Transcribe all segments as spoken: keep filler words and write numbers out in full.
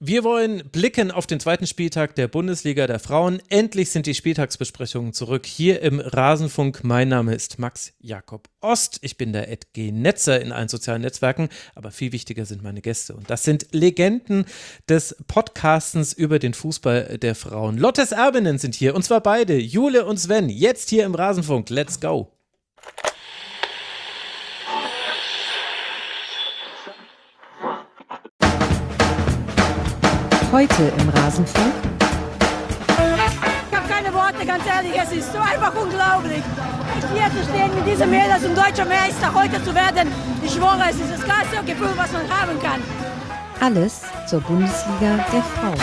Wir wollen blicken auf den zweiten Spieltag der Bundesliga der Frauen. Endlich sind die Spieltagsbesprechungen zurück hier im Rasenfunk. Mein Name ist Max Jakob Ost. Ich bin der Ed G. Netzer in allen sozialen Netzwerken, aber viel wichtiger sind meine Gäste. Und das sind Legenden des Podcastens über den Fußball der Frauen. Lottes Erbinnen sind hier, und zwar beide, Jule und Sven, jetzt hier im Rasenfunk. Let's go! Heute im Rasenfunk. Ich habe keine Worte, ganz ehrlich, es ist so einfach unglaublich. Hier zu stehen mit diesem Mädels und deutscher Meister heute zu werden, ich schwöre, es ist das geilste Gefühl, was man haben kann. Alles zur Bundesliga der Frauen.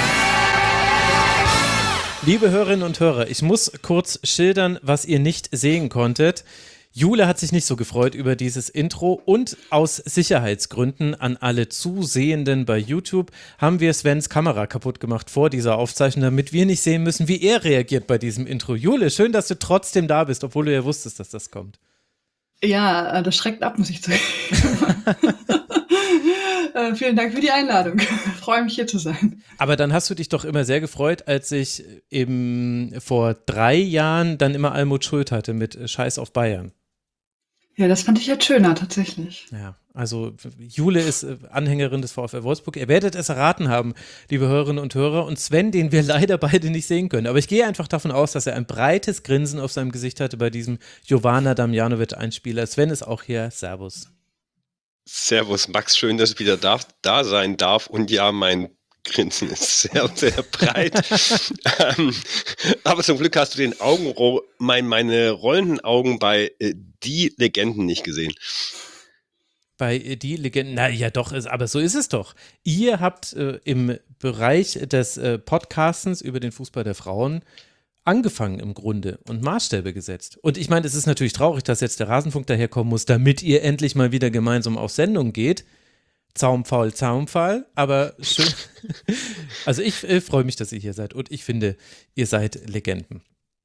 Liebe Hörerinnen und Hörer, ich muss kurz schildern, was ihr nicht sehen konntet. Jule hat sich nicht so gefreut über dieses Intro und aus Sicherheitsgründen an alle Zusehenden bei YouTube haben wir Svens Kamera kaputt gemacht vor dieser Aufzeichnung, damit wir nicht sehen müssen, wie er reagiert bei diesem Intro. Jule, schön, dass du trotzdem da bist, obwohl du ja wusstest, dass das kommt. Ja, das schreckt ab, muss ich zugeben. äh, vielen Dank für die Einladung. Ich freue mich, hier zu sein. Aber dann hast du dich doch immer sehr gefreut, als ich eben vor drei Jahren dann immer Almut Schuld hatte mit Scheiß auf Bayern. Ja, das fand ich jetzt schöner, tatsächlich. Ja, also Jule ist Anhängerin des VfL Wolfsburg. Ihr werdet es erraten haben, liebe Hörerinnen und Hörer. Und Sven, den wir leider beide nicht sehen können. Aber ich gehe einfach davon aus, dass er ein breites Grinsen auf seinem Gesicht hatte bei diesem Jovana Damjanovic-Einspieler. Sven ist auch hier. Servus. Servus, Max. Schön, dass ich wieder da, da sein darf. Und ja, mein Grinsen ist sehr, sehr breit. ähm, aber zum Glück hast du den Augenro- mein, meine rollenden Augen bei äh, Die Legenden nicht gesehen. Bei äh, Die Legenden, na ja doch, ist, aber so ist es doch. Ihr habt äh, im Bereich des äh, Podcastens über den Fußball der Frauen angefangen im Grunde und Maßstäbe gesetzt. Und ich meine, es ist natürlich traurig, dass jetzt der Rasenfunk daherkommen muss, damit ihr endlich mal wieder gemeinsam auf Sendung geht. Zaumfaul, Zaumfall, aber schön. Also ich äh, freue mich, dass ihr hier seid und ich finde, ihr seid Legenden.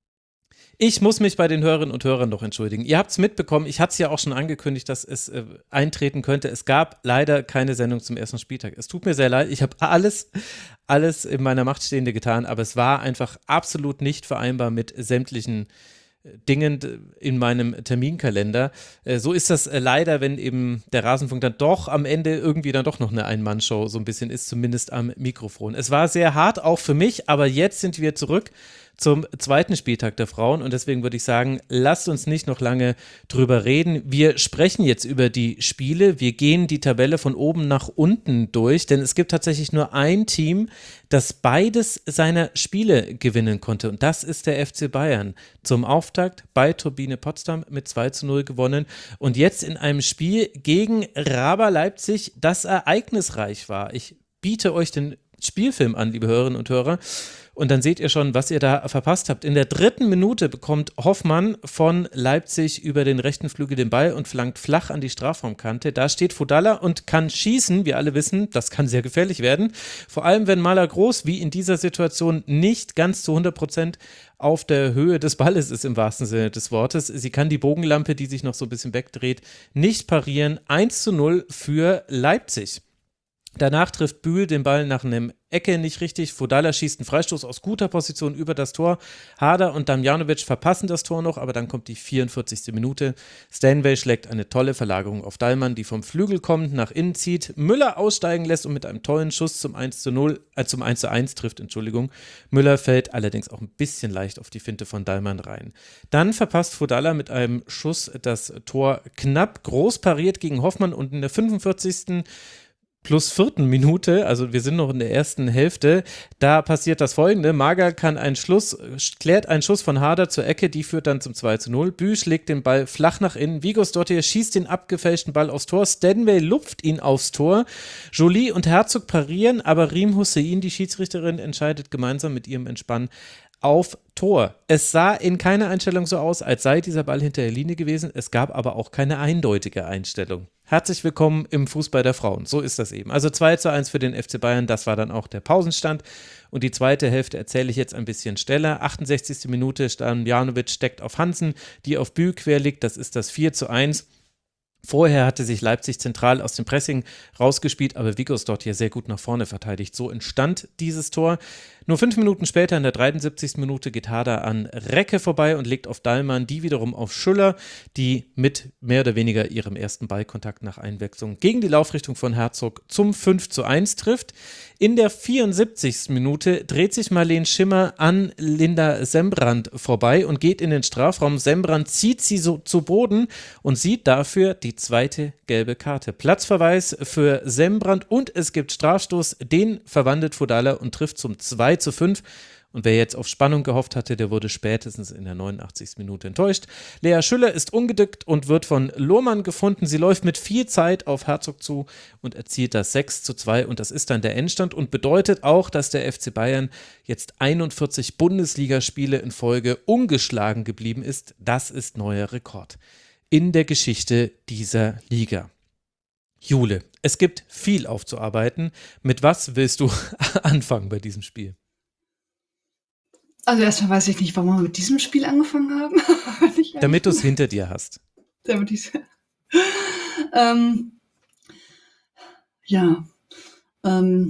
Ich muss mich bei den Hörerinnen und Hörern noch entschuldigen. Ihr habt es mitbekommen, ich hatte es ja auch schon angekündigt, dass es äh, eintreten könnte. Es gab leider keine Sendung zum ersten Spieltag. Es tut mir sehr leid, ich habe alles, alles in meiner Macht Stehende getan, aber es war einfach absolut nicht vereinbar mit sämtlichen Dingen in meinem Terminkalender. So ist das leider, wenn eben der Rasenfunk dann doch am Ende irgendwie dann doch noch eine Ein-Mann-Show so ein bisschen ist, zumindest am Mikrofon. Es war sehr hart, auch für mich, aber jetzt sind wir zurück zum zweiten Spieltag der Frauen und deswegen würde ich sagen, lasst uns nicht noch lange drüber reden. Wir sprechen jetzt über die Spiele, wir gehen die Tabelle von oben nach unten durch, denn es gibt tatsächlich nur ein Team, das beides seiner Spiele gewinnen konnte und das ist der F C Bayern. Zum Auftakt bei Turbine Potsdam mit zwei zu null gewonnen und jetzt in einem Spiel gegen Raber Leipzig, das ereignisreich war. Ich biete euch den Spielfilm an, liebe Hörerinnen und Hörer. Und dann seht ihr schon, was ihr da verpasst habt. In der dritten Minute bekommt Hoffmann von Leipzig über den rechten Flügel den Ball und flankt flach an die Strafraumkante. Da steht Fodalla und kann schießen. Wir alle wissen, das kann sehr gefährlich werden. Vor allem, wenn Maler Groß, wie in dieser Situation, nicht ganz zu hundert Prozent auf der Höhe des Balles ist, im wahrsten Sinne des Wortes. Sie kann die Bogenlampe, die sich noch so ein bisschen wegdreht, nicht parieren. eins zu null für Leipzig. Danach trifft Bühl den Ball nach einem Ecke nicht richtig. Fodalla schießt einen Freistoß aus guter Position über das Tor. Harder und Damjanovic verpassen das Tor noch, aber dann kommt die vierundvierzigste Minute. Stanway schlägt eine tolle Verlagerung auf Dallmann, die vom Flügel kommt, nach innen zieht, Müller aussteigen lässt und mit einem tollen Schuss zum eins zu null, äh, zum eins zu eins trifft, Entschuldigung. Müller fällt allerdings auch ein bisschen leicht auf die Finte von Dallmann rein. Dann verpasst Fodalla mit einem Schuss das Tor knapp, groß pariert gegen Hoffmann und in der fünfundvierzigsten plus vierten Minute, also wir sind noch in der ersten Hälfte, da passiert das Folgende. Mager kann einen Schluss, klärt einen Schuss von Harder zur Ecke, die führt dann zum zwei zu null. Bühl schlägt den Ball flach nach innen. Vigos Dottir schießt den abgefälschten Ball aufs Tor. Stanway lupft ihn aufs Tor. Jolie und Herzog parieren, aber Riem Hussein, die Schiedsrichterin, entscheidet gemeinsam mit ihrem Entspann auf Tor. Es sah in keiner Einstellung so aus, als sei dieser Ball hinter der Linie gewesen. Es gab aber auch keine eindeutige Einstellung. Herzlich willkommen im Fußball der Frauen. So ist das eben. Also zwei zu eins für den F C Bayern. Das war dann auch der Pausenstand. Und die zweite Hälfte erzähle ich jetzt ein bisschen schneller. achtundsechzigste Minute, Damjanovic steckt auf Hansen, die auf Bühl quer liegt. Das ist das vier zu eins. Vorher hatte sich Leipzig zentral aus dem Pressing rausgespielt, aber Vigos dort hier sehr gut nach vorne verteidigt. So entstand dieses Tor. Nur fünf Minuten später, in der dreiundsiebzigsten Minute, geht Harder an Recke vorbei und legt auf Dallmann, die wiederum auf Schüller, die mit mehr oder weniger ihrem ersten Ballkontakt nach Einwechslung gegen die Laufrichtung von Herzog zum fünf zu eins trifft. In der vierundsiebzigsten Minute dreht sich Marleen Schimmer an Linda Sembrand vorbei und geht in den Strafraum. Sembrand zieht sie so zu Boden und sieht dafür die zweite gelbe Karte. Platzverweis für Sembrand und es gibt Strafstoß, den verwandelt Fodala und trifft zum zwei zu fünf. Und wer jetzt auf Spannung gehofft hatte, der wurde spätestens in der neunundachtzigsten Minute enttäuscht. Lea Schüller ist ungedückt und wird von Lohmann gefunden. Sie läuft mit viel Zeit auf Herzog zu und erzielt das sechs zu zwei. Und das ist dann der Endstand und bedeutet auch, dass der F C Bayern jetzt einundvierzig Bundesligaspiele in Folge ungeschlagen geblieben ist. Das ist neuer Rekord in der Geschichte dieser Liga. Jule, es gibt viel aufzuarbeiten. Mit was willst du anfangen bei diesem Spiel? Also erstmal weiß ich nicht, warum wir mit diesem Spiel angefangen haben. Damit du es hinter dir hast. Damit ich ähm, ja, ähm,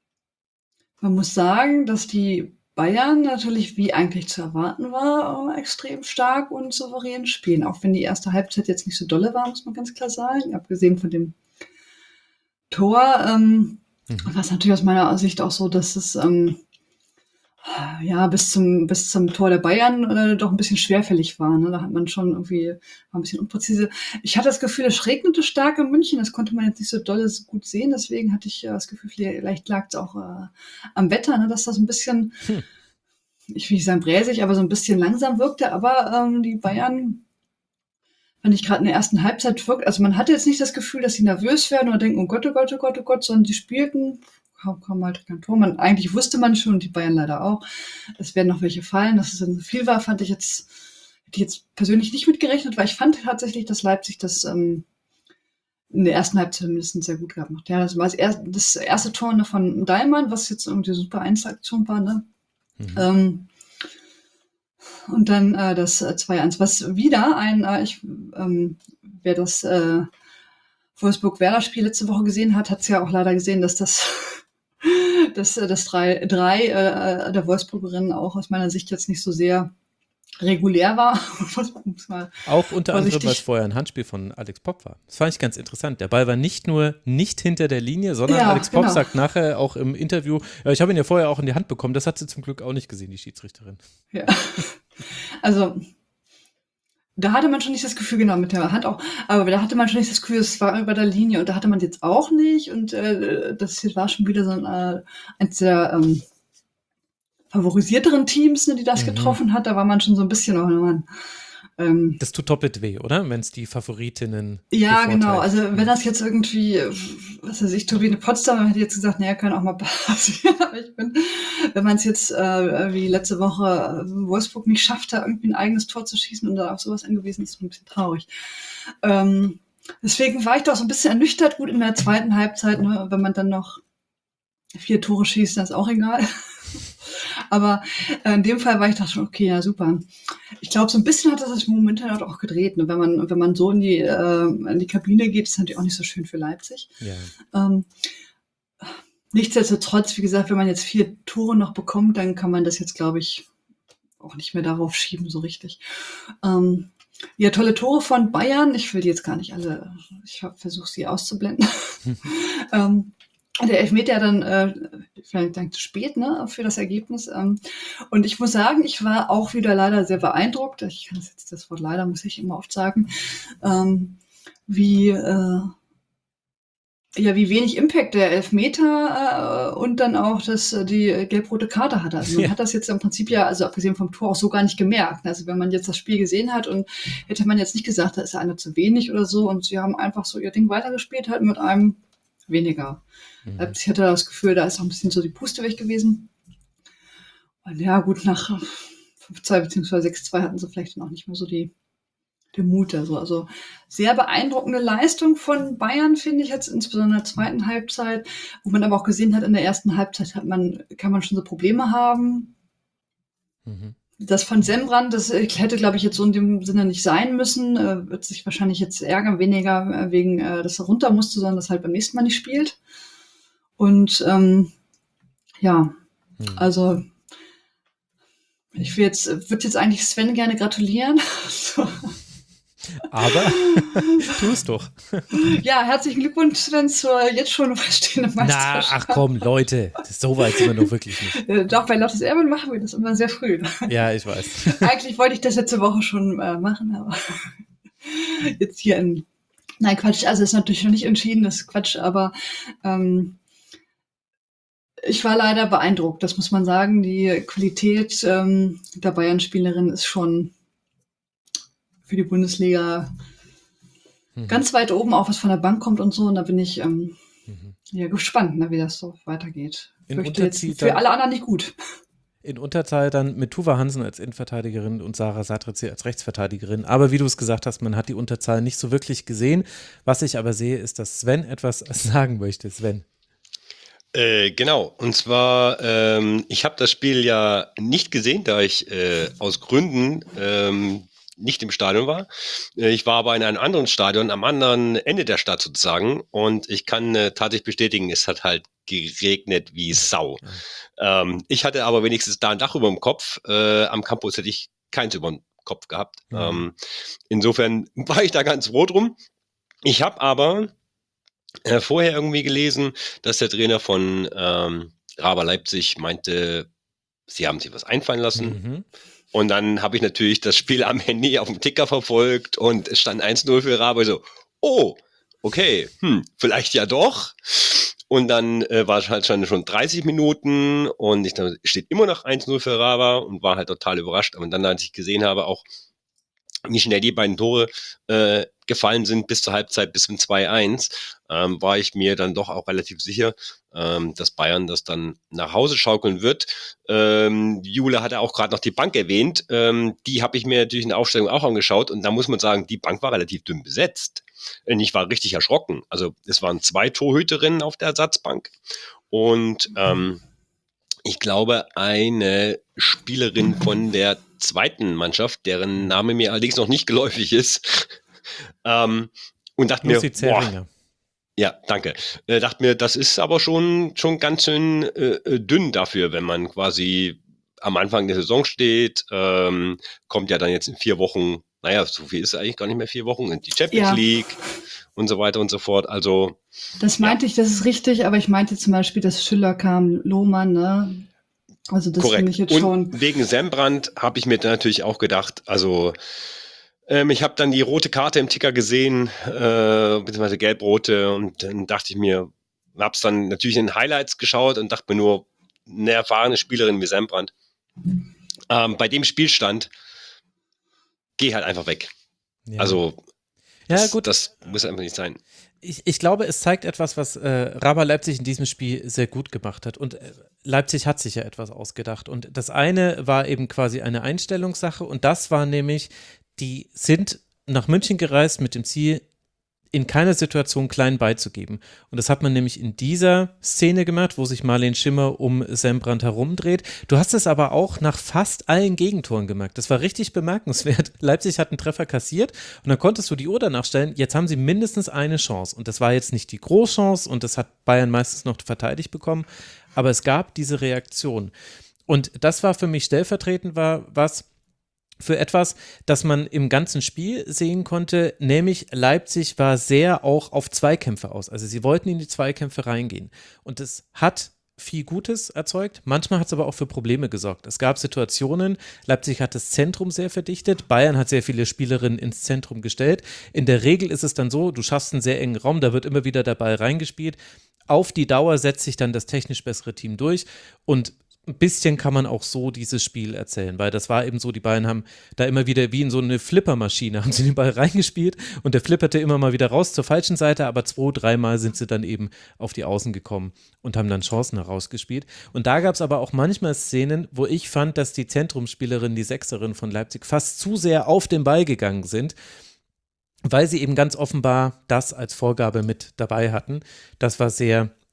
man muss sagen, dass die Bayern natürlich, wie eigentlich zu erwarten war, extrem stark und souverän spielen. Auch wenn die erste Halbzeit jetzt nicht so dolle war, muss man ganz klar sagen. Abgesehen von dem Tor. Ähm, mhm. War es natürlich aus meiner Sicht auch so, dass es ähm, ja, bis zum, bis zum Tor der Bayern äh, doch ein bisschen schwerfällig war. Ne? Da hat man schon irgendwie, war ein bisschen unpräzise. Ich hatte das Gefühl, es regnete stark in München. Das konnte man jetzt nicht so doll so gut sehen. Deswegen hatte ich äh, das Gefühl, vielleicht lag es auch äh, am Wetter, ne? Dass das ein bisschen, hm. ich will nicht sagen bräsig, aber so ein bisschen langsam wirkte. Aber ähm, die Bayern, fand ich gerade in der ersten Halbzeit wirkt, also man hatte jetzt nicht das Gefühl, dass sie nervös werden oder denken, oh Gott, oh Gott, oh Gott, oh Gott, sondern die spielten kaum, kaum halt kein Tor. Man, eigentlich wusste man schon, und die Bayern leider auch, es werden noch welche fallen. Dass es dann so viel war, fand ich jetzt, hätte ich jetzt persönlich nicht mitgerechnet, weil ich fand tatsächlich, dass Leipzig das ähm, in der ersten Halbzeit mindestens sehr gut gemacht. Ja, das war das erste, das erste Tor ne, von Dallmann, was jetzt irgendwie eine super Einzelaktion war, ne? Mhm. Ähm, und dann äh, das äh, zwei eins, was wieder ein, äh, ich, ähm, wer das äh, Wolfsburg-Werder-Spiel letzte Woche gesehen hat, hat es ja auch leider gesehen, dass das dass das drei drei äh, der Wolfsburgerinnen auch aus meiner Sicht jetzt nicht so sehr regulär war. Auch unter anderem, weil es vorher ein Handspiel von Alex Popp war. Das fand ich ganz interessant. Der Ball war nicht nur nicht hinter der Linie, sondern ja, Alex Popp genau. sagt nachher auch im Interview, ja, ich habe ihn ja vorher auch in die Hand bekommen. Das hat sie zum Glück auch nicht gesehen, die Schiedsrichterin. Ja, also da hatte man schon nicht das Gefühl, genau, mit der Hand auch, aber da hatte man schon nicht das Gefühl, es war über der Linie und da hatte man es jetzt auch nicht und äh, das hier war schon wieder so ein, äh, eins der ähm, favorisierteren Teams, ne, die das mhm. getroffen hat, da war man schon so ein bisschen, oh Mann. Ähm, das tut doppelt weh, oder? Wenn es die Favoritinnen Ja, genau, also wenn das jetzt irgendwie, was weiß ich, Turbine Potsdam hätte jetzt gesagt, naja, kann auch mal passieren, aber ich bin, wenn man es jetzt äh, wie letzte Woche äh, Wolfsburg nicht schafft, da irgendwie ein eigenes Tor zu schießen und da auf sowas angewiesen ist, ist ein bisschen traurig. Ähm, deswegen war ich doch so ein bisschen ernüchtert, gut in der zweiten Halbzeit, ne, wenn man dann noch vier Tore schießt, dann ist auch egal. Aber äh, in dem Fall war ich da schon, okay, ja super. Ich glaube, so ein bisschen hat das das momentan halt auch gedreht. Ne? Wenn man, wenn man so in die, äh, in die Kabine geht, ist das natürlich auch nicht so schön für Leipzig. Ja. Ähm, nichtsdestotrotz, wie gesagt, wenn man jetzt vier Tore noch bekommt, dann kann man das jetzt, glaube ich, auch nicht mehr darauf schieben, so richtig. Ähm, ja, tolle Tore von Bayern. Ich will die jetzt gar nicht alle, ich versuche sie auszublenden. ähm, Der Elfmeter dann äh, vielleicht dann zu spät, ne, für das Ergebnis. Ähm, und ich muss sagen, ich war auch wieder leider sehr beeindruckt. Ich kann jetzt das Wort leider, muss ich immer oft sagen, ähm, wie äh, ja, wie wenig Impact der Elfmeter äh, und dann auch das, die gelb-rote Karte hatte. Also man ja. hat das jetzt im Prinzip ja, also abgesehen vom Tor, auch so gar nicht gemerkt. Also wenn man jetzt das Spiel gesehen hat und hätte man jetzt nicht gesagt, da ist ja einer zu wenig oder so und sie haben einfach so ihr Ding weitergespielt, halt mit einem weniger. Mhm. Ich hatte das Gefühl, da ist auch ein bisschen so die Puste weg gewesen. Und ja, gut, nach fünf zwei bzw. sechs zwei hatten sie vielleicht dann auch nicht mehr so die, die Mut. Also, also sehr beeindruckende Leistung von Bayern, finde ich jetzt, insbesondere in der zweiten Halbzeit, wo man aber auch gesehen hat, in der ersten Halbzeit hat man, kann man schon so Probleme haben. Mhm. das von Sembrand, das hätte, glaube ich, jetzt so in dem Sinne nicht sein müssen. Äh, wird sich wahrscheinlich jetzt ärgern, weniger äh, wegen, äh, dass er runter musste, sondern dass er halt beim nächsten Mal nicht spielt. Und ähm, ja, hm. also ich will jetzt, würde jetzt eigentlich Sven gerne gratulieren. so. Aber tu es doch. Ja, herzlichen Glückwunsch, Sven, zur jetzt schon bestehenden Meisterschaft. Na, ach komm, Leute, so weit sind wir noch wirklich nicht. Äh, doch, bei Lottes Erben machen wir das immer sehr früh. Ja, ich weiß. Eigentlich wollte ich das letzte Woche schon äh, machen, aber jetzt hier in... Nein, Quatsch, also ist natürlich noch nicht entschieden, das ist Quatsch, aber ähm, ich war leider beeindruckt, das muss man sagen. Die Qualität ähm, der Bayern-Spielerin ist schon für die Bundesliga mhm. ganz weit oben, auch was von der Bank kommt und so. Und da bin ich ähm, mhm. ja, gespannt, ne, wie das so weitergeht. In jetzt für alle anderen nicht gut. In Unterzahl dann mit Tuva Hansen als Innenverteidigerin und Sarah Satrizi als Rechtsverteidigerin. Aber wie du es gesagt hast, man hat die Unterzahl nicht so wirklich gesehen. Was ich aber sehe, ist, dass Sven etwas sagen möchte. Sven. Äh, genau, und zwar, ähm, ich habe das Spiel ja nicht gesehen, da ich äh, aus Gründen ähm, nicht im Stadion war. Ich war aber in einem anderen Stadion, am anderen Ende der Stadt sozusagen, und ich kann äh, tatsächlich bestätigen, es hat halt geregnet wie Sau. Ja. Ähm, ich hatte aber wenigstens da ein Dach über dem Kopf. Äh, am Campus hätte ich keins über dem Kopf gehabt. Ja. Ähm, insofern war ich da ganz froh drum. Ich habe aber äh, vorher irgendwie gelesen, dass der Trainer von ähm, Raber Leipzig meinte, sie haben sich was einfallen lassen. Mhm. Und dann habe ich natürlich das Spiel am Handy auf dem Ticker verfolgt und es stand eins null für Raber. So, oh, okay, hm, vielleicht ja doch. Und dann äh, war es halt schon, schon dreißig Minuten und ich dachte, steht immer noch eins null für Raber und war halt total überrascht. Und dann, als ich gesehen habe, auch wie schnell die beiden Tore äh, gefallen sind bis zur Halbzeit, bis zum zwei eins, ähm, war ich mir dann doch auch relativ sicher, ähm, dass Bayern das dann nach Hause schaukeln wird. Ähm, Jule hatte auch gerade noch die Bank erwähnt. Ähm, die habe ich mir natürlich in der Aufstellung auch angeschaut und da muss man sagen, die Bank war relativ dünn besetzt. Und ich war richtig erschrocken. Also es waren zwei Torhüterinnen auf der Ersatzbank und ähm, ich glaube, eine Spielerin von der zweiten Mannschaft, deren Name mir allerdings noch nicht geläufig ist, ähm, und dachte Lucy mir, boah, ja, danke, äh, dachte mir, das ist aber schon, schon ganz schön äh, dünn dafür, wenn man quasi am Anfang der Saison steht, ähm, kommt ja dann jetzt in vier Wochen, naja, so viel ist eigentlich gar nicht mehr vier Wochen, in die Champions ja. League und so weiter und so fort, also das meinte ja. ich, das ist richtig, aber ich meinte zum Beispiel, dass Schüller kam, Lohmann, ne? Also das finde ich jetzt und schon. Wegen Sembrand habe ich mir dann natürlich auch gedacht, also ähm, ich habe dann die rote Karte im Ticker gesehen, äh, beziehungsweise gelb-rote, und dann dachte ich mir, habe es dann natürlich in Highlights geschaut und dachte mir nur, eine erfahrene Spielerin wie Sembrand, ähm, bei dem Spielstand, geh halt einfach weg. Ja. Also ja, das, gut. das muss einfach nicht sein. Ich, ich glaube, es zeigt etwas, was äh, Raber Leipzig in diesem Spiel sehr gut gemacht hat. Und äh, Leipzig hat sich ja etwas ausgedacht. Und das eine war eben quasi eine Einstellungssache. Und das war nämlich, die sind nach München gereist mit dem Ziel, in keiner Situation klein beizugeben. Und das hat man nämlich in dieser Szene gemacht, wo sich Marleen Schimmer um Sembrand herumdreht. Du hast es aber auch nach fast allen Gegentoren gemerkt. Das war richtig bemerkenswert. Leipzig hat einen Treffer kassiert und dann konntest du die Uhr danach stellen, jetzt haben sie mindestens eine Chance. Und das war jetzt nicht die Großchance und das hat Bayern meistens noch verteidigt bekommen, aber es gab diese Reaktion. Und das war für mich stellvertretend, war was für etwas, das man im ganzen Spiel sehen konnte, nämlich Leipzig war sehr auch auf Zweikämpfe aus. Also sie wollten in die Zweikämpfe reingehen. Und es hat viel Gutes erzeugt, manchmal hat es aber auch für Probleme gesorgt. Es gab Situationen, Leipzig hat das Zentrum sehr verdichtet, Bayern hat sehr viele Spielerinnen ins Zentrum gestellt. In der Regel ist es dann so, du schaffst einen sehr engen Raum, da wird immer wieder der Ball reingespielt. Auf die Dauer setzt sich dann das technisch bessere Team durch und ein bisschen kann man auch so dieses Spiel erzählen, weil das war eben so, die Bayern haben da immer wieder wie in so eine Flippermaschine, haben sie den Ball reingespielt und der flipperte immer mal wieder raus zur falschen Seite, aber zwei, dreimal sind sie dann eben auf die Außen gekommen und haben dann Chancen herausgespielt. Und da gab es aber auch manchmal Szenen, wo ich fand, dass die Zentrumsspielerin, die Sechserin von Leipzig, fast zu sehr auf den Ball gegangen sind, weil sie eben ganz offenbar das als Vorgabe mit dabei hatten. Das war sehr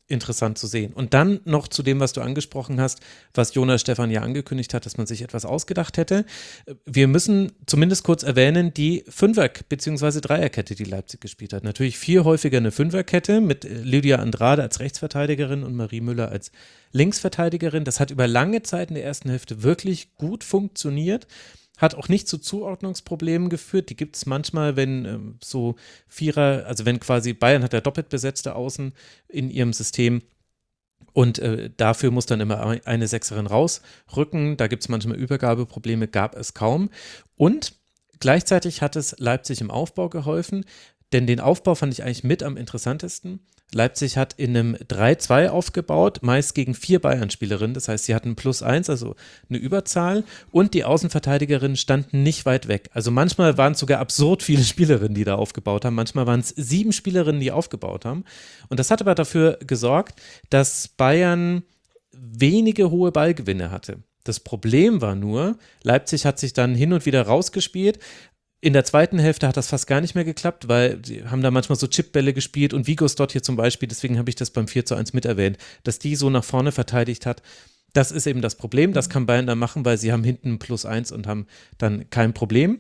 interessant zu sehen. Und dann noch zu dem, was du angesprochen hast, was Jonas Stephan ja angekündigt hat, dass man sich etwas ausgedacht hätte. Wir müssen zumindest kurz erwähnen, die Fünfer- bzw. Dreierkette, die Leipzig gespielt hat. Natürlich viel häufiger eine Fünferkette mit Lydia Andrade als Rechtsverteidigerin und Marie Müller als Linksverteidigerin. Das hat über lange Zeit in der ersten Hälfte wirklich gut funktioniert. Hat auch nicht zu Zuordnungsproblemen geführt. Die gibt es manchmal, wenn ähm, so Vierer, also wenn quasi Bayern hat ja doppelt besetzte Außen in ihrem System und äh, dafür muss dann immer eine Sechserin rausrücken. Da gibt es manchmal Übergabeprobleme, gab es kaum. Und gleichzeitig hat es Leipzig im Aufbau geholfen, denn den Aufbau fand ich eigentlich mit am interessantesten. Leipzig hat in einem drei zwei aufgebaut, meist gegen vier Bayern-Spielerinnen. Das heißt, sie hatten plus eins, also eine Überzahl. Und die Außenverteidigerinnen standen nicht weit weg. Also manchmal waren es sogar absurd viele Spielerinnen, die da aufgebaut haben. Manchmal waren es sieben Spielerinnen, die aufgebaut haben. Und das hat aber dafür gesorgt, dass Bayern wenige hohe Ballgewinne hatte. Das Problem war nur, Leipzig hat sich dann hin und wieder rausgespielt. In der zweiten Hälfte hat das fast gar nicht mehr geklappt, weil sie haben da manchmal so Chipbälle gespielt und Vigos dort hier zum Beispiel, deswegen habe ich das beim vier zu eins mit erwähnt, dass die so nach vorne verteidigt hat. Das ist eben das Problem, das kann Bayern dann machen, weil sie haben hinten plus eins und haben dann kein Problem.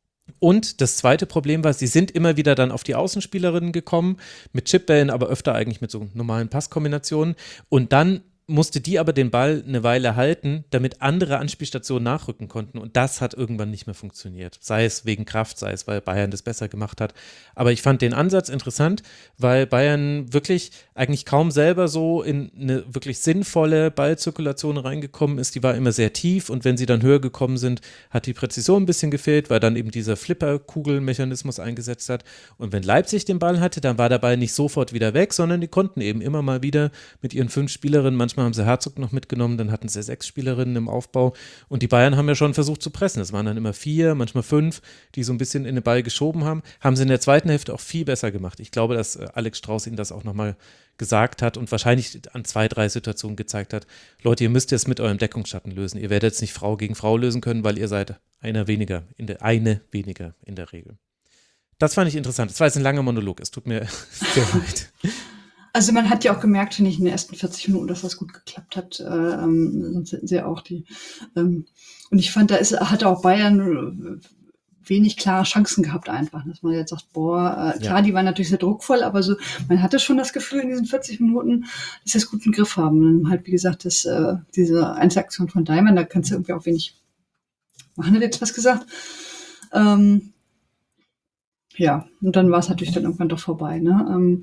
Und das zweite Problem war, sie sind immer wieder dann auf die Außenspielerinnen gekommen, mit Chipbällen, aber öfter eigentlich mit so normalen Passkombinationen und dann musste die aber den Ball eine Weile halten, damit andere Anspielstationen nachrücken konnten. Und das hat irgendwann nicht mehr funktioniert. Sei es wegen Kraft, sei es, weil Bayern das besser gemacht hat. Aber ich fand den Ansatz interessant, weil Bayern wirklich eigentlich kaum selber so in eine wirklich sinnvolle Ballzirkulation reingekommen ist. Die war immer sehr tief und wenn sie dann höher gekommen sind, hat die Präzision ein bisschen gefehlt, weil dann eben dieser Flipper-Kugelmechanismus eingesetzt hat. Und wenn Leipzig den Ball hatte, dann war der Ball nicht sofort wieder weg, sondern die konnten eben immer mal wieder mit ihren fünf Spielerinnen, manchmal haben sie Herzog noch mitgenommen, dann hatten sie sechs Spielerinnen im Aufbau und die Bayern haben ja schon versucht zu pressen. Es waren dann immer vier, manchmal fünf, die so ein bisschen in den Ball geschoben haben. Haben sie in der zweiten Hälfte auch viel besser gemacht. Ich glaube, dass Alex Strauß ihnen das auch nochmal gesagt hat und wahrscheinlich an zwei, drei Situationen gezeigt hat. Leute, ihr müsst es mit eurem Deckungsschatten lösen. Ihr werdet es nicht Frau gegen Frau lösen können, weil ihr seid einer weniger, in der, eine weniger in der Regel. Das fand ich interessant. Das war jetzt ein langer Monolog. Es tut mir sehr leid. Also man hat ja auch gemerkt, finde ich, in den ersten vierzig Minuten, dass das gut geklappt hat. Äh, ähm, sonst hätten sie ja auch die. Ähm, und ich fand, da ist, hatte auch Bayern wenig klare Chancen gehabt einfach. Dass man jetzt sagt, boah, äh, klar, ja. Die waren natürlich sehr druckvoll, aber so, man hatte schon das Gefühl in diesen vierzig Minuten, dass sie es gut im Griff haben. Und dann halt, wie gesagt, das, äh, diese Einzelaktion von Daimann, da kannst du irgendwie auch wenig machen, hat jetzt was gesagt. Ähm, ja, und dann war es natürlich dann irgendwann doch vorbei, ne? Ähm,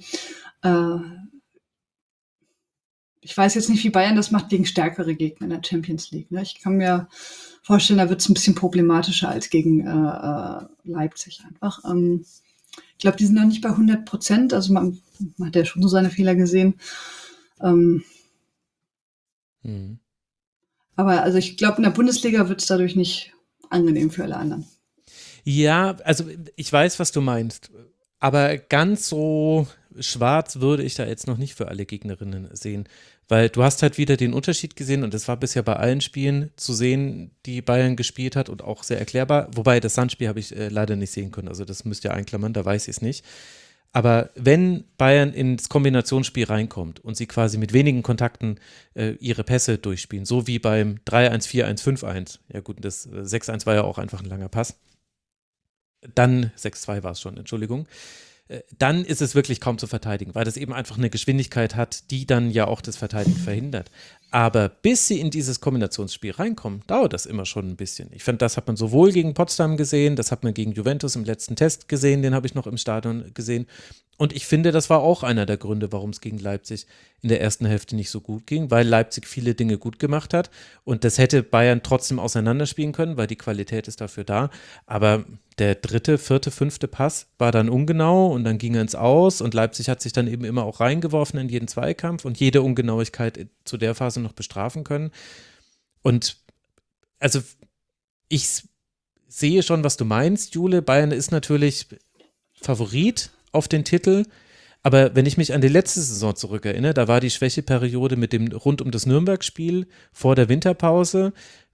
Ich weiß jetzt nicht, wie Bayern das macht gegen stärkere Gegner in der Champions League. Ne? Ich kann mir vorstellen, da wird es ein bisschen problematischer als gegen äh, Leipzig einfach. Ähm, ich glaube, die sind noch nicht bei hundert Prozent. Also man, man hat ja schon so seine Fehler gesehen. Ähm, mhm. Aber also ich glaube, in der Bundesliga wird es dadurch nicht angenehm für alle anderen. Ja, also ich weiß, was du meinst. Aber ganz so schwarz würde ich da jetzt noch nicht für alle Gegnerinnen sehen, weil du hast halt wieder den Unterschied gesehen und das war bisher bei allen Spielen zu sehen, die Bayern gespielt hat und auch sehr erklärbar, wobei das Sandspiel habe ich äh, leider nicht sehen können, also das müsst ihr einklammern, da weiß ich es nicht. Aber wenn Bayern ins Kombinationsspiel reinkommt und sie quasi mit wenigen Kontakten äh, ihre Pässe durchspielen, so wie beim drei eins, vier eins, fünf eins, ja gut, das äh, sechs eins war ja auch einfach ein langer Pass, dann sechs zwei war es schon, Entschuldigung, dann ist es wirklich kaum zu verteidigen, weil das eben einfach eine Geschwindigkeit hat, die dann ja auch das Verteidigen verhindert. Aber bis sie in dieses Kombinationsspiel reinkommen, dauert das immer schon ein bisschen. Ich finde, das hat man sowohl gegen Potsdam gesehen, das hat man gegen Juventus im letzten Test gesehen, den habe ich noch im Stadion gesehen. Und ich finde, das war auch einer der Gründe, warum es gegen Leipzig in der ersten Hälfte nicht so gut ging, weil Leipzig viele Dinge gut gemacht hat und das hätte Bayern trotzdem auseinanderspielen können, weil die Qualität ist dafür da, aber der dritte, vierte, fünfte Pass war dann ungenau und dann ging er ins Aus und Leipzig hat sich dann eben immer auch reingeworfen in jeden Zweikampf und jede Ungenauigkeit zu der Phase noch bestrafen können. Und also ich sehe schon, was du meinst, Jule. Bayern ist natürlich Favorit auf den Titel, aber wenn ich mich an die letzte Saison zurückerinnere, da war die Schwächeperiode mit dem rund um das Nürnberg-Spiel vor der Winterpause,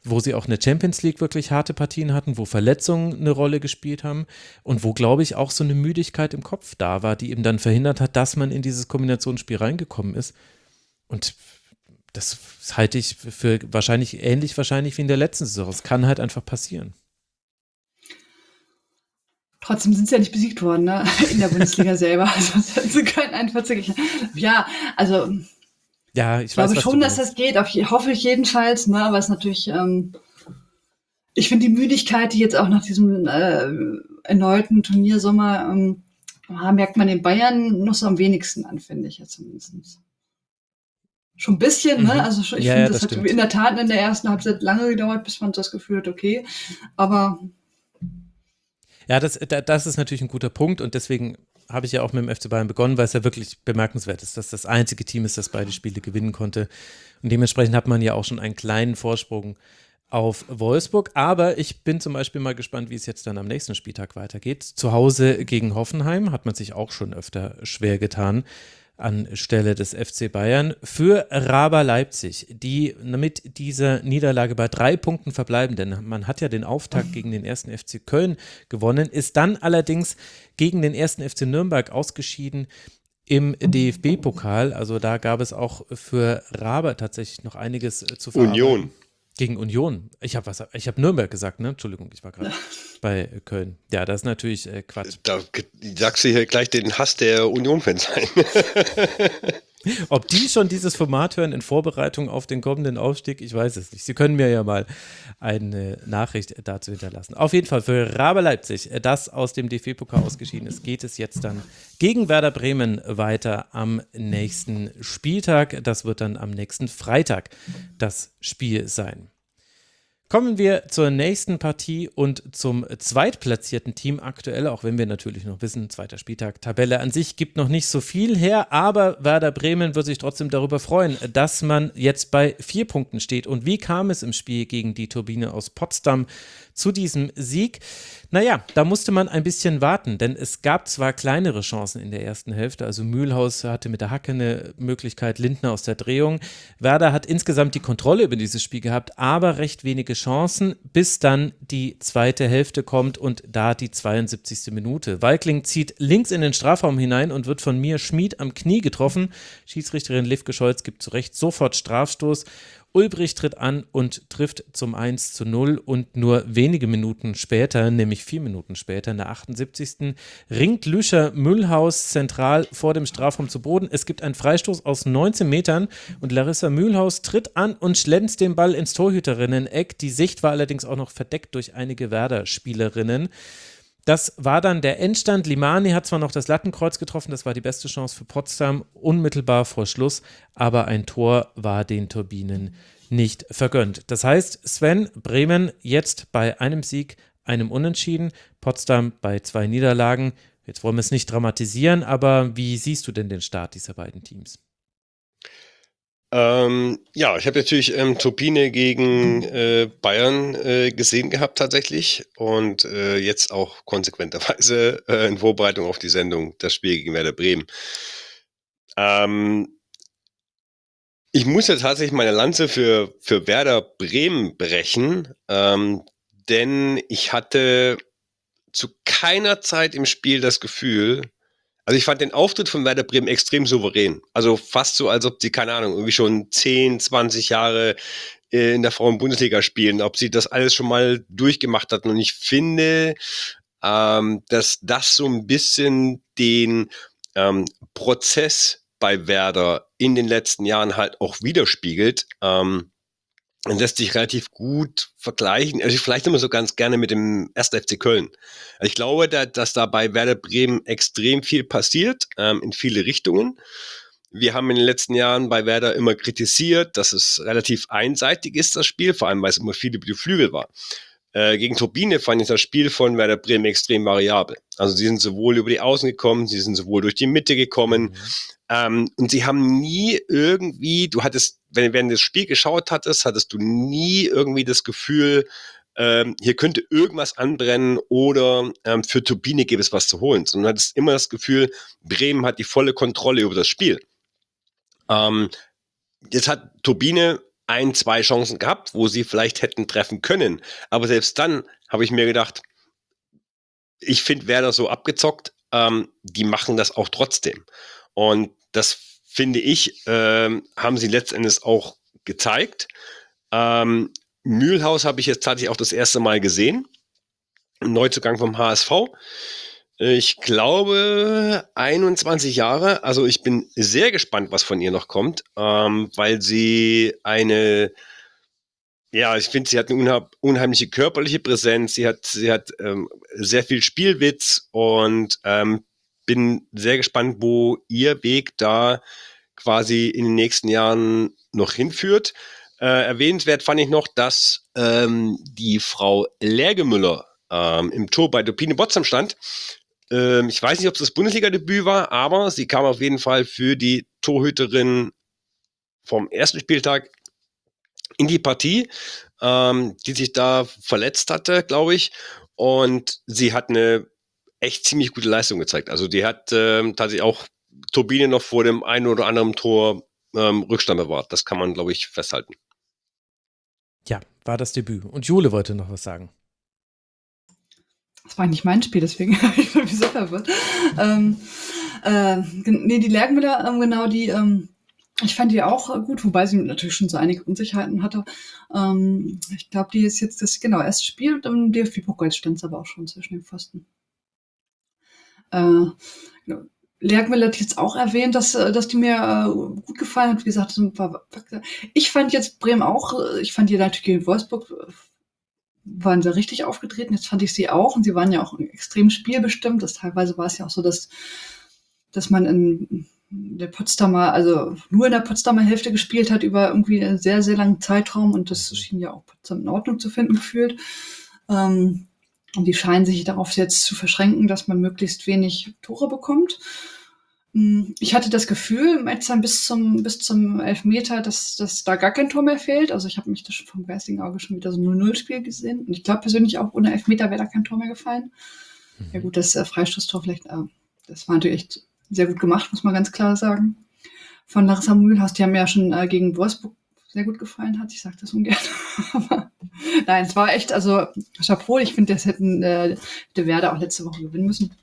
wo sie auch in der Champions League wirklich harte Partien hatten, wo Verletzungen eine Rolle gespielt haben und wo, glaube ich, auch so eine Müdigkeit im Kopf da war, die eben dann verhindert hat, dass man in dieses Kombinationsspiel reingekommen ist. Und das halte ich für wahrscheinlich ähnlich wahrscheinlich wie in der letzten Saison. Es kann halt einfach passieren. Trotzdem sind sie ja nicht besiegt worden, ne? In der Bundesliga selber. Also sie können einfach wirklich. Ja, also ja, ich, ich weiß, glaube was schon, du dass das geht. Auf, hoffe ich jedenfalls, ne? Aber es ist natürlich. Ähm, ich finde die Müdigkeit, die jetzt auch nach diesem äh, erneuten Turniersommer ähm, merkt man den Bayern noch so am wenigsten an, finde ich jetzt zumindest. Schon ein bisschen, mhm. ne? Also ich ja, finde, ja, das, das hat stimmt. in der Tat in der ersten Halbzeit lange gedauert, bis man das Gefühl hat, okay. Aber ja, das, das ist natürlich ein guter Punkt und deswegen habe ich ja auch mit dem F C Bayern begonnen, weil es ja wirklich bemerkenswert ist, dass das einzige Team ist, das beide Spiele gewinnen konnte. Und dementsprechend hat man ja auch schon einen kleinen Vorsprung auf Wolfsburg. Aber ich bin zum Beispiel mal gespannt, wie es jetzt dann am nächsten Spieltag weitergeht. Zu Hause gegen Hoffenheim hat man sich auch schon öfter schwer getan anstelle des F C Bayern. Für Raber Leipzig, die mit dieser Niederlage bei drei Punkten verbleiben, denn man hat ja den Auftakt gegen den ersten F C Köln gewonnen, ist dann allerdings gegen den ersten F C Nürnberg ausgeschieden im D F B-Pokal. Also da gab es auch für Raber tatsächlich noch einiges zu verarbeiten. Union. Gegen Union. Ich habe was, ich habe Nürnberg gesagt, ne? Entschuldigung, ich war gerade bei Köln. Ja, das ist natürlich äh, Quatsch. Da sagst du hier gleich den Hass der Union-Fans ein. Ob die schon dieses Format hören in Vorbereitung auf den kommenden Aufstieg, ich weiß es nicht. Sie können mir ja mal eine Nachricht dazu hinterlassen. Auf jeden Fall für Raber Leipzig, das aus dem D F B-Pokal ausgeschieden ist, geht es jetzt dann gegen Werder Bremen weiter am nächsten Spieltag. Das wird dann am nächsten Freitag das Spiel sein. Kommen wir zur nächsten Partie und zum zweitplatzierten Team aktuell, auch wenn wir natürlich noch wissen, zweiter Spieltag, Tabelle an sich gibt noch nicht so viel her, aber Werder Bremen wird sich trotzdem darüber freuen, dass man jetzt bei vier Punkten steht. Und wie kam es im Spiel gegen die Turbine aus Potsdam zu diesem Sieg? Naja, da musste man ein bisschen warten, denn es gab zwar kleinere Chancen in der ersten Hälfte, also Mühlhaus hatte mit der Hacke eine Möglichkeit, Lindner aus der Drehung. Werder hat insgesamt die Kontrolle über dieses Spiel gehabt, aber recht wenige Chancen, bis dann die zweite Hälfte kommt und da die zweiundsiebzigste Minute. Weikling zieht links in den Strafraum hinein und wird von Mir Schmid am Knie getroffen. Schiedsrichterin Livke Scholz gibt zu Recht sofort Strafstoß. Ulbricht tritt an und trifft zum eins zu null und nur wenige Minuten später, nämlich vier Minuten später, in der achtundsiebzigsten ringt Lüscher Mühlhaus zentral vor dem Strafraum zu Boden. Es gibt einen Freistoß aus neunzehn Metern und Larissa Mühlhaus tritt an und schlänzt den Ball ins Torhüterinnen-Eck. Die Sicht war allerdings auch noch verdeckt durch einige Werder-Spielerinnen. Das war dann der Endstand. Limani hat zwar noch das Lattenkreuz getroffen, das war die beste Chance für Potsdam, unmittelbar vor Schluss, aber ein Tor war den Turbinen nicht vergönnt. Das heißt, Sven, Bremen jetzt bei einem Sieg, einem Unentschieden, Potsdam bei zwei Niederlagen. Jetzt wollen wir es nicht dramatisieren, aber wie siehst du denn den Start dieser beiden Teams? Ähm, ja, ich habe natürlich ähm, Turbine gegen äh, Bayern äh, gesehen gehabt tatsächlich und äh, jetzt auch konsequenterweise äh, in Vorbereitung auf die Sendung das Spiel gegen Werder Bremen. Ähm, ich muss ja tatsächlich meine Lanze für, für Werder Bremen brechen, ähm, denn ich hatte zu keiner Zeit im Spiel das Gefühl, also ich fand den Auftritt von Werder Bremen extrem souverän. Also fast so, als ob sie, keine Ahnung, irgendwie schon zehn, zwanzig Jahre in der Frauen-Bundesliga spielen, ob sie das alles schon mal durchgemacht hatten. Und ich finde, ähm, dass das so ein bisschen den ähm, Prozess bei Werder in den letzten Jahren halt auch widerspiegelt. Ähm, und lässt sich relativ gut vergleichen, also vielleicht immer so ganz gerne mit dem ersten F C Köln. Ich glaube, da, dass da bei Werder Bremen extrem viel passiert, ähm, in viele Richtungen. Wir haben in den letzten Jahren bei Werder immer kritisiert, dass es relativ einseitig ist, das Spiel, vor allem, weil es immer viel über die Flügel war. Äh, gegen Turbine fand ich das Spiel von Werder Bremen extrem variabel. Also sie sind sowohl über die Außen gekommen, sie sind sowohl durch die Mitte gekommen, mhm. ähm, und sie haben nie irgendwie, du hattest, wenn, wenn du das Spiel geschaut hattest, hattest du nie irgendwie das Gefühl, ähm, hier könnte irgendwas anbrennen oder ähm, für Turbine gäbe es was zu holen, sondern du hattest immer das Gefühl, Bremen hat die volle Kontrolle über das Spiel. Ähm, jetzt hat Turbine ein, zwei Chancen gehabt, wo sie vielleicht hätten treffen können. Aber selbst dann habe ich mir gedacht, ich finde Werder so abgezockt, ähm, die machen das auch trotzdem. Und das finde ich, ähm, haben sie letztendlich auch gezeigt. Ähm, Mühlhaus habe ich jetzt tatsächlich auch das erste Mal gesehen. Ein Neuzugang vom H S V. Ich glaube einundzwanzig Jahre. Also ich bin sehr gespannt, was von ihr noch kommt, ähm, weil sie eine, ja, ich finde, sie hat eine unha- unheimliche körperliche Präsenz. Sie hat, sie hat ähm, sehr viel Spielwitz und ähm, bin sehr gespannt, wo ihr Weg da quasi in den nächsten Jahren noch hinführt. Äh, erwähnenswert fand ich noch, dass ähm, die Frau Lergemüller ähm, im Tor bei Turbine Potsdam stand. Ähm, ich weiß nicht, ob es das Bundesliga-Debüt war, aber sie kam auf jeden Fall für die Torhüterin vom ersten Spieltag in die Partie, ähm, die sich da verletzt hatte, glaube ich. Und sie hat eine echt ziemlich gute Leistung gezeigt. Also die hat ähm, tatsächlich auch Turbine noch vor dem einen oder anderen Tor ähm, Rückstand bewahrt. Das kann man, glaube ich, festhalten. Ja, war das Debüt. Und Jule wollte noch was sagen. Das war nicht mein Spiel, deswegen bin ich irgendwie so verwirrt. Ähm, äh, gen- nee, die Lergenmüller, ähm, genau, die, ähm, ich fand die auch äh, gut, wobei sie natürlich schon so einige Unsicherheiten hatte. Ähm, ich glaube, die ist jetzt das, genau, erste Spiel und im D F B-Pokal stand es aber auch schon zwischen den Pfosten. Äh, genau. Lergenmüller hat jetzt auch erwähnt, dass, äh, dass die mir äh, gut gefallen hat. Wie gesagt, so ein paar Fakten. Ich fand jetzt Bremen auch, äh, ich fand die natürlich gegen Wolfsburg äh, waren sie richtig aufgetreten. Jetzt fand ich sie auch und sie waren ja auch extrem spielbestimmt. Das teilweise war es ja auch so, dass, dass man in der Potsdamer, also nur in der Potsdamer Hälfte gespielt hat über irgendwie einen sehr, sehr langen Zeitraum und das schien ja auch Potsdam in Ordnung zu finden gefühlt. Ähm, und die scheinen sich darauf jetzt zu verschränken, dass man möglichst wenig Tore bekommt. Ich hatte das Gefühl, jetzt dann bis zum, bis zum Elfmeter, dass, dass da gar kein Tor mehr fehlt. Also ich habe mich das schon vom geistigen Auge schon wieder so ein null null Spiel gesehen. Und ich glaube persönlich auch, ohne Elfmeter wäre da kein Tor mehr gefallen. Mhm. Ja gut, das äh, Freistoßtor vielleicht, äh, das war natürlich echt sehr gut gemacht, muss man ganz klar sagen. Von Larissa Mühlhaus, die haben ja schon äh, gegen Wolfsburg sehr gut gefallen hat. Ich sage das ungern. Nein, es war echt, also Chapeau. Ich finde, das hätten äh, der Werder auch letzte Woche gewinnen müssen.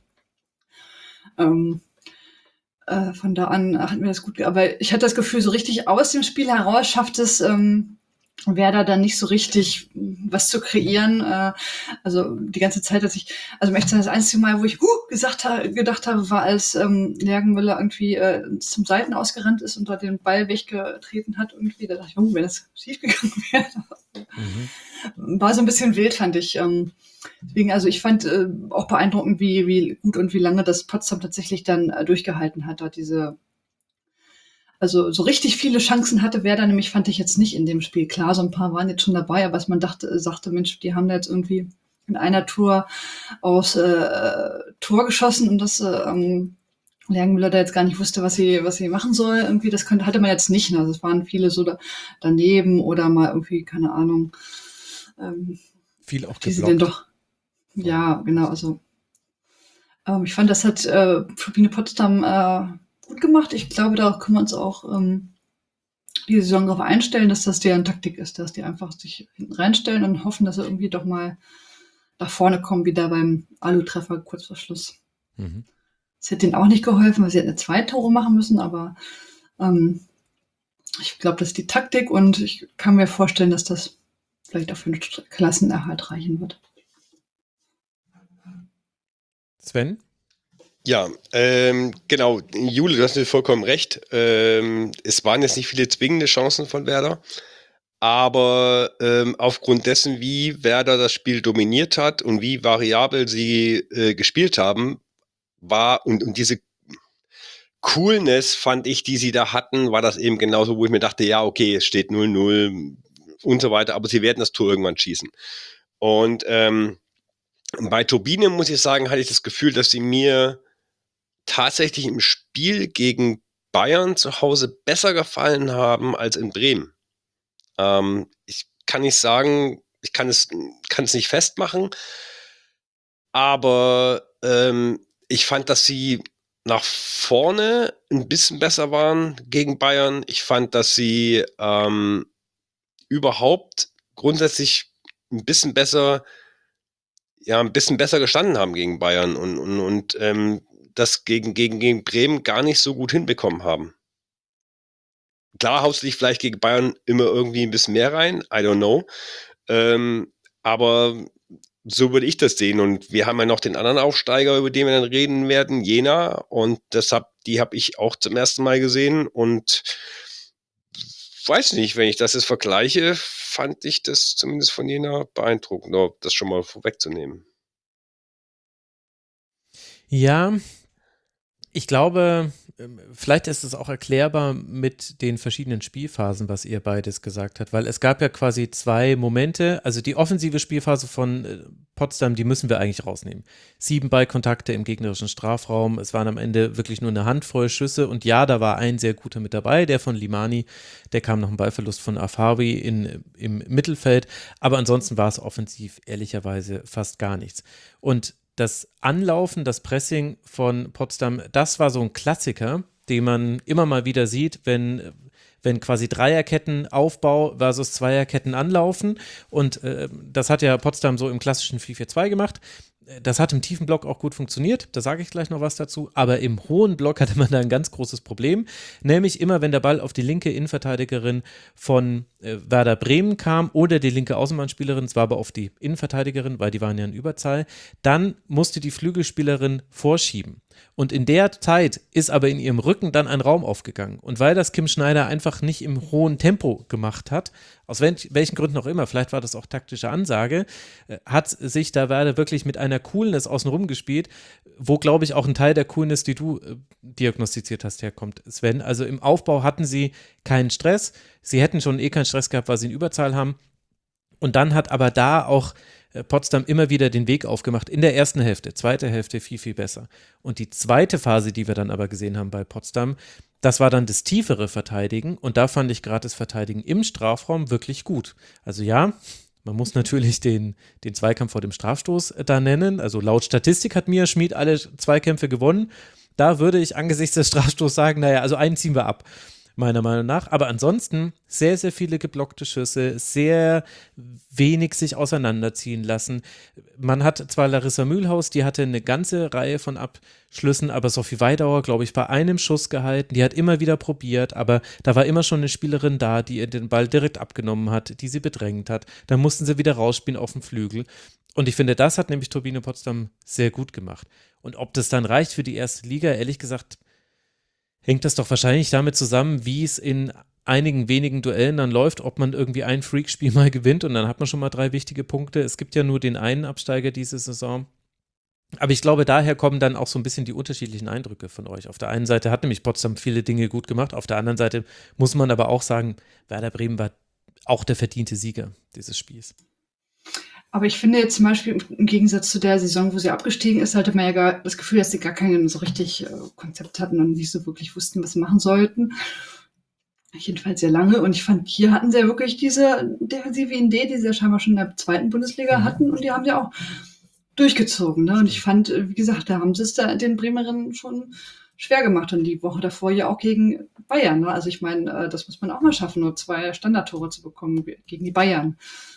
Ähm, Äh, von da an hat mir das gut, ge- aber ich hatte das Gefühl, so richtig aus dem Spiel heraus schafft es ähm, Werder dann nicht so richtig mh, was zu kreieren. Äh, also die ganze Zeit, dass ich, also echt das einzige Mal, wo ich huh, gesagt ha gedacht habe, war, als ähm, Lergenmüller irgendwie äh, zum Seiten ausgerannt ist und da den Ball weggetreten hat irgendwie. Da dachte ich, oh, wenn das schief gegangen wäre. Mhm. War so ein bisschen wild, fand ich. Ähm, Deswegen, also ich fand äh, auch beeindruckend, wie, wie gut und wie lange das Potsdam tatsächlich dann äh, durchgehalten hat. Dort diese, also so richtig viele Chancen hatte Werder nämlich, fand ich jetzt nicht in dem Spiel. Klar, so ein paar waren jetzt schon dabei, aber was man dachte, äh, sagte, Mensch, die haben da jetzt irgendwie in einer Tour aus äh, Tor geschossen und das äh, ähm, Lergenmüller da jetzt gar nicht wusste, was sie, was sie machen soll. Irgendwie, das könnte, hatte man jetzt nicht. Ne? Also es waren viele so da, daneben oder mal irgendwie, keine Ahnung. Ähm, Viel auch die sie denn geblockt. doch. Ja, genau. Also ähm, ich fand, das hat äh, Turbine Potsdam äh, gut gemacht. Ich glaube, da können wir uns auch ähm, die Saison darauf einstellen, dass das deren Taktik ist, dass die einfach sich hinten reinstellen und hoffen, dass sie irgendwie doch mal nach vorne kommen, wie da beim Alu-Treffer kurz vor Schluss. Mhm. Das hätte ihnen auch nicht geholfen, weil sie hätten zwei Tore machen müssen, aber ähm, ich glaube, das ist die Taktik und ich kann mir vorstellen, dass das vielleicht auch für einen Klassenerhalt reichen wird. Sven? Ja, ähm, genau. Jule, du hast natürlich vollkommen recht. Ähm, es waren jetzt nicht viele zwingende Chancen von Werder. Aber ähm, aufgrund dessen, wie Werder das Spiel dominiert hat und wie variabel sie äh, gespielt haben, war und, und diese Coolness, fand ich, die sie da hatten, war das eben genauso, wo ich mir dachte, ja, okay, es steht null null und so weiter, aber sie werden das Tor irgendwann schießen. Und ähm, bei Turbine, muss ich sagen, hatte ich das Gefühl, dass sie mir tatsächlich im Spiel gegen Bayern zu Hause besser gefallen haben als in Bremen. Ähm, ich kann nicht sagen, ich kann es, kann es nicht festmachen, aber ähm, ich fand, dass sie nach vorne ein bisschen besser waren gegen Bayern. Ich fand, dass sie ähm, überhaupt grundsätzlich ein bisschen besser, ja, ein bisschen besser gestanden haben gegen Bayern und, und, und ähm, das gegen, gegen, gegen Bremen gar nicht so gut hinbekommen haben. Klar haust du dich vielleicht gegen Bayern immer irgendwie ein bisschen mehr rein, I don't know. Ähm, aber so würde ich das sehen. Und wir haben ja noch den anderen Aufsteiger, über den wir dann reden werden, Jena. Und deshalb, die habe ich auch zum ersten Mal gesehen. Und weiß nicht, wenn ich das jetzt vergleiche, fand ich das zumindest von Jena beeindruckend, um das schon mal vorwegzunehmen. Ja, ich glaube, vielleicht ist es auch erklärbar mit den verschiedenen Spielphasen, was ihr beides gesagt habt, weil es gab ja quasi zwei Momente, also die offensive Spielphase von Potsdam, die müssen wir eigentlich rausnehmen. Sieben Ballkontakte im gegnerischen Strafraum, es waren am Ende wirklich nur eine Handvoll Schüsse und ja, da war ein sehr guter mit dabei, der von Limani, der kam noch ein Ballverlust von Afawi in, im Mittelfeld, aber ansonsten war es offensiv ehrlicherweise fast gar nichts. Und das Anlaufen, das Pressing von Potsdam, das war so ein Klassiker, den man immer mal wieder sieht, wenn, wenn quasi Dreierketten Aufbau versus Zweierketten anlaufen. Und äh, das hat ja Potsdam so im klassischen vier vier zwei gemacht. Das hat im tiefen Block auch gut funktioniert, da sage ich gleich noch was dazu, aber im hohen Block hatte man da ein ganz großes Problem, nämlich immer, wenn der Ball auf die linke Innenverteidigerin von äh, Werder Bremen kam oder die linke Außenbahnspielerin, es war aber auf die Innenverteidigerin, weil die waren ja in Überzahl, dann musste die Flügelspielerin vorschieben. Und in der Zeit ist aber in ihrem Rücken dann ein Raum aufgegangen. Und weil das Kim Schneider einfach nicht im hohen Tempo gemacht hat, aus welchen Gründen auch immer, vielleicht war das auch taktische Ansage, hat sich da Werder wirklich mit einer Coolness außenrum gespielt, wo, glaube ich, auch ein Teil der Coolness, die du äh, diagnostiziert hast, herkommt, Sven. Also im Aufbau hatten sie keinen Stress. Sie hätten schon eh keinen Stress gehabt, weil sie eine Überzahl haben. Und dann hat aber da auch Potsdam immer wieder den Weg aufgemacht in der ersten Hälfte, zweite Hälfte viel, viel besser. Und die zweite Phase, die wir dann aber gesehen haben bei Potsdam, das war dann das tiefere Verteidigen und da fand ich gerade das Verteidigen im Strafraum wirklich gut. Also ja, man muss natürlich den, den Zweikampf vor dem Strafstoß da nennen, also laut Statistik hat Mia Schmid alle Zweikämpfe gewonnen. Da würde ich angesichts des Strafstoßes sagen, naja, also einen ziehen wir ab. Meiner Meinung nach, aber ansonsten sehr, sehr viele geblockte Schüsse, sehr wenig sich auseinanderziehen lassen. Man hat zwar Larissa Mühlhaus, die hatte eine ganze Reihe von Abschlüssen, aber Sophie Weidauer, glaube ich, bei einem Schuss gehalten, die hat immer wieder probiert, aber da war immer schon eine Spielerin da, die ihr den Ball direkt abgenommen hat, die sie bedrängt hat. Dann mussten sie wieder rausspielen auf dem Flügel. Und ich finde, das hat nämlich Turbine Potsdam sehr gut gemacht. Und ob das dann reicht für die erste Liga, ehrlich gesagt, hängt das doch wahrscheinlich damit zusammen, wie es in einigen wenigen Duellen dann läuft, ob man irgendwie ein Freakspiel mal gewinnt und dann hat man schon mal drei wichtige Punkte. Es gibt ja nur den einen Absteiger diese Saison. Aber ich glaube, daher kommen dann auch so ein bisschen die unterschiedlichen Eindrücke von euch. Auf der einen Seite hat nämlich Potsdam viele Dinge gut gemacht, auf der anderen Seite muss man aber auch sagen, Werder Bremen war auch der verdiente Sieger dieses Spiels. Aber ich finde jetzt zum Beispiel im Gegensatz zu der Saison, wo sie abgestiegen ist, hatte man ja gar das Gefühl, dass sie gar kein so richtig äh, Konzept hatten und nicht so wirklich wussten, was sie machen sollten. Jedenfalls sehr lange. Und ich fand, hier hatten sie ja wirklich diese defensive Idee, die sie ja scheinbar schon in der zweiten Bundesliga hatten und die haben sie auch durchgezogen. Ne? Und ich fand, wie gesagt, da haben sie es da den Bremerinnen schon schwer gemacht und die Woche davor ja auch gegen Bayern. Ne? Also ich meine, das muss man auch mal schaffen, nur zwei Standardtore zu bekommen gegen die Bayern.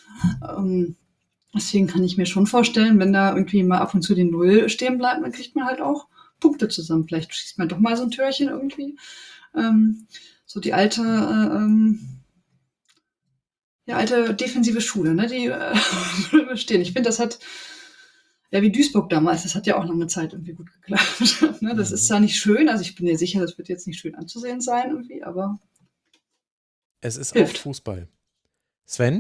Ähm, Deswegen kann ich mir schon vorstellen, wenn da irgendwie mal ab und zu die Null stehen bleibt, dann kriegt man halt auch Punkte zusammen. Vielleicht schießt man doch mal so ein Türchen irgendwie. Ähm, so die alte, äh, ähm, die alte defensive Schule, ne, die äh, stehen. Ich finde, das hat, ja, wie Duisburg damals, das hat ja auch lange Zeit irgendwie gut geklappt. ne, das ist zwar nicht schön, also ich bin mir sicher, das wird jetzt nicht schön anzusehen sein irgendwie, aber es ist hilft. Auch Fußball. Sven?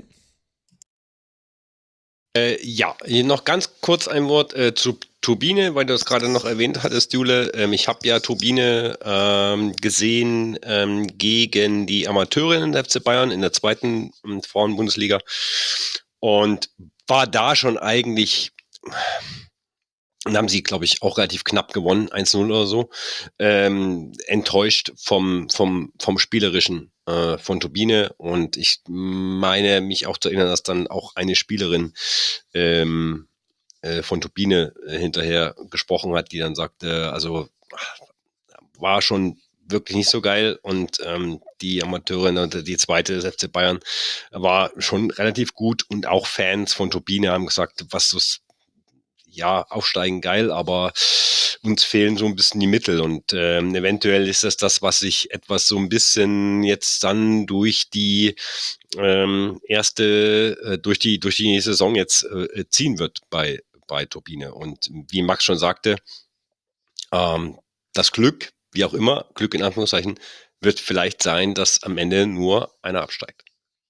Äh, ja, hier noch ganz kurz ein Wort äh, zu Turbine, weil du das gerade noch erwähnt hattest, Jule. Ähm, ich habe ja Turbine ähm, gesehen ähm, gegen die Amateurinnen der F C Bayern in der zweiten ähm, Frauen-Bundesliga und war da schon eigentlich, und haben sie, glaube ich, auch relativ knapp gewonnen, eins zu null oder so, ähm, enttäuscht vom, vom, vom Spielerischen äh, von Turbine. Und ich meine, mich auch zu erinnern, dass dann auch eine Spielerin ähm, äh, von Turbine äh, hinterher gesprochen hat, die dann sagte, also war schon wirklich nicht so geil und ähm, die Amateurin oder die zweite des F C Bayern war schon relativ gut und auch Fans von Turbine haben gesagt, was das, ja, aufsteigen geil, aber uns fehlen so ein bisschen die Mittel und ähm, eventuell ist das das, was sich etwas so ein bisschen jetzt dann durch die ähm, erste, äh, durch die durch die Saison jetzt äh, ziehen wird bei bei Turbine und wie Max schon sagte, ähm, das Glück, wie auch immer, Glück in Anführungszeichen, wird vielleicht sein, dass am Ende nur einer absteigt.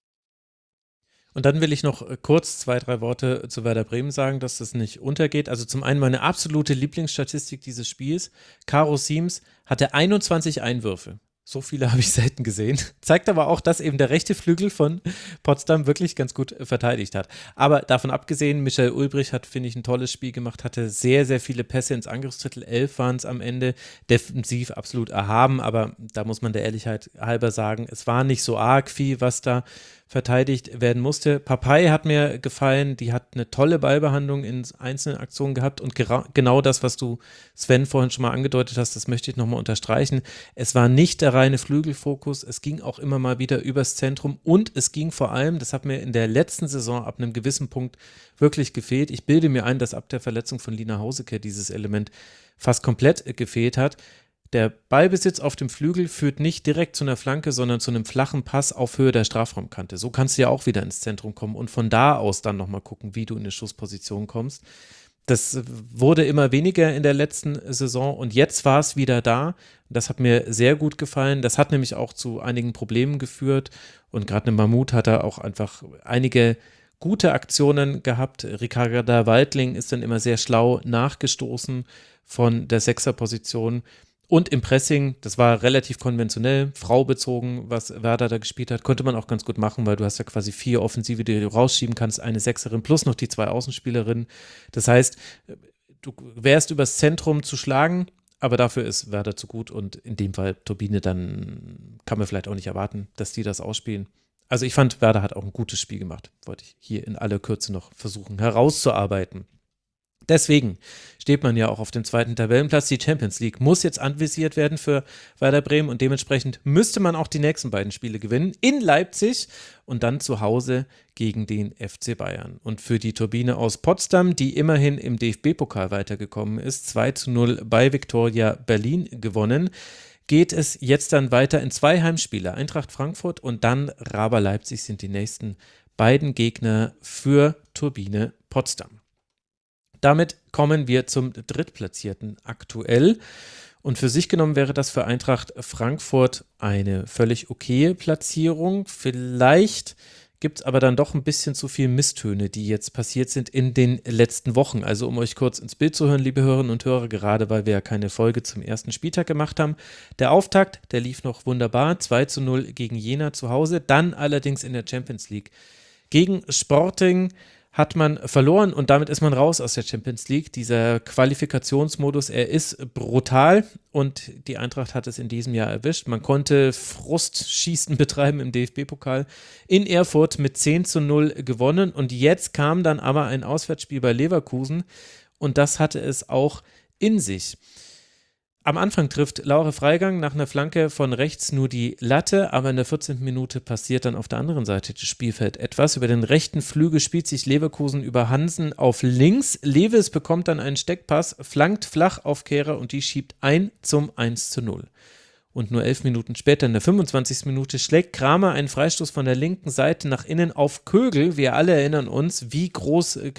Und dann will ich noch kurz zwei, drei Worte zu Werder Bremen sagen, dass das nicht untergeht. Also zum einen meine absolute Lieblingsstatistik dieses Spiels. Caro Siems hatte einundzwanzig Einwürfe. So viele habe ich selten gesehen. Zeigt aber auch, dass eben der rechte Flügel von Potsdam wirklich ganz gut verteidigt hat. Aber davon abgesehen, Michael Ulbrich hat, finde ich, ein tolles Spiel gemacht, hatte sehr, sehr viele Pässe ins Angriffsdrittel. Elf waren es am Ende. Defensiv absolut erhaben, aber da muss man der Ehrlichkeit halber sagen, es war nicht so arg viel, was da verteidigt werden musste. Papay hat mir gefallen, die hat eine tolle Ballbehandlung in einzelnen Aktionen gehabt und gera- genau das, was du, Sven, vorhin schon mal angedeutet hast, das möchte ich nochmal unterstreichen. Es war nicht der reine Flügelfokus, es ging auch immer mal wieder übers Zentrum und es ging vor allem, das hat mir in der letzten Saison ab einem gewissen Punkt wirklich gefehlt. Ich bilde mir ein, dass ab der Verletzung von Lina Hauseke dieses Element fast komplett gefehlt hat. Der Ballbesitz auf dem Flügel führt nicht direkt zu einer Flanke, sondern zu einem flachen Pass auf Höhe der Strafraumkante. So kannst du ja auch wieder ins Zentrum kommen und von da aus dann nochmal gucken, wie du in eine Schussposition kommst. Das wurde immer weniger in der letzten Saison und jetzt war es wieder da. Das hat mir sehr gut gefallen. Das hat nämlich auch zu einigen Problemen geführt und gerade in Mahmoud hat er auch einfach einige gute Aktionen gehabt. Ricarda Waldling ist dann immer sehr schlau nachgestoßen von der Sechserposition. Und im Pressing, das war relativ konventionell, fraubezogen, was Werder da gespielt hat, konnte man auch ganz gut machen, weil du hast ja quasi vier Offensive, die du rausschieben kannst, eine Sechserin plus noch die zwei Außenspielerinnen. Das heißt, du wärst übers Zentrum zu schlagen, aber dafür ist Werder zu gut und in dem Fall Turbine, dann kann man vielleicht auch nicht erwarten, dass die das ausspielen. Also ich fand, Werder hat auch ein gutes Spiel gemacht, wollte ich hier in aller Kürze noch versuchen herauszuarbeiten. Deswegen steht man ja auch auf dem zweiten Tabellenplatz. Die Champions League muss jetzt anvisiert werden für Werder Bremen und dementsprechend müsste man auch die nächsten beiden Spiele gewinnen. In Leipzig und dann zu Hause gegen den F C Bayern. Und für die Turbine aus Potsdam, die immerhin im D F B-Pokal weitergekommen ist, zwei zu null bei Viktoria Berlin gewonnen, geht es jetzt dann weiter in zwei Heimspiele. Eintracht Frankfurt und dann Raber Leipzig sind die nächsten beiden Gegner für Turbine Potsdam. Damit kommen wir zum Drittplatzierten aktuell und für sich genommen wäre das für Eintracht Frankfurt eine völlig okaye Platzierung. Vielleicht gibt es aber dann doch ein bisschen zu viel Misstöne, die jetzt passiert sind in den letzten Wochen. Also um euch kurz ins Bild zu hören, liebe Hörerinnen und Hörer, gerade weil wir ja keine Folge zum ersten Spieltag gemacht haben. Der Auftakt, der lief noch wunderbar, zwei zu null gegen Jena zu Hause, dann allerdings in der Champions League gegen Sporting hat man verloren und damit ist man raus aus der Champions League. Dieser Qualifikationsmodus, er ist brutal und die Eintracht hat es in diesem Jahr erwischt. Man konnte Frustschießen betreiben im D F B-Pokal in Erfurt mit zehn zu null gewonnen und jetzt kam dann aber ein Auswärtsspiel bei Leverkusen und das hatte es auch in sich. Am Anfang trifft Laura Freigang nach einer Flanke von rechts nur die Latte, aber in der vierzehnten Minute passiert dann auf der anderen Seite des Spielfelds etwas. Über den rechten Flügel spielt sich Leverkusen über Hansen auf links. Lewis bekommt dann einen Steckpass, flankt flach auf Kehrer und die schiebt ein zum eins zu null. Und nur elf Minuten später, in der fünfundzwanzigsten Minute, schlägt Kramer einen Freistoß von der linken Seite nach innen auf Kögel. Wir alle erinnern uns, wie groß äh,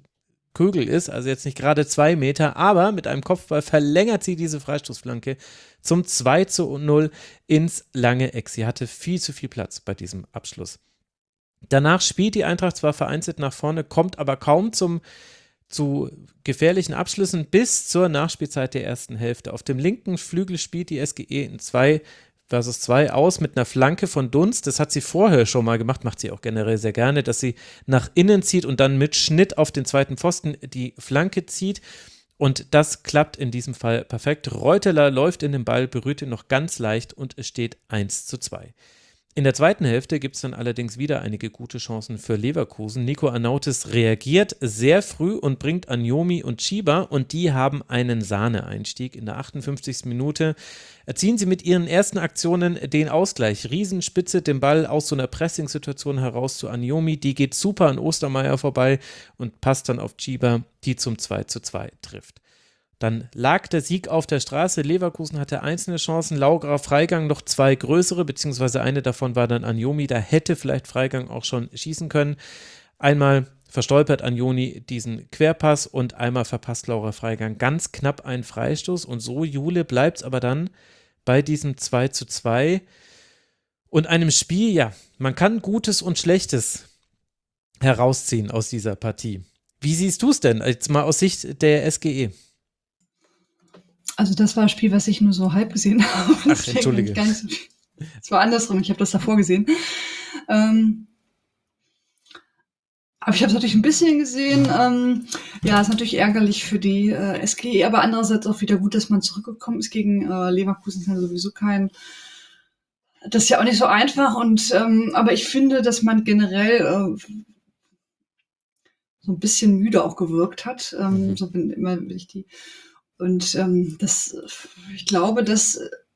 Kögel ist, also jetzt nicht gerade zwei Meter, aber mit einem Kopfball verlängert sie diese Freistoßflanke zum zwei zu null ins lange Eck. Sie hatte viel zu viel Platz bei diesem Abschluss. Danach spielt die Eintracht zwar vereinzelt nach vorne, kommt aber kaum zum, zu gefährlichen Abschlüssen bis zur Nachspielzeit der ersten Hälfte. Auf dem linken Flügel spielt die S G E in zwei versus zwei aus mit einer Flanke von Dunst. Das hat sie vorher schon mal gemacht, macht sie auch generell sehr gerne, dass sie nach innen zieht und dann mit Schnitt auf den zweiten Pfosten die Flanke zieht. Und das klappt in diesem Fall perfekt. Reuteler läuft in den Ball, berührt ihn noch ganz leicht und es steht eins zu zwei. In der zweiten Hälfte gibt es dann allerdings wieder einige gute Chancen für Leverkusen. Nico Arnautis reagiert sehr früh und bringt Anjomi und Chiba und die haben einen Sahneeinstieg. In der achtundfünfzigsten Minute erzielen sie mit ihren ersten Aktionen den Ausgleich. Riesenspitze den Ball aus so einer Pressing-Situation heraus zu Anjomi. Die geht super an Ostermeier vorbei und passt dann auf Chiba, die zum zwei zu zwei trifft. Dann lag der Sieg auf der Straße. Leverkusen hatte einzelne Chancen, Laugerer Freigang noch zwei größere, beziehungsweise eine davon war dann Anjomi. Da hätte vielleicht Freigang auch schon schießen können. Einmal verstolpert Anjomi diesen Querpass und einmal verpasst Laura Freigang ganz knapp einen Freistoß. Und so, Jule, bleibt es aber dann bei diesem zwei zu zwei und einem Spiel, ja, man kann Gutes und Schlechtes herausziehen aus dieser Partie. Wie siehst du es denn, jetzt mal aus Sicht der S G E? Also das war ein Spiel, was ich nur so halb gesehen habe. Ach, entschuldige. Es war andersrum, ich habe das davor gesehen. Ähm, aber ich habe es natürlich ein bisschen gesehen. Ähm, ja, ist natürlich ärgerlich für die äh, S G E, aber andererseits auch wieder gut, dass man zurückgekommen ist gegen äh, Leverkusen. Ist ja sowieso kein, das ist ja auch nicht so einfach. Und ähm, aber ich finde, dass man generell äh, so ein bisschen müde auch gewirkt hat. Ähm, Mhm. So bin immer bin ich die. Und ähm, das, ich glaube, dass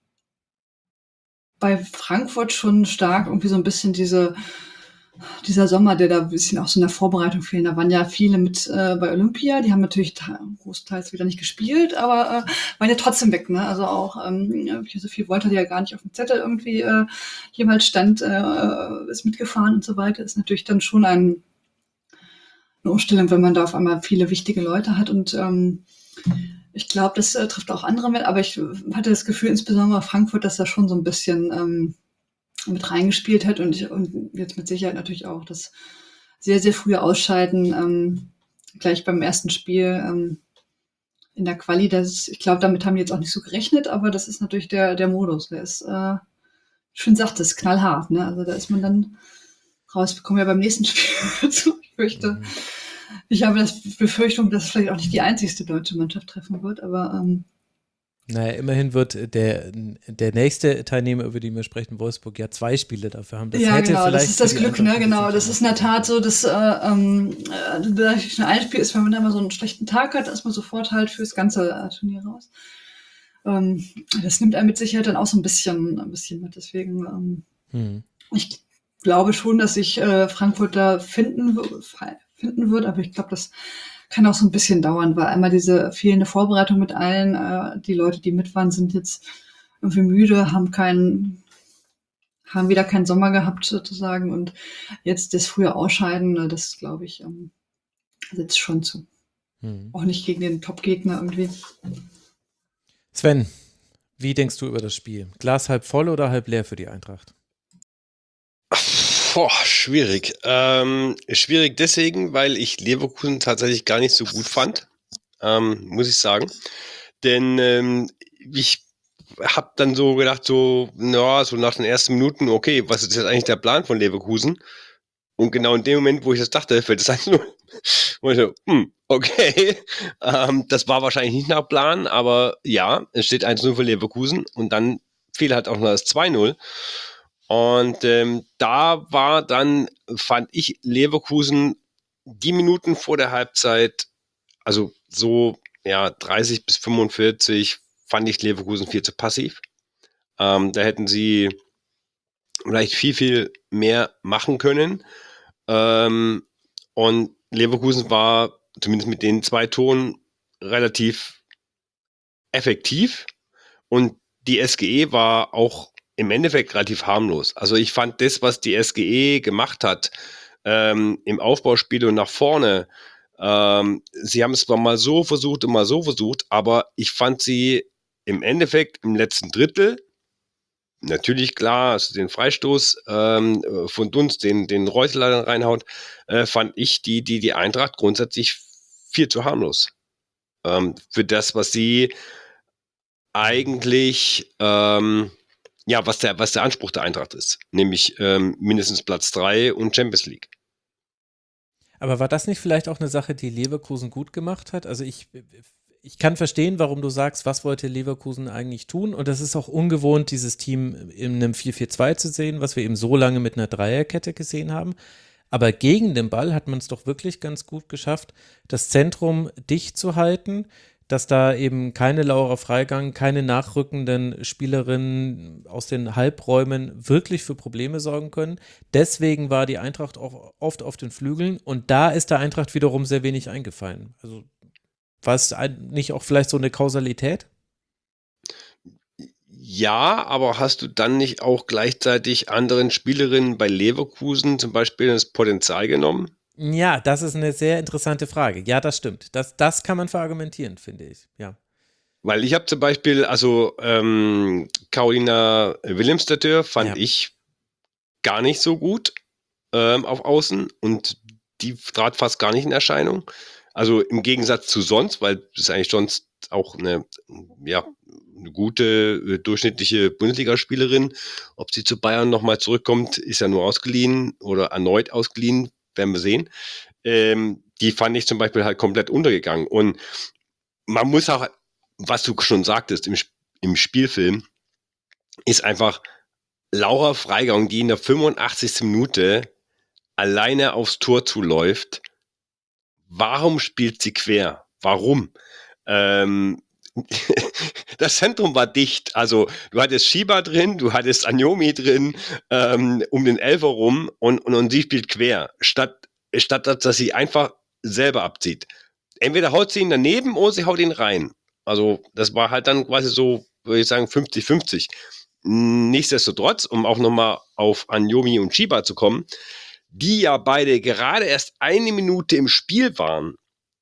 bei Frankfurt schon stark irgendwie so ein bisschen diese, dieser Sommer, der da ein bisschen auch so in der Vorbereitung fehlt. Da waren ja viele mit äh, bei Olympia, die haben natürlich te- großteils wieder nicht gespielt, aber äh, waren ja trotzdem weg, ne? Also auch ähm, so viel wollte die ja gar nicht auf dem Zettel irgendwie äh, jemals stand, äh, ist mitgefahren und so weiter. Ist natürlich dann schon ein, eine Umstellung, wenn man da auf einmal viele wichtige Leute hat und ähm, ich glaube, das äh, trifft auch andere mit, aber ich hatte das Gefühl, insbesondere Frankfurt, dass da schon so ein bisschen ähm, mit reingespielt hat und, ich, und jetzt mit Sicherheit natürlich auch das sehr, sehr frühe Ausscheiden ähm, gleich beim ersten Spiel ähm, in der Quali. Das ist, ich glaube, damit haben die jetzt auch nicht so gerechnet, aber das ist natürlich der, der Modus. Der ist, äh, schön sagt es, knallhart. Ne? Also da ist man dann raus. Wir kommen ja beim nächsten Spiel dazu. Ich fürchte. Mhm. Ich habe das Befürchtung, dass es vielleicht auch nicht die einzigste deutsche Mannschaft treffen wird, aber ähm naja, immerhin wird der, der nächste Teilnehmer, über den wir sprechen, Wolfsburg, ja zwei Spiele dafür haben. Das ja, hätte genau, vielleicht das ist das Glück, ne, genau. Das ist in der Tat so, dass äh, ähm, äh, ein Spiel ist, wenn man da mal so einen schlechten Tag hat, ist man sofort halt fürs ganze äh, Turnier raus. Ähm, das nimmt einem mit Sicherheit dann auch so ein bisschen, ein bisschen mit. Deswegen, ähm, hm. ich glaube schon, dass sich äh, Frankfurt da finden wird. finden wird, aber ich glaube, das kann auch so ein bisschen dauern, weil einmal diese fehlende Vorbereitung mit allen, äh, die Leute, die mit waren, sind jetzt irgendwie müde, haben keinen, haben wieder keinen Sommer gehabt sozusagen und jetzt das frühe Ausscheiden, das glaube ich, ähm, setzt schon zu. Hm. Auch nicht gegen den Top-Gegner irgendwie. Sven, wie denkst du über das Spiel? Glas halb voll oder halb leer für die Eintracht? Boah, schwierig. Ähm, schwierig deswegen, weil ich Leverkusen tatsächlich gar nicht so gut fand, ähm, muss ich sagen. Denn ähm, ich habe dann so gedacht, so, na, so nach den ersten Minuten, okay, was ist jetzt eigentlich der Plan von Leverkusen? Und genau in dem Moment, wo ich das dachte, fällt es eins null. Und ich so, hm, okay, ähm, das war wahrscheinlich nicht nach Plan, aber ja, es steht eins null für Leverkusen und dann fiel halt auch noch das zwei null. Und ähm, da war dann, fand ich, Leverkusen die Minuten vor der Halbzeit, also so ja dreißig bis fünfundvierzig, fand ich Leverkusen viel zu passiv. Ähm, da hätten sie vielleicht viel, viel mehr machen können. Ähm, und Leverkusen war zumindest mit den zwei Toren relativ effektiv. Und die S G E war auch im Endeffekt relativ harmlos. Also ich fand das, was die S G E gemacht hat, ähm, im Aufbauspiel und nach vorne, ähm, sie haben es zwar mal so versucht und mal so versucht, aber ich fand sie im Endeffekt im letzten Drittel, natürlich klar, also den Freistoß ähm, von Dunst, den, den Reusler dann reinhaut, äh, fand ich die, die, die Eintracht grundsätzlich viel zu harmlos. Ähm, für das, was sie eigentlich ähm, ja, was der, was der Anspruch der Eintracht ist, nämlich ähm, mindestens Platz drei und Champions League. Aber war das nicht vielleicht auch eine Sache, die Leverkusen gut gemacht hat? Also ich, ich kann verstehen, warum du sagst, was wollte Leverkusen eigentlich tun, und das ist auch ungewohnt, dieses Team in einem vier vier zwei zu sehen, was wir eben so lange mit einer Dreierkette gesehen haben. Aber gegen den Ball hat man es doch wirklich ganz gut geschafft, das Zentrum dicht zu halten, dass da eben keine Laura Freigang, keine nachrückenden Spielerinnen aus den Halbräumen wirklich für Probleme sorgen können. Deswegen war die Eintracht auch oft auf den Flügeln, und da ist der Eintracht wiederum sehr wenig eingefallen. Also war es nicht auch vielleicht so eine Kausalität? Ja, aber hast du dann nicht auch gleichzeitig anderen Spielerinnen bei Leverkusen zum Beispiel das Potenzial genommen? Ja, das ist eine sehr interessante Frage. Ja, das stimmt. Das, das kann man verargumentieren, finde ich. Ja. Weil ich habe zum Beispiel, also ähm, Carolina Willemstadter fand Ja. ich gar nicht so gut ähm, auf Außen, und die trat fast gar nicht in Erscheinung. Also im Gegensatz zu sonst, weil das ist eigentlich sonst auch eine, ja, eine gute, äh, durchschnittliche Bundesligaspielerin. Ob sie zu Bayern nochmal zurückkommt, ist ja nur ausgeliehen oder erneut ausgeliehen, werden wir sehen. Ähm, die fand ich zum Beispiel halt komplett untergegangen. Und man muss auch, was du schon sagtest, im, im Spielfilm, ist einfach Laura Freigang, die in der fünfundachtzigsten Minute alleine aufs Tor zuläuft. Warum spielt sie quer? Warum? Ähm, das Zentrum war dicht. Also du hattest Shiba drin, du hattest Anjomi drin, ähm, um den Elfer rum, und, und, und sie spielt quer, statt, statt dass sie einfach selber abzieht. Entweder haut sie ihn daneben oder sie haut ihn rein. Also das war halt dann quasi so, würde ich sagen, fünfzig fünfzig. Nichtsdestotrotz, um auch nochmal auf Anjomi und Shiba zu kommen, die ja beide gerade erst eine Minute im Spiel waren,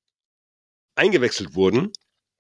eingewechselt wurden,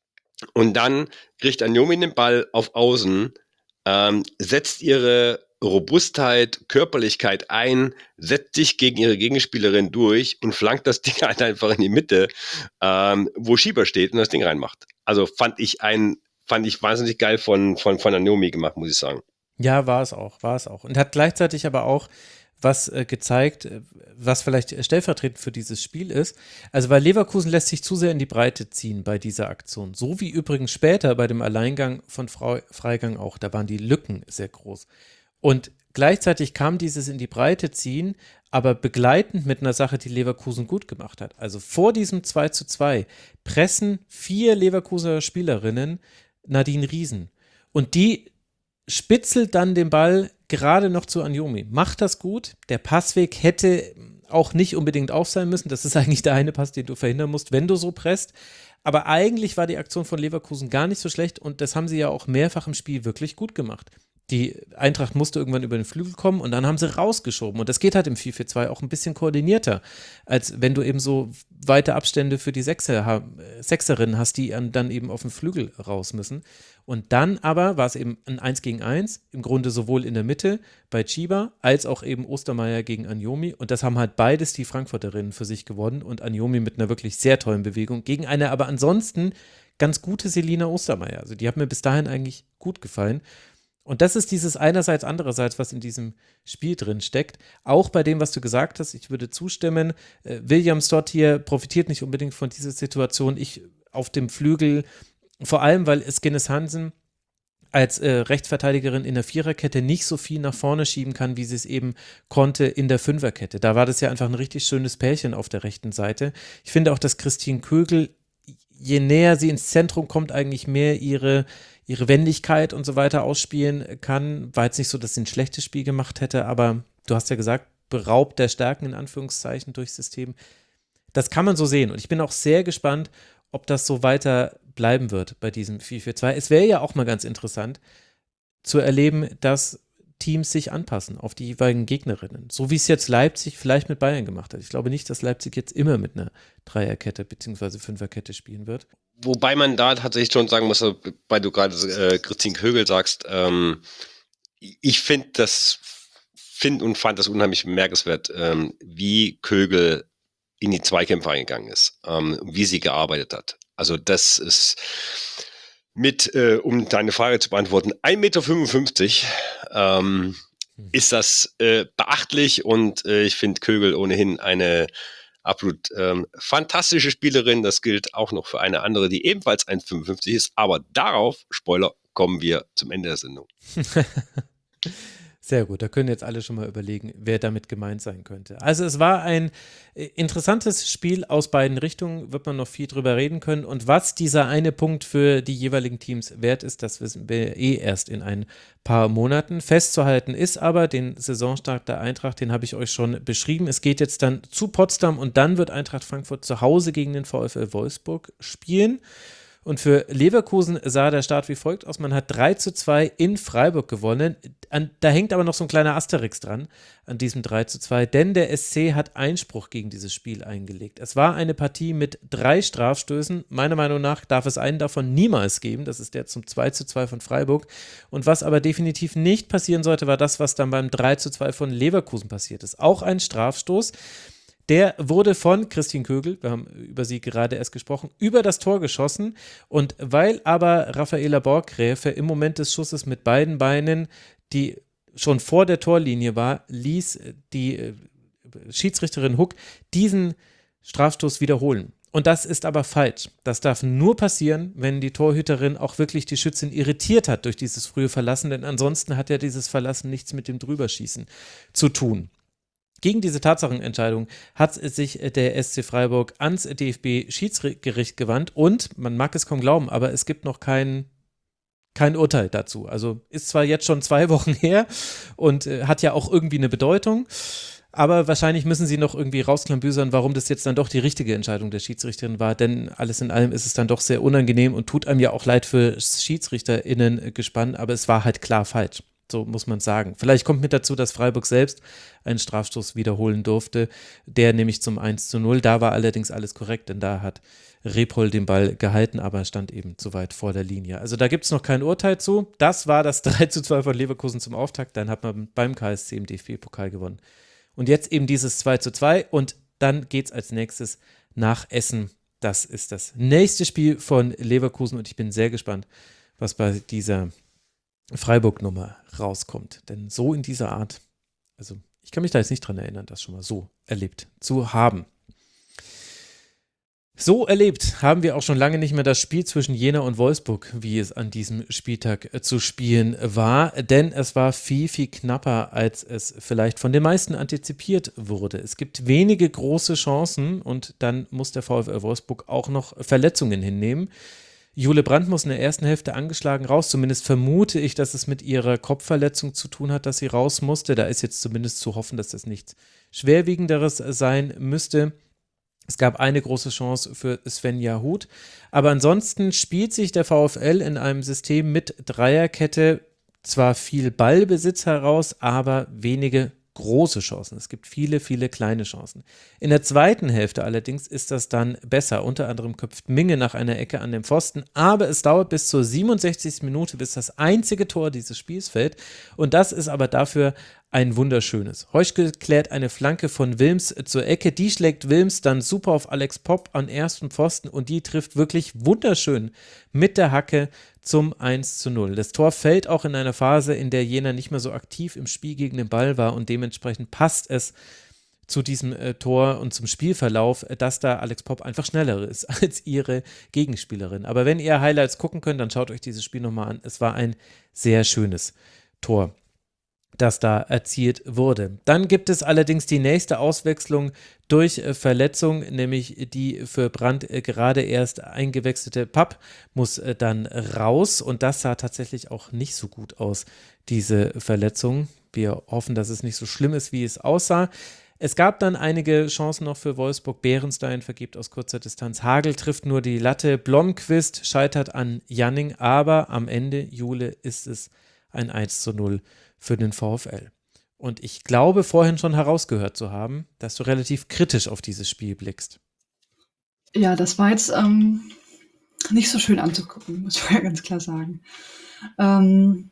und dann kriegt Anjomi den Ball auf Außen, ähm, setzt ihre Robustheit, Körperlichkeit ein, setzt sich gegen ihre Gegenspielerin durch und flankt das Ding halt einfach in die Mitte, ähm, wo Schieber steht und das Ding reinmacht. Also fand ich ein, fand ich wahnsinnig geil von, von, von Anjomi gemacht, muss ich sagen. Ja, war es auch, war es auch. Und hat gleichzeitig aber auch was äh, gezeigt, äh, was vielleicht stellvertretend für dieses Spiel ist. Also weil Leverkusen lässt sich zu sehr in die Breite ziehen bei dieser Aktion. So wie übrigens später bei dem Alleingang von Frau Freigang auch. Da waren die Lücken sehr groß. Und gleichzeitig kam dieses in die Breite ziehen, aber begleitend mit einer Sache, die Leverkusen gut gemacht hat. Also vor diesem zwei zu zwei pressen vier Leverkusener Spielerinnen Nadine Riesen. Und die spitzelt dann den Ball gerade noch zu Anjomi. Macht das gut. Der Passweg hätte auch nicht unbedingt auf sein müssen. Das ist eigentlich der eine Pass, den du verhindern musst, wenn du so presst. Aber eigentlich war die Aktion von Leverkusen gar nicht so schlecht, und das haben sie ja auch mehrfach im Spiel wirklich gut gemacht. Die Eintracht musste irgendwann über den Flügel kommen, und dann haben sie rausgeschoben. Und das geht halt im vier vier zwei auch ein bisschen koordinierter, als wenn du eben so weite Abstände für die Sechser, Sechserinnen hast, die dann eben auf den Flügel raus müssen. Und dann aber war es eben ein eins gegen eins, im Grunde sowohl in der Mitte bei Chiba, als auch eben Ostermeier gegen Anjomi. Und das haben halt beides die Frankfurterinnen für sich gewonnen, und Anjomi mit einer wirklich sehr tollen Bewegung gegen eine aber ansonsten ganz gute Selina Ostermeier. Also die hat mir bis dahin eigentlich gut gefallen. Und das ist dieses einerseits, andererseits, was in diesem Spiel drin steckt. Auch bei dem, was du gesagt hast, ich würde zustimmen. Äh, Williams dort hier profitiert nicht unbedingt von dieser Situation. Ich auf dem Flügel, vor allem, weil Skinnes Hansen als äh, Rechtsverteidigerin in der Viererkette nicht so viel nach vorne schieben kann, wie sie es eben konnte in der Fünferkette. Da war das ja einfach ein richtig schönes Pärchen auf der rechten Seite. Ich finde auch, dass Christine Kögel, je näher sie ins Zentrum kommt, eigentlich mehr ihre, ihre Wendigkeit und so weiter ausspielen kann. War jetzt nicht so, dass sie ein schlechtes Spiel gemacht hätte, aber du hast ja gesagt, beraubt der Stärken in Anführungszeichen durchs System. Das kann man so sehen, und ich bin auch sehr gespannt, ob das so weiter bleiben wird bei diesem vier vier zwei. Es wäre ja auch mal ganz interessant zu erleben, dass Teams sich anpassen auf die jeweiligen Gegnerinnen. So wie es jetzt Leipzig vielleicht mit Bayern gemacht hat. Ich glaube nicht, dass Leipzig jetzt immer mit einer Dreierkette bzw. Fünferkette spielen wird. Wobei man da tatsächlich schon sagen muss, weil du gerade äh, Christine Kögel sagst, ähm, ich finde das, finde und fand das unheimlich bemerkenswert, ähm, wie Kögel in die Zweikämpfe eingegangen ist, ähm, wie sie gearbeitet hat. Also das ist mit, äh, um deine Frage zu beantworten, ein Meter fünfundfünfzig ähm, hm. ist das äh, beachtlich, und äh, ich finde Kögel ohnehin eine, absolut ähm, fantastische Spielerin. Das gilt auch noch für eine andere, die ebenfalls eins Komma fünfundfünfzig ist. Aber darauf, Spoiler, kommen wir zum Ende der Sendung. Sehr gut, da können jetzt alle schon mal überlegen, wer damit gemeint sein könnte. Also es war ein äh, interessantes Spiel aus beiden Richtungen, wird man noch viel drüber reden können. Und was dieser eine Punkt für die jeweiligen Teams wert ist, das wissen wir eh erst in ein paar Monaten. Festzuhalten ist aber, den Saisonstart der Eintracht, den habe ich euch schon beschrieben. Es geht jetzt dann zu Potsdam und dann wird Eintracht Frankfurt zu Hause gegen den VfL Wolfsburg spielen. Und für Leverkusen sah der Start wie folgt aus. Man hat drei zu zwei in Freiburg gewonnen. An, da hängt aber noch so ein kleiner Asterix dran an diesem drei zu zwei, denn der S C hat Einspruch gegen dieses Spiel eingelegt. Es war eine Partie mit drei Strafstößen. Meiner Meinung nach darf es einen davon niemals geben. Das ist der zum zwei zu zwei von Freiburg. Und was aber definitiv nicht passieren sollte, war das, was dann beim drei zu zwei von Leverkusen passiert ist. Auch ein Strafstoß. Der wurde von Christine Kögel, wir haben über sie gerade erst gesprochen, über das Tor geschossen. Und weil aber Raffaela Borggräfe im Moment des Schusses mit beiden Beinen, die schon vor der Torlinie war, ließ die Schiedsrichterin Huck diesen Strafstoß wiederholen. Und das ist aber falsch. Das darf nur passieren, wenn die Torhüterin auch wirklich die Schützin irritiert hat durch dieses frühe Verlassen, denn ansonsten hat ja dieses Verlassen nichts mit dem Drüberschießen zu tun. Gegen diese Tatsachenentscheidung hat sich der S C Freiburg ans D F B-Schiedsgericht gewandt und, man mag es kaum glauben, aber es gibt noch kein, kein Urteil dazu. Also ist zwar jetzt schon zwei Wochen her und äh, hat ja auch irgendwie eine Bedeutung, aber wahrscheinlich müssen sie noch irgendwie rausklambüsern, warum das jetzt dann doch die richtige Entscheidung der Schiedsrichterin war, denn alles in allem ist es dann doch sehr unangenehm und tut einem ja auch leid für SchiedsrichterInnen gespannt, aber es war halt klar falsch. So muss man sagen. Vielleicht kommt mit dazu, dass Freiburg selbst einen Strafstoß wiederholen durfte, der nämlich zum eins zu null, da war allerdings alles korrekt, denn da hat Repol den Ball gehalten, aber stand eben zu weit vor der Linie. Also da gibt es noch kein Urteil zu. Das war das drei zu zwei von Leverkusen zum Auftakt, dann hat man beim K S C im D F B-Pokal gewonnen. Und jetzt eben dieses zwei zu zwei und dann geht es als nächstes nach Essen. Das ist das nächste Spiel von Leverkusen und ich bin sehr gespannt, was bei dieser Freiburg-Nummer rauskommt. Denn so in dieser Art, also ich kann mich da jetzt nicht dran erinnern, das schon mal so erlebt zu haben. So erlebt haben wir auch schon lange nicht mehr das Spiel zwischen Jena und Wolfsburg, wie es an diesem Spieltag zu spielen war, denn es war viel, viel knapper, als es vielleicht von den meisten antizipiert wurde. Es gibt wenige große Chancen und dann muss der VfL Wolfsburg auch noch Verletzungen hinnehmen. Jule Brandt muss in der ersten Hälfte angeschlagen raus, zumindest vermute ich, dass es mit ihrer Kopfverletzung zu tun hat, dass sie raus musste. Da ist jetzt zumindest zu hoffen, dass das nichts Schwerwiegenderes sein müsste. Es gab eine große Chance für Svenja Huth, aber ansonsten spielt sich der VfL in einem System mit Dreierkette zwar viel Ballbesitz heraus, aber wenige große Chancen. Es gibt viele, viele kleine Chancen. In der zweiten Hälfte allerdings ist das dann besser. Unter anderem köpft Minge nach einer Ecke an den Pfosten, aber es dauert bis zur siebenundsechzigsten Minute, bis das einzige Tor dieses Spiels fällt. Und das ist aber dafür ein wunderschönes. Heuschke klärt eine Flanke von Wilms zur Ecke, die schlägt Wilms dann super auf Alex Popp an ersten Pfosten und die trifft wirklich wunderschön mit der Hacke zum eins zu null. Das Tor fällt auch in einer Phase, in der Jena nicht mehr so aktiv im Spiel gegen den Ball war und dementsprechend passt es zu diesem äh, Tor und zum Spielverlauf, äh, dass da Alex Popp einfach schneller ist als ihre Gegenspielerin. Aber wenn ihr Highlights gucken könnt, dann schaut euch dieses Spiel nochmal an. Es war ein sehr schönes Tor, das da erzielt wurde. Dann gibt es allerdings die nächste Auswechslung durch äh, Verletzung, nämlich die für Brandt äh, gerade erst eingewechselte Papp muss äh, dann raus und das sah tatsächlich auch nicht so gut aus, diese Verletzung. Wir hoffen, dass es nicht so schlimm ist, wie es aussah. Es gab dann einige Chancen noch für Wolfsburg. Bärenstein vergibt aus kurzer Distanz. Hagel trifft nur die Latte. Blomqvist scheitert an Janning, aber am Ende, Jule, ist es ein eins zu null für den VfL. Und ich glaube, vorhin schon herausgehört zu haben, dass du relativ kritisch auf dieses Spiel blickst. Ja, das war jetzt ähm, nicht so schön anzugucken, muss man ja ganz klar sagen. Ähm,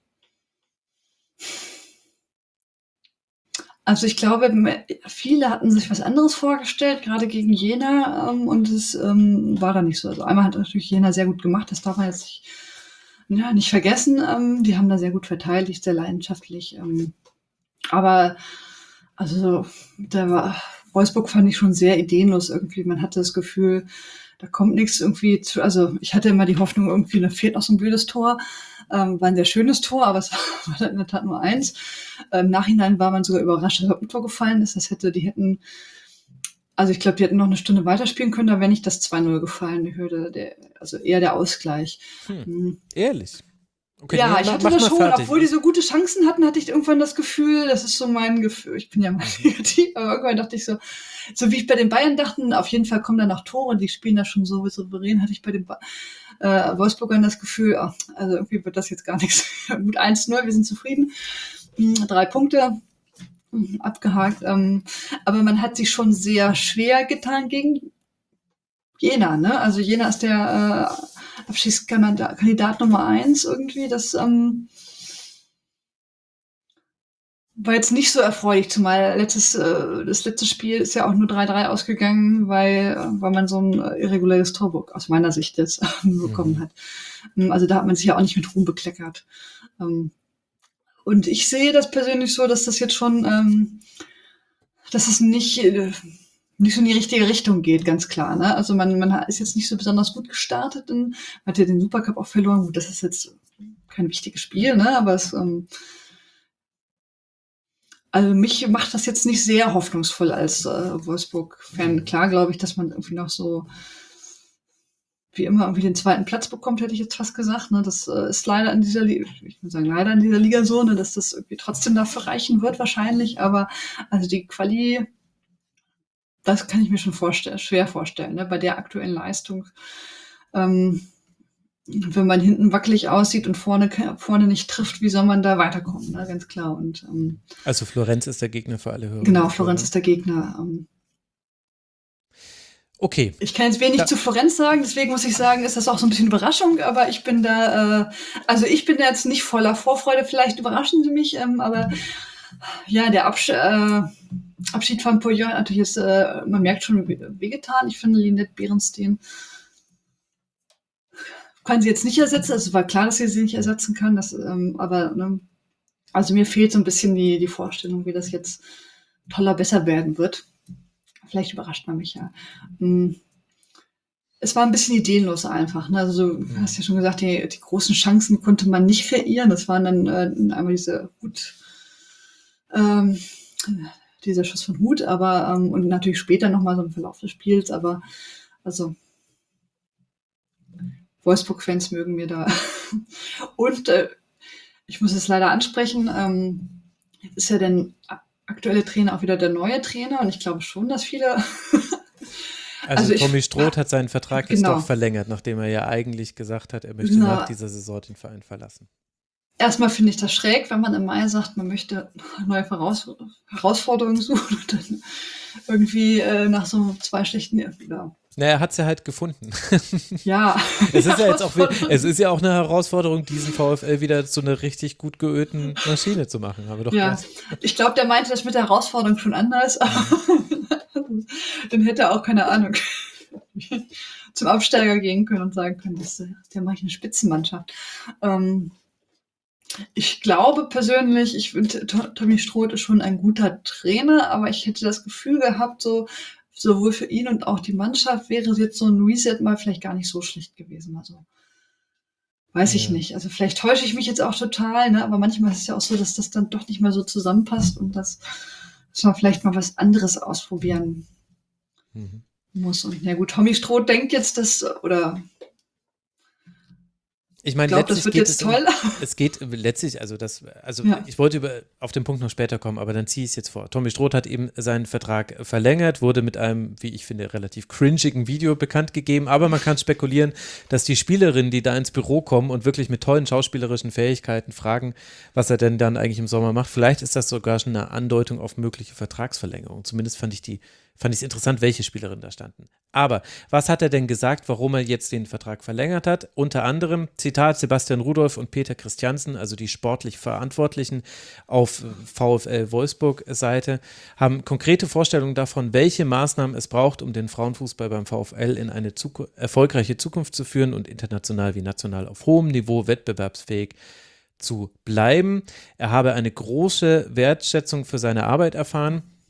also ich glaube, viele hatten sich was anderes vorgestellt, gerade gegen Jena, ähm, und es ähm, war da nicht so. Also einmal hat natürlich Jena sehr gut gemacht, das darf man jetzt nicht Ja, nicht vergessen, ähm, die haben da sehr gut verteidigt, sehr leidenschaftlich. Ähm, aber also da war, Wolfsburg fand ich schon sehr ideenlos irgendwie. Man hatte das Gefühl, da kommt nichts irgendwie zu, also ich hatte immer die Hoffnung, irgendwie, da fehlt noch so ein blödes Tor. Ähm, war ein sehr schönes Tor, aber es war dann in der Tat nur eins. Äh, Im Nachhinein war man sogar überrascht, dass überhaupt ein Tor gefallen ist. Das hätte, die hätten, also ich glaube, die hätten noch eine Stunde weiterspielen können, da wäre nicht das zwei null gefallen, die Hürde, der, also eher der Ausgleich. Hm. Hm. Ehrlich? Okay, Ja, nee, ich mach- hatte mach das mal schon, fertig. obwohl die so gute Chancen hatten, hatte ich irgendwann das Gefühl, das ist so mein Gefühl, ich bin ja mal negativ, aber irgendwann dachte ich so, so wie ich bei den Bayern dachten, auf jeden Fall kommen da noch Tore, die spielen da schon so souverän, hatte ich bei den ba- äh, Wolfsburgern das Gefühl, ach, also irgendwie wird das jetzt gar nichts. Gut, eins null, wir sind zufrieden, Hm, drei Punkte, hm, abgehakt, ähm, aber man hat sich schon sehr schwer getan gegen Jena, ne? Also Jena ist der äh, Abschiedskandidat Kandidat Nummer eins irgendwie. Das ähm, war jetzt nicht so erfreulich, zumal letztes, äh, das letzte Spiel ist ja auch nur drei drei ausgegangen, weil, äh, weil man so ein äh, irreguläres Tor aus meiner Sicht jetzt bekommen hat. Ähm, Also da hat man sich ja auch nicht mit Ruhm bekleckert. Ähm, Und ich sehe das persönlich so, dass das jetzt schon, ähm, dass es nicht, äh, nicht so in die richtige Richtung geht, ganz klar. Ne? Also man, man ist jetzt nicht so besonders gut gestartet, in, man hat ja den Supercup auch verloren. Gut, das ist jetzt kein wichtiges Spiel, ne? Aber es, ähm, also mich macht das jetzt nicht sehr hoffnungsvoll als äh, Wolfsburg-Fan. Klar glaube ich, dass man irgendwie noch so wie immer irgendwie den zweiten Platz bekommt, hätte ich jetzt fast gesagt. Ne? Das äh, ist leider in dieser Liga, ich würde sagen, leider in dieser Liga so, ne, dass das irgendwie trotzdem dafür reichen wird wahrscheinlich. Aber also die Quali, das kann ich mir schon vorstellen, schwer vorstellen, ne? Bei der aktuellen Leistung. Ähm, wenn man hinten wackelig aussieht und vorne, vorne nicht trifft, wie soll man da weiterkommen? Ne? Ganz klar. Und ähm, Also Florenz ist der Gegner für alle Hörer. genau, Florenz ist der Gegner. Ähm, Okay. Ich kann jetzt wenig Ja. zu Florenz sagen, deswegen muss ich sagen, ist das auch so ein bisschen Überraschung, aber ich bin da, äh, also ich bin da jetzt nicht voller Vorfreude, vielleicht überraschen sie mich, ähm, aber ja, der Absch äh, Abschied von Poyon hat natürlich jetzt, äh, man merkt schon, wehgetan. Ich finde, Linette Beerenstein kann sie jetzt nicht ersetzen, also war klar, dass sie sie nicht ersetzen kann, das, ähm, aber ne, also mir fehlt so ein bisschen die, die Vorstellung, wie das jetzt toller, besser werden wird. Vielleicht überrascht man mich ja. Hm. Es war ein bisschen ideenlos einfach. Ne? Also so, du hast ja schon gesagt, die, die großen Chancen konnte man nicht kreieren. Das waren dann äh, einmal diese Hut, ähm, dieser Schuss von Hut, aber ähm, und natürlich später nochmal so im Verlauf des Spiels, aber also Wolfsburg-Fans mögen mir da. Und äh, ich muss es leider ansprechen, ähm, jetzt ist ja der aktuelle Trainer auch wieder der neue Trainer und ich glaube schon, dass viele Also, Also ich- Tommy Stroth hat seinen Vertrag jetzt Genau. doch verlängert, nachdem er ja eigentlich gesagt hat, er möchte Genau. nach dieser Saison den Verein verlassen. erstmal finde ich das schräg, wenn man im Mai sagt, man möchte neue Heraus Herausforderungen suchen und dann irgendwie äh, nach so zwei schlechten ja, Na, er hat es ja halt gefunden. ja. Es ist ja jetzt auch, Herausforderungen. es ist ja auch eine Herausforderung, diesen VfL wieder zu einer richtig gut geölten Maschine zu machen. Haben wir doch Ja, gehört. ich glaube, der meinte das mit der Herausforderung schon anders, aber dann hätte er auch, keine Ahnung, zum Absteiger gehen können und sagen können, das, der mache ich eine Spitzenmannschaft. Ähm, ich glaube persönlich, ich finde, To- Tommy Stroth ist schon ein guter Trainer, aber ich hätte das Gefühl gehabt, so sowohl für ihn und auch die Mannschaft wäre jetzt so ein Reset mal vielleicht gar nicht so schlecht gewesen. Also weiß ich Ja. nicht. Also vielleicht täusche ich mich jetzt auch total, ne? Aber manchmal ist es ja auch so, dass das dann doch nicht mehr so zusammenpasst und dass, dass man vielleicht mal was anderes ausprobieren Mhm. muss. Und ja gut, Tommy Stroh denkt jetzt, dass, oder Ich ich meine, glaube, das letztlich wird geht jetzt es um- toll. Es geht letztlich, also das, also Ja. ich wollte über, auf den Punkt noch später kommen, aber dann ziehe ich es jetzt vor. Tommy Stroth hat eben seinen Vertrag verlängert, wurde mit einem, wie ich finde, relativ cringigen Video bekannt gegeben, aber man kann spekulieren, dass die Spielerinnen, die da ins Büro kommen und wirklich mit tollen schauspielerischen Fähigkeiten fragen, was er denn dann eigentlich im Sommer macht, vielleicht ist das sogar schon eine Andeutung auf mögliche Vertragsverlängerung. Zumindest fand ich die Fand ich es interessant, welche Spielerinnen da standen. Aber was hat er denn gesagt, warum er jetzt den Vertrag verlängert hat? Unter anderem, Zitat, Sebastian Rudolph und Peter Christiansen, also die sportlich Verantwortlichen auf VfL Wolfsburg-Seite, haben konkrete Vorstellungen davon, welche Maßnahmen es braucht, um den Frauenfußball beim VfL in eine Zuku- erfolgreiche Zukunft zu führen und international wie national auf hohem Niveau wettbewerbsfähig zu bleiben. Er habe eine große Wertschätzung für seine Arbeit erfahren.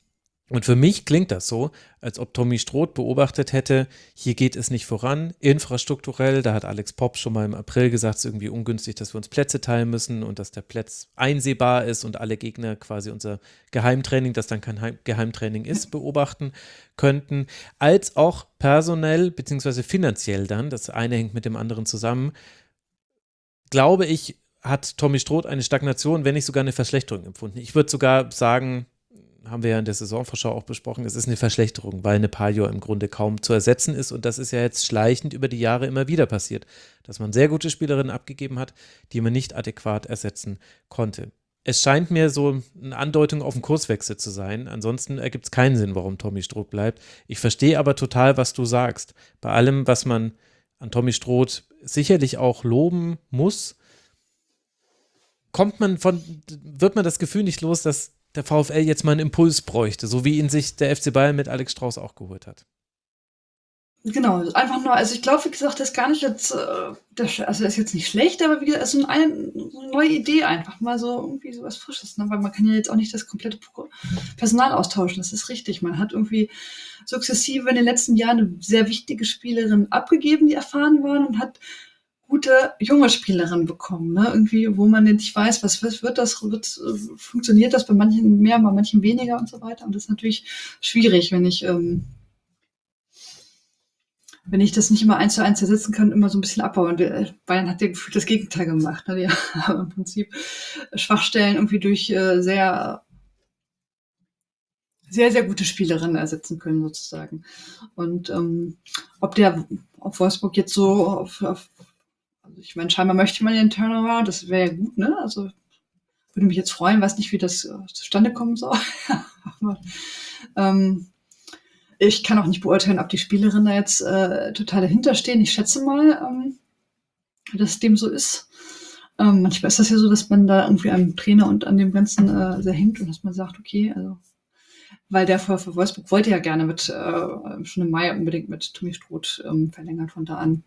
Und für mich klingt das so, als ob Tommy Stroth beobachtet hätte, hier geht es nicht voran, infrastrukturell, da hat Alex Popp schon mal im April gesagt, es ist irgendwie ungünstig, dass wir uns Plätze teilen müssen und dass der Platz einsehbar ist und alle Gegner quasi unser Geheimtraining, das dann kein Heim- Geheimtraining ist, beobachten könnten, als auch personell beziehungsweise finanziell dann, das eine hängt mit dem anderen zusammen, glaube ich, hat Tommy Stroth eine Stagnation, wenn nicht sogar eine Verschlechterung empfunden. Ich würde sogar sagen, haben wir ja in der Saisonvorschau auch besprochen, es ist eine Verschlechterung, weil eine Pajor im Grunde kaum zu ersetzen ist und das ist ja jetzt schleichend über die Jahre immer wieder passiert, dass man sehr gute Spielerinnen abgegeben hat, die man nicht adäquat ersetzen konnte. Es scheint mir so eine Andeutung auf einen Kurswechsel zu sein, ansonsten ergibt es keinen Sinn, warum Tommy Stroth bleibt. Ich verstehe aber total, was du sagst. Bei allem, was man an Tommy Stroth sicherlich auch loben muss, kommt man von, wird man das Gefühl nicht los, dass der VfL jetzt mal einen Impuls bräuchte, so wie ihn sich der F C Bayern mit Alex Strauß auch geholt hat. Genau, einfach nur, also ich glaube, wie gesagt, das ist gar nicht jetzt, äh, das, also das ist jetzt nicht schlecht, aber wie gesagt, es ist ein, so eine neue Idee einfach, mal so irgendwie so was Frisches, ne? Weil man kann ja jetzt auch nicht das komplette Personal austauschen, das ist richtig. Man hat irgendwie sukzessive in den letzten Jahren eine sehr wichtige Spielerin abgegeben, die erfahren waren und hat gute junge Spielerin bekommen, ne? Irgendwie, wo man nicht weiß, was, was wird das, wird, äh, funktioniert das bei manchen mehr, bei manchen weniger und so weiter. Und das ist natürlich schwierig, wenn ich, ähm, wenn ich das nicht immer eins zu eins ersetzen kann, immer so ein bisschen abbauen. Bayern hat ja gefühlt das Gegenteil gemacht, ne? Die haben im Prinzip Schwachstellen irgendwie durch äh, sehr, sehr, sehr gute Spielerinnen ersetzen können, sozusagen. Und ähm, ob der, ob Wolfsburg jetzt so auf, auf Also ich meine, scheinbar möchte man den Turnaround, das wäre ja gut, ne? Also würde mich jetzt freuen, weiß nicht, wie das äh, zustande kommen soll. Aber, ähm, ich kann auch nicht beurteilen, ob die Spielerinnen da jetzt äh, total dahinter stehen. Ich schätze mal, ähm, dass dem so ist. Ähm, manchmal ist das ja so, dass man da irgendwie am Trainer und an dem Ganzen äh, sehr hängt und dass man sagt, okay, also weil der VfL Wolfsburg wollte ja gerne mit äh, schon im Mai unbedingt mit Tommy Stroth ähm, verlängern von da an.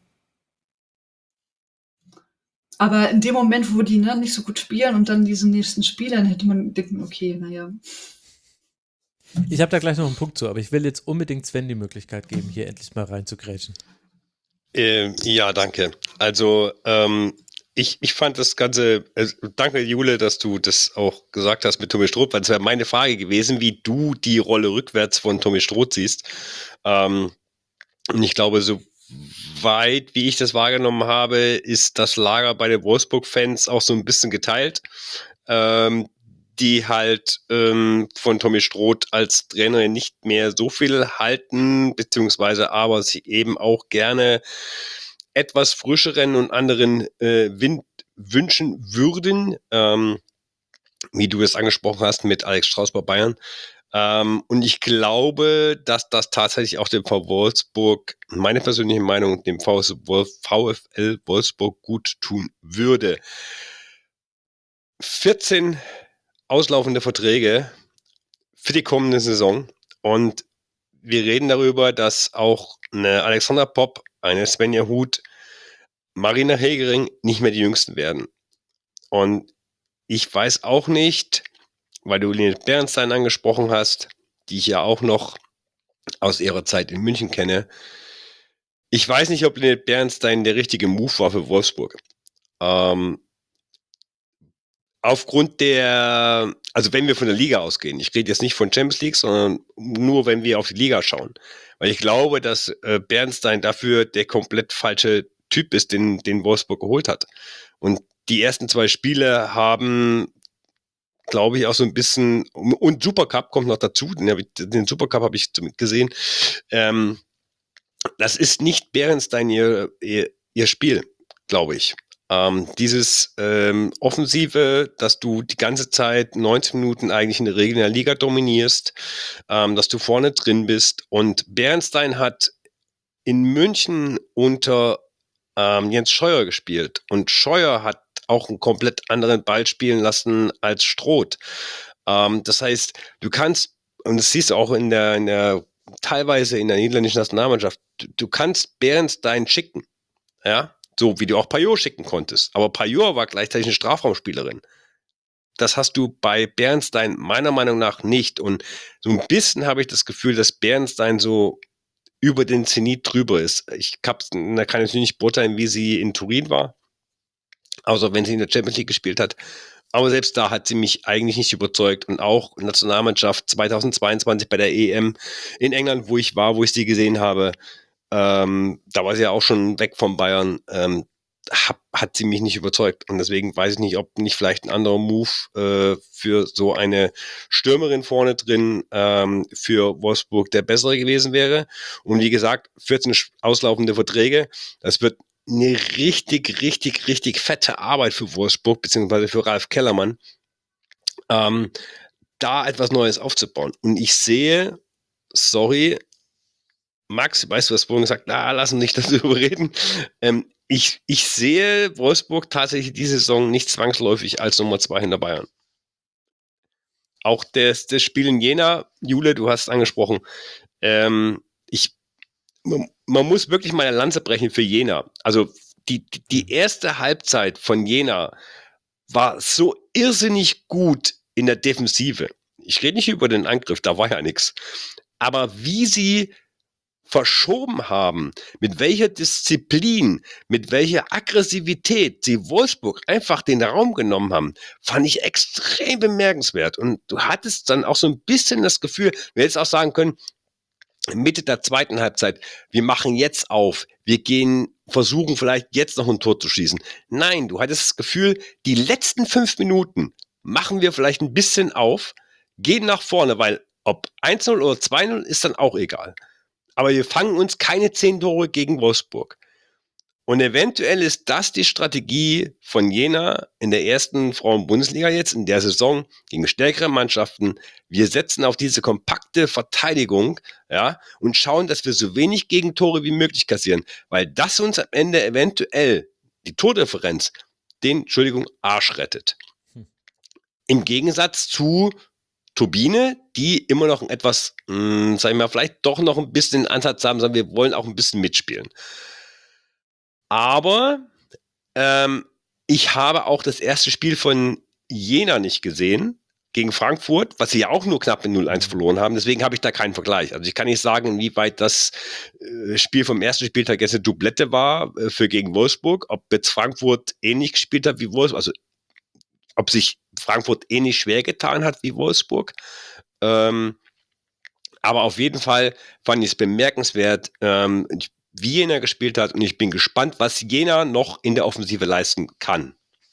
Aber in dem Moment, wo die ne, nicht so gut spielen und dann diese nächsten Spiele, dann hätte man denken, okay, naja. Ich habe da gleich noch einen Punkt zu, aber ich will jetzt unbedingt Sven die Möglichkeit geben, hier endlich mal reinzugrätschen. Ähm, ja, danke. Also ähm, ich, ich fand das Ganze, äh, danke Jule, dass du das auch gesagt hast mit Tommy Stroth, weil es wäre meine Frage gewesen, wie du die Rolle rückwärts von Tommy Stroth siehst. Ähm, und ich glaube, so weit, wie ich das wahrgenommen habe, ist das Lager bei den Wolfsburg-Fans auch so ein bisschen geteilt, ähm, die halt ähm, von Tommy Stroth als Trainerin nicht mehr so viel halten, beziehungsweise aber sie eben auch gerne etwas frischeren und anderen äh, Wind wünschen würden, ähm, wie du es angesprochen hast mit Alex Strauß bei Bayern. Ähm, und ich glaube, dass das tatsächlich auch dem V fL Wolfsburg, meine persönliche Meinung, dem VfL Wolfsburg gut tun würde. vierzehn auslaufende Verträge für die kommende Saison und wir reden darüber, dass auch eine Alexandra Popp, eine Svenja Huth, Marina Hegering nicht mehr die Jüngsten werden. Und ich weiß auch nicht, weil du Lynette Bernstein angesprochen hast, die ich ja auch noch aus ihrer Zeit in München kenne. Ich weiß nicht, ob Lynette Bernstein der richtige Move war für Wolfsburg. Ähm, aufgrund der, also wenn wir von der Liga ausgehen, ich rede jetzt nicht von Champions League, sondern nur, wenn wir auf die Liga schauen. Weil ich glaube, dass äh, Bernstein dafür der komplett falsche Typ ist, den, den Wolfsburg geholt hat. Und die ersten zwei Spiele haben, glaube ich, auch so ein bisschen, und Supercup kommt noch dazu, den, den Supercup habe ich gesehen, ähm, das ist nicht Bernstein ihr, ihr, ihr Spiel, glaube ich. Ähm, dieses ähm, Offensive, dass du die ganze Zeit neunzig Minuten eigentlich in der Regel in der Liga dominierst, ähm, dass du vorne drin bist. Und Bernstein hat in München unter ähm, Jens Scheuer gespielt. Und Scheuer hat auch einen komplett anderen Ball spielen lassen als Stroth. Ähm, das heißt, du kannst, und das siehst du auch in der, in der teilweise in der niederländischen Nationalmannschaft, du, du kannst Bernstein schicken, ja, so wie du auch Payot schicken konntest. Aber Payot war gleichzeitig eine Strafraumspielerin. das hast du bei Bernstein meiner Meinung nach nicht. Und so ein bisschen habe ich das Gefühl, dass Bernstein so über den Zenit drüber ist. Ich kann natürlich nicht beurteilen, wie sie in Turin war, außer wenn sie in der Champions League gespielt hat. Aber selbst da hat sie mich eigentlich nicht überzeugt. Und auch Nationalmannschaft zweitausendzweiundzwanzig bei der E M in England, wo ich war, wo ich sie gesehen habe, ähm, da war sie ja auch schon weg vom Bayern, ähm, hab, hat sie mich nicht überzeugt. Und deswegen weiß ich nicht, ob nicht vielleicht ein anderer Move äh, für so eine Stürmerin vorne drin ähm, für Wolfsburg der bessere gewesen wäre. Und wie gesagt, vierzehn auslaufende Verträge, das wird eine richtig, richtig, richtig fette Arbeit für Wolfsburg, beziehungsweise für Ralf Kellermann, ähm, da etwas Neues aufzubauen. Und ich sehe, sorry, Max, weißt du, was vorhin gesagt, na, lass uns nicht darüber reden. Ähm, ich, ich sehe Wolfsburg tatsächlich diese Saison nicht zwangsläufig als Nummer zwei hinter Bayern. Auch das, das Spiel in Jena, Jule, du hast angesprochen, ähm, ich Man, man muss wirklich mal eine Lanze brechen für Jena. Also die, die, die erste Halbzeit von Jena war so irrsinnig gut in der Defensive. Ich rede nicht über den Angriff, da war ja nichts. Aber wie sie verschoben haben, mit welcher Disziplin, mit welcher Aggressivität sie Wolfsburg einfach den Raum genommen haben, fand ich extrem bemerkenswert. Und du hattest dann auch so ein bisschen das Gefühl, wir hätten auch sagen können, Mitte der zweiten Halbzeit, wir machen jetzt auf, wir gehen, versuchen vielleicht jetzt noch ein Tor zu schießen. Nein, du hattest das Gefühl, die letzten fünf Minuten machen wir vielleicht ein bisschen auf, gehen nach vorne, weil ob eins null oder zwei null ist dann auch egal. Aber wir fangen uns keine zehn Tore gegen Wolfsburg. Und eventuell ist das die Strategie von Jena in der ersten Frauen-Bundesliga jetzt, in der Saison gegen stärkere Mannschaften. Wir setzen auf diese kompakte Verteidigung, ja, und schauen, dass wir so wenig Gegentore wie möglich kassieren, weil das uns am Ende eventuell die Tordifferenz, den, Entschuldigung, Arsch rettet. Hm. Im Gegensatz zu Turbine, die immer noch etwas, mh, sag ich mal, vielleicht doch noch ein bisschen den Ansatz haben, sagen wir wollen auch ein bisschen mitspielen. Aber ähm, ich habe auch das erste Spiel von Jena nicht gesehen gegen Frankfurt, was sie ja auch nur knapp mit null eins verloren haben. Deswegen habe ich da keinen Vergleich. Also ich kann nicht sagen, inwieweit das äh, Spiel vom ersten Spieltag jetzt eine Doublette war äh, für gegen Wolfsburg, ob jetzt Frankfurt ähnlich gespielt hat wie Wolfsburg, also ob sich Frankfurt ähnlich schwer getan hat wie Wolfsburg. Ähm, aber auf jeden Fall fand ich es bemerkenswert, ähm, wie Jena gespielt hat, und ich bin gespannt, was Jena noch in der Offensive leisten kann.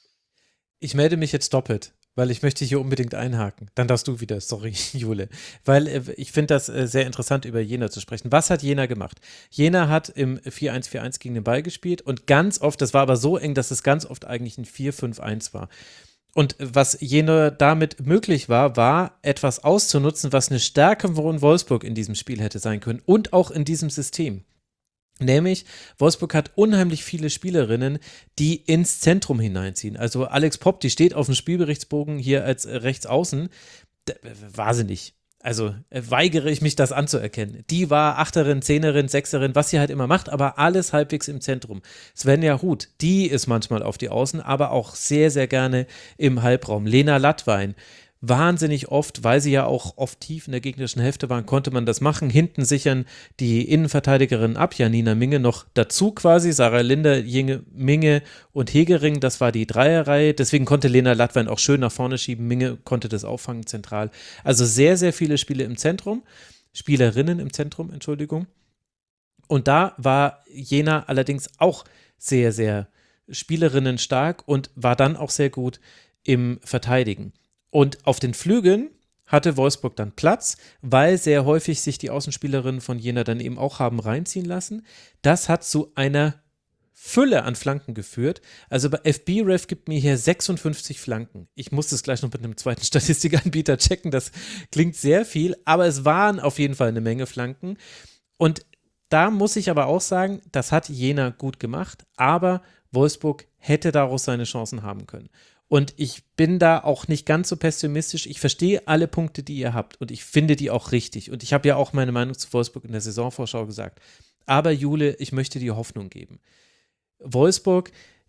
Ich melde mich jetzt doppelt, weil ich möchte hier unbedingt einhaken. Dann darfst du wieder, sorry, Jule. Weil äh, ich finde das äh, sehr interessant, über Jena zu sprechen. Was hat Jena gemacht? Jena hat im vier eins vier eins gegen den Ball gespielt und ganz oft, das war aber so eng, dass es ganz oft eigentlich ein vier fünf eins war. Und was Jena damit möglich war, war etwas auszunutzen, was eine Stärke von Wolfsburg in diesem Spiel hätte sein können und auch in diesem System. Nämlich, Wolfsburg hat unheimlich viele Spielerinnen, die ins Zentrum hineinziehen. Also Alex Popp, die steht auf dem Spielberichtsbogen hier als Rechtsaußen. Wahnsinnig. Also äh, weigere ich mich, das anzuerkennen. Die war Achterin, Zehnerin, Sechserin, was sie halt immer macht, aber alles halbwegs im Zentrum. Svenja Huth, die ist manchmal auf die Außen, aber auch sehr, sehr gerne im Halbraum. Lena Lattwein, wahnsinnig oft, weil sie ja auch oft tief in der gegnerischen Hälfte waren, konnte man das machen. Hinten sichern die Innenverteidigerinnen ab, Janina Minge noch dazu quasi, Sarah Linder, Jinge, Minge und Hegering, das war die Dreierreihe. Deswegen konnte Lena Lattwein auch schön nach vorne schieben. Minge konnte das auffangen zentral. Also sehr, sehr viele Spiele im Zentrum, Spielerinnen im Zentrum, Entschuldigung. Und da war Jena allerdings auch sehr, sehr Spielerinnen stark und war dann auch sehr gut im Verteidigen. Und auf den Flügeln hatte Wolfsburg dann Platz, weil sehr häufig sich die Außenspielerinnen von Jena dann eben auch haben reinziehen lassen. Das hat zu einer Fülle an Flanken geführt. Also bei F B Ref gibt mir hier sechsundfünfzig Flanken. Ich muss das gleich noch mit einem zweiten Statistikanbieter checken, das klingt sehr viel, aber es waren auf jeden Fall eine Menge Flanken. Und da muss ich aber auch sagen, das hat Jena gut gemacht, aber Wolfsburg hätte daraus seine Chancen haben können. Und ich bin da auch nicht ganz so pessimistisch. Ich verstehe alle Punkte, die ihr habt und ich finde die auch richtig. Und ich habe ja auch meine Meinung zu Wolfsburg in der Saisonvorschau gesagt. Aber Jule, ich möchte dir Hoffnung geben. Wolfsburg,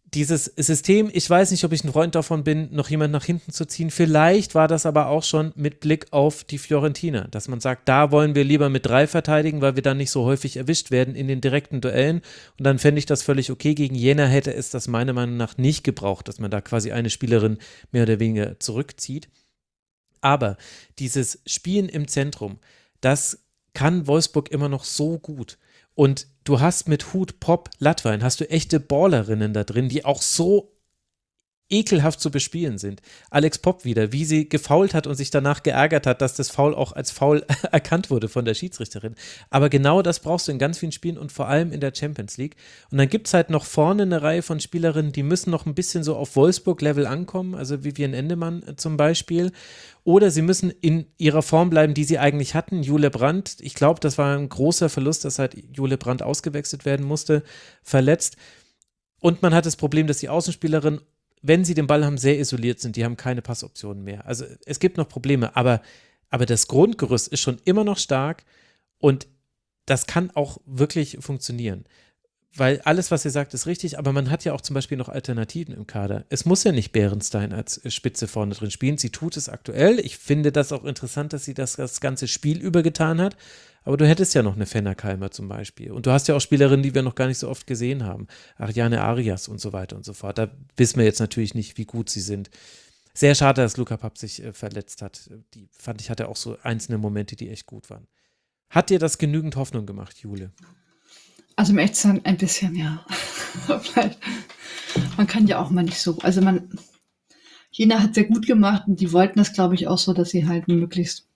dieses System, ich weiß nicht, ob ich ein Freund davon bin, noch jemand nach hinten zu ziehen. Vielleicht war das aber auch schon mit Blick auf die Fiorentina, dass man sagt, da wollen wir lieber mit drei verteidigen, weil wir dann nicht so häufig erwischt werden in den direkten Duellen. Und dann fände ich das völlig okay. Gegen Jena hätte es das meiner Meinung nach nicht gebraucht, dass man da quasi eine Spielerin mehr oder weniger zurückzieht. Aber dieses Spielen im Zentrum, das kann Wolfsburg immer noch so gut. Und du hast mit Hut, Pop, Latwein, hast du echte Ballerinnen da drin, die auch so ekelhaft zu bespielen sind. Alex Popp wieder, wie sie gefoult hat und sich danach geärgert hat, dass das Foul auch als Foul erkannt wurde von der Schiedsrichterin. Aber genau das brauchst du in ganz vielen Spielen und vor allem in der Champions League. Und dann gibt es halt noch vorne eine Reihe von Spielerinnen, die müssen noch ein bisschen so auf Wolfsburg-Level ankommen, also Vivian Endemann zum Beispiel. Oder sie müssen in ihrer Form bleiben, die sie eigentlich hatten. Jule Brandt, ich glaube, das war ein großer Verlust, dass halt Jule Brandt ausgewechselt werden musste, verletzt. Und man hat das Problem, dass die Außenspielerinnen, wenn sie den Ball haben, sehr isoliert sind. Die haben keine Passoptionen mehr. Also es gibt noch Probleme, aber, aber das Grundgerüst ist schon immer noch stark und das kann auch wirklich funktionieren. Weil alles, was ihr sagt, ist richtig, aber man hat ja auch zum Beispiel noch Alternativen im Kader. Es muss ja nicht Bärenstein als Spitze vorne drin spielen. Sie tut es aktuell. Ich finde das auch interessant, dass sie das das ganze Spiel über getan hat. Aber du hättest ja noch eine Fenner Kalmer zum Beispiel. Und du hast ja auch Spielerinnen, die wir noch gar nicht so oft gesehen haben. Ariane Arias und so weiter und so fort. Da wissen wir jetzt natürlich nicht, wie gut sie sind. Sehr schade, dass Luca Papp sich äh, verletzt hat. Die fand ich, hatte auch so einzelne Momente, die echt gut waren. Hat dir das genügend Hoffnung gemacht, Jule? Also im Echtsein ein bisschen, ja. Vielleicht. Man kann ja auch mal nicht so, also man, Jena hat sehr gut gemacht und die wollten das, glaube ich, auch so, dass sie halt möglichst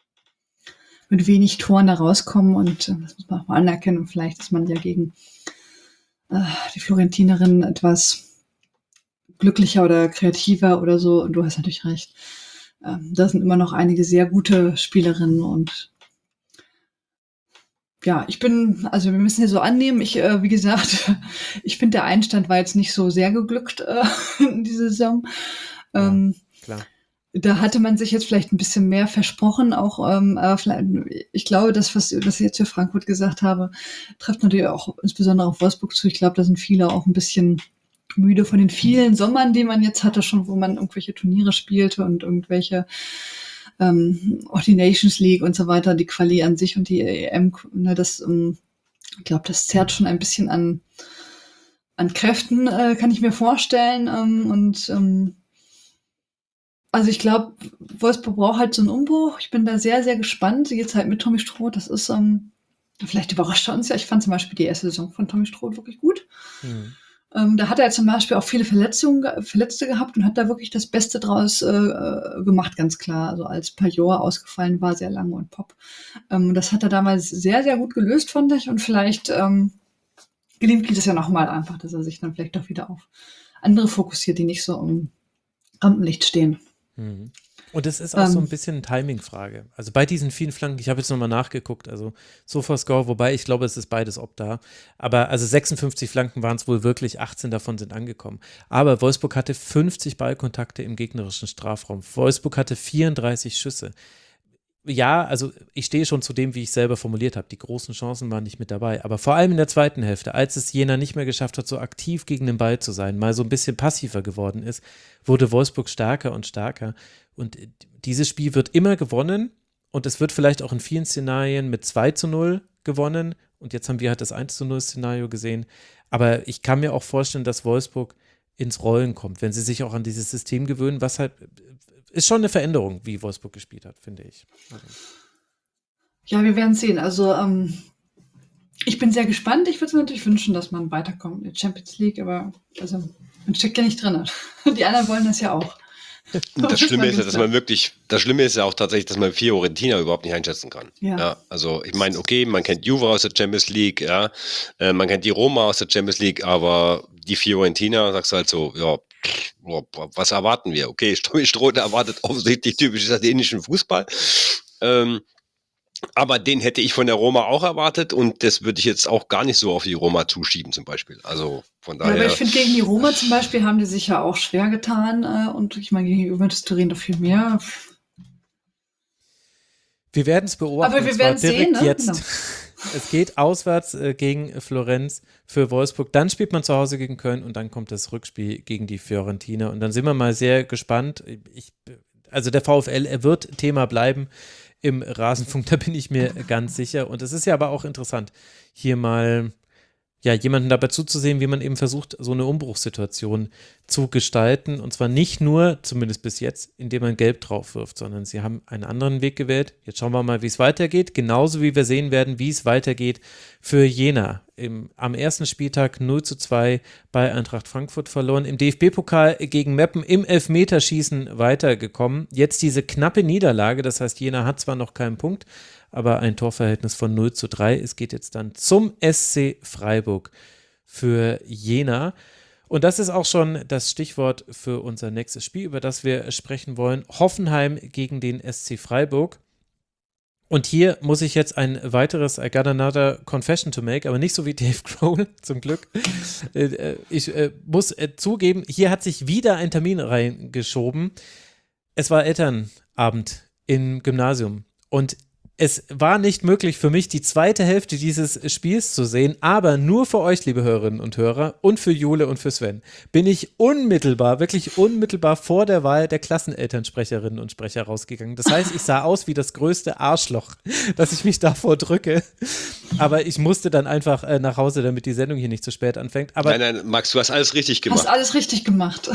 mit wenig Toren da rauskommen und äh, das muss man auch mal anerkennen. Vielleicht ist man ja gegen äh, die Florentinerinnen etwas glücklicher oder kreativer oder so und du hast natürlich recht. Ähm, da sind immer noch einige sehr gute Spielerinnen und ja, ich bin, also wir müssen ja so annehmen, ich, äh, wie gesagt, ich finde, der Einstand war jetzt nicht so sehr geglückt äh, in dieser Saison. Ähm, ja, klar. Da hatte man sich jetzt vielleicht ein bisschen mehr versprochen, auch, ähm, aber vielleicht, ich glaube, das, was, was ich jetzt für Frankfurt gesagt habe, trifft natürlich auch insbesondere auf Wolfsburg zu. Ich glaube, da sind viele auch ein bisschen müde von den vielen Sommern, die man jetzt hatte, schon, wo man irgendwelche Turniere spielte und irgendwelche ähm, auch die Nations League und so weiter, die Quali an sich und die E M, ne, das, ähm, ich glaube, das zerrt schon ein bisschen an, an Kräften, äh, kann ich mir vorstellen. Ähm, und ähm, also ich glaube, Wolfsburg braucht halt so einen Umbruch. Ich bin da sehr, sehr gespannt. Jetzt halt mit Tommy Stroh, das ist, ähm, vielleicht überrascht er uns ja. Ich fand zum Beispiel die erste Saison von Tommy Stroh wirklich gut. Mhm. Ähm, da hat er zum Beispiel auch viele Verletzungen, Verletzte gehabt und hat da wirklich das Beste draus äh, gemacht, ganz klar. Also als Pajor ausgefallen war, sehr lange und Pop. Ähm, das hat er damals sehr, sehr gut gelöst, fand ich. Und vielleicht ähm, gelingt geht es ja nochmal einfach, dass er sich dann vielleicht doch wieder auf andere fokussiert, die nicht so im Rampenlicht stehen. Mhm. Und es ist auch ähm, so ein bisschen eine Timing-Frage. Also bei diesen vielen Flanken, ich habe jetzt nochmal nachgeguckt, also Sofascore, wobei ich glaube, es ist beides ob da. Aber also sechsundfünfzig Flanken waren es wohl wirklich, achtzehn davon sind angekommen. Aber Wolfsburg hatte fünfzig Ballkontakte im gegnerischen Strafraum. Wolfsburg hatte vierunddreißig Schüsse. Ja, also ich stehe schon zu dem, wie ich selber formuliert habe. Die großen Chancen waren nicht mit dabei. Aber vor allem in der zweiten Hälfte, als es Jena nicht mehr geschafft hat, so aktiv gegen den Ball zu sein, mal so ein bisschen passiver geworden ist, wurde Wolfsburg stärker und stärker. Und dieses Spiel wird immer gewonnen und es wird vielleicht auch in vielen Szenarien mit zwei zu null gewonnen. Und jetzt haben wir halt das eins zu null Szenario gesehen. Aber ich kann mir auch vorstellen, dass Wolfsburg ins Rollen kommt, wenn sie sich auch an dieses System gewöhnen, was halt ist schon eine Veränderung, wie Wolfsburg gespielt hat, finde ich. Also. Ja, wir werden sehen. Also ähm, ich bin sehr gespannt. Ich würde mir natürlich wünschen, dass man weiterkommt in der Champions League, aber also man steckt ja nicht drin. Die anderen wollen das ja auch. Das Schlimme ist ja, dass man wirklich, das Schlimme ist ja auch tatsächlich, dass man Fiorentina überhaupt nicht einschätzen kann. Ja. Ja, also ich meine, okay, man kennt Juve aus der Champions League, ja, äh, man kennt die Roma aus der Champions League, aber die Fiorentina, sagst du halt so, ja, was erwarten wir? Okay, Tommy Stroh erwartet offensichtlich typisch italienischen Fußball. Ähm, aber den hätte ich von der Roma auch erwartet und das würde ich jetzt auch gar nicht so auf die Roma zuschieben zum Beispiel. Also von daher. Ja, aber ich finde, gegen die Roma zum Beispiel haben die sich ja auch schwer getan äh, und ich meine, gegen Juventus Turin doch viel mehr. Wir werden es beobachten. Aber wir werden sehen, ne? Jetzt. Genau. Es geht auswärts äh, gegen Florenz für Wolfsburg. Dann spielt man zu Hause gegen Köln und dann kommt das Rückspiel gegen die Fiorentina. Und dann sind wir mal sehr gespannt. Ich, also der VfL, er wird Thema bleiben im Rasenfunk, da bin ich mir ganz sicher. Und es ist ja aber auch interessant, hier mal ja, jemanden dabei zuzusehen, wie man eben versucht, so eine Umbruchssituation zu gestalten. Und zwar nicht nur, zumindest bis jetzt, indem man Gelb drauf wirft, sondern sie haben einen anderen Weg gewählt. Jetzt schauen wir mal, wie es weitergeht. Genauso wie wir sehen werden, wie es weitergeht für Jena. Im, am ersten Spieltag null zu zwei bei Eintracht Frankfurt verloren. Im D F B-Pokal gegen Meppen im Elfmeterschießen weitergekommen. Jetzt diese knappe Niederlage. Das heißt, Jena hat zwar noch keinen Punkt, aber ein Torverhältnis von null zu drei. Es geht jetzt dann zum S C Freiburg für Jena. Und das ist auch schon das Stichwort für unser nächstes Spiel, über das wir sprechen wollen. Hoffenheim gegen den S C Freiburg. Und hier muss ich jetzt ein weiteres I got another confession to make, aber nicht so wie Dave Grohl, zum Glück. Ich muss zugeben, hier hat sich wieder ein Termin reingeschoben. Es war Elternabend im Gymnasium und es war nicht möglich für mich, die zweite Hälfte dieses Spiels zu sehen, aber nur für euch, liebe Hörerinnen und Hörer, und für Jule und für Sven, bin ich unmittelbar, wirklich unmittelbar vor der Wahl der Klassenelternsprecherinnen und Sprecher rausgegangen. Das heißt, ich sah aus wie das größte Arschloch, dass ich mich davor drücke. Aber ich musste dann einfach äh, nach Hause, damit die Sendung hier nicht zu spät anfängt. Aber nein, nein, Max, du hast alles richtig Du gemacht. hast alles richtig gemacht.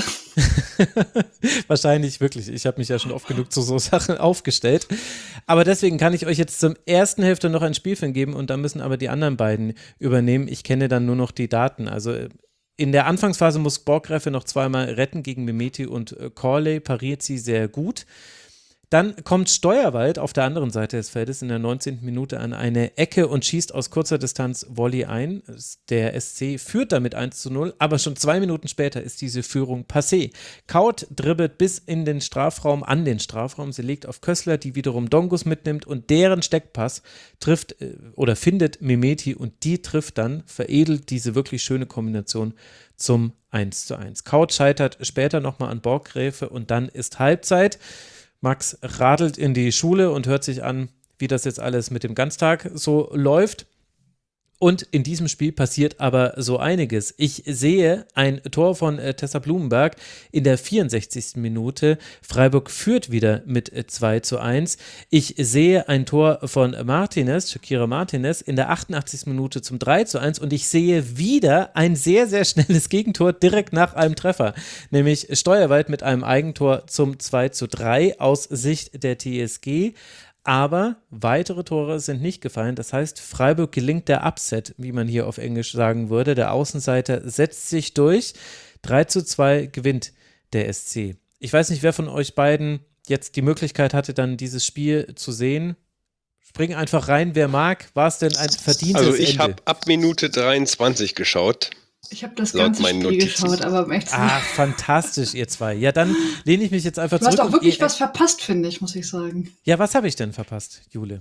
Wahrscheinlich wirklich. Ich habe mich ja schon oft genug zu so Sachen aufgestellt. Aber deswegen kann ich euch jetzt zum ersten Hälfte noch ein Spielfilm geben und da müssen aber die anderen beiden übernehmen. Ich kenne dann nur noch die Daten. Also in der Anfangsphase muss Borggreffe noch zweimal retten gegen Mimeti und äh, Corley, pariert sie sehr gut. Dann kommt Steuerwald auf der anderen Seite des Feldes in der neunzehnten Minute an eine Ecke und schießt aus kurzer Distanz Volley ein. Der S C führt damit eins zu null, aber schon zwei Minuten später ist diese Führung passé. Kaut dribbelt bis in den Strafraum, an den Strafraum. Sie legt auf Kössler, die wiederum Dongus mitnimmt und deren Steckpass trifft äh, oder findet Mimeti und die trifft dann, veredelt diese wirklich schöne Kombination zum eins zu eins. Kaut scheitert später nochmal an Borggreffe und dann ist Halbzeit. Max radelt in die Schule und hört sich an, wie das jetzt alles mit dem Ganztag so läuft. Und in diesem Spiel passiert aber so einiges. Ich sehe ein Tor von äh, Tessa Blumenberg in der vierundsechzigsten Minute. Freiburg führt wieder mit äh, zwei zu eins. Ich sehe ein Tor von Martinez, Shakira Martinez, in der achtundachtzigsten Minute zum drei zu eins. Und ich sehe wieder ein sehr, sehr schnelles Gegentor direkt nach einem Treffer. Nämlich Steuerwald mit einem Eigentor zum zwei zu drei aus Sicht der T S G. Aber weitere Tore sind nicht gefallen. Das heißt, Freiburg gelingt der Upset, wie man hier auf Englisch sagen würde. Der Außenseiter setzt sich durch. drei zu zwei gewinnt der S C. Ich weiß nicht, wer von euch beiden jetzt die Möglichkeit hatte, dann dieses Spiel zu sehen. Spring einfach rein, wer mag. War es denn ein verdientes Ende? Also ich habe ab Minute dreiundzwanzig geschaut. Ich habe das Laut ganze meinen Spiel Notizen. geschaut, aber um echt zu sein, Ach, fantastisch, ihr zwei. Ja, dann lehne ich mich jetzt einfach du zurück. hast auch und wirklich ihr- was verpasst, finde ich, muss ich sagen. Ja, was habe ich denn verpasst, Jule?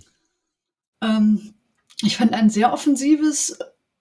Ähm, ich fand ein sehr offensives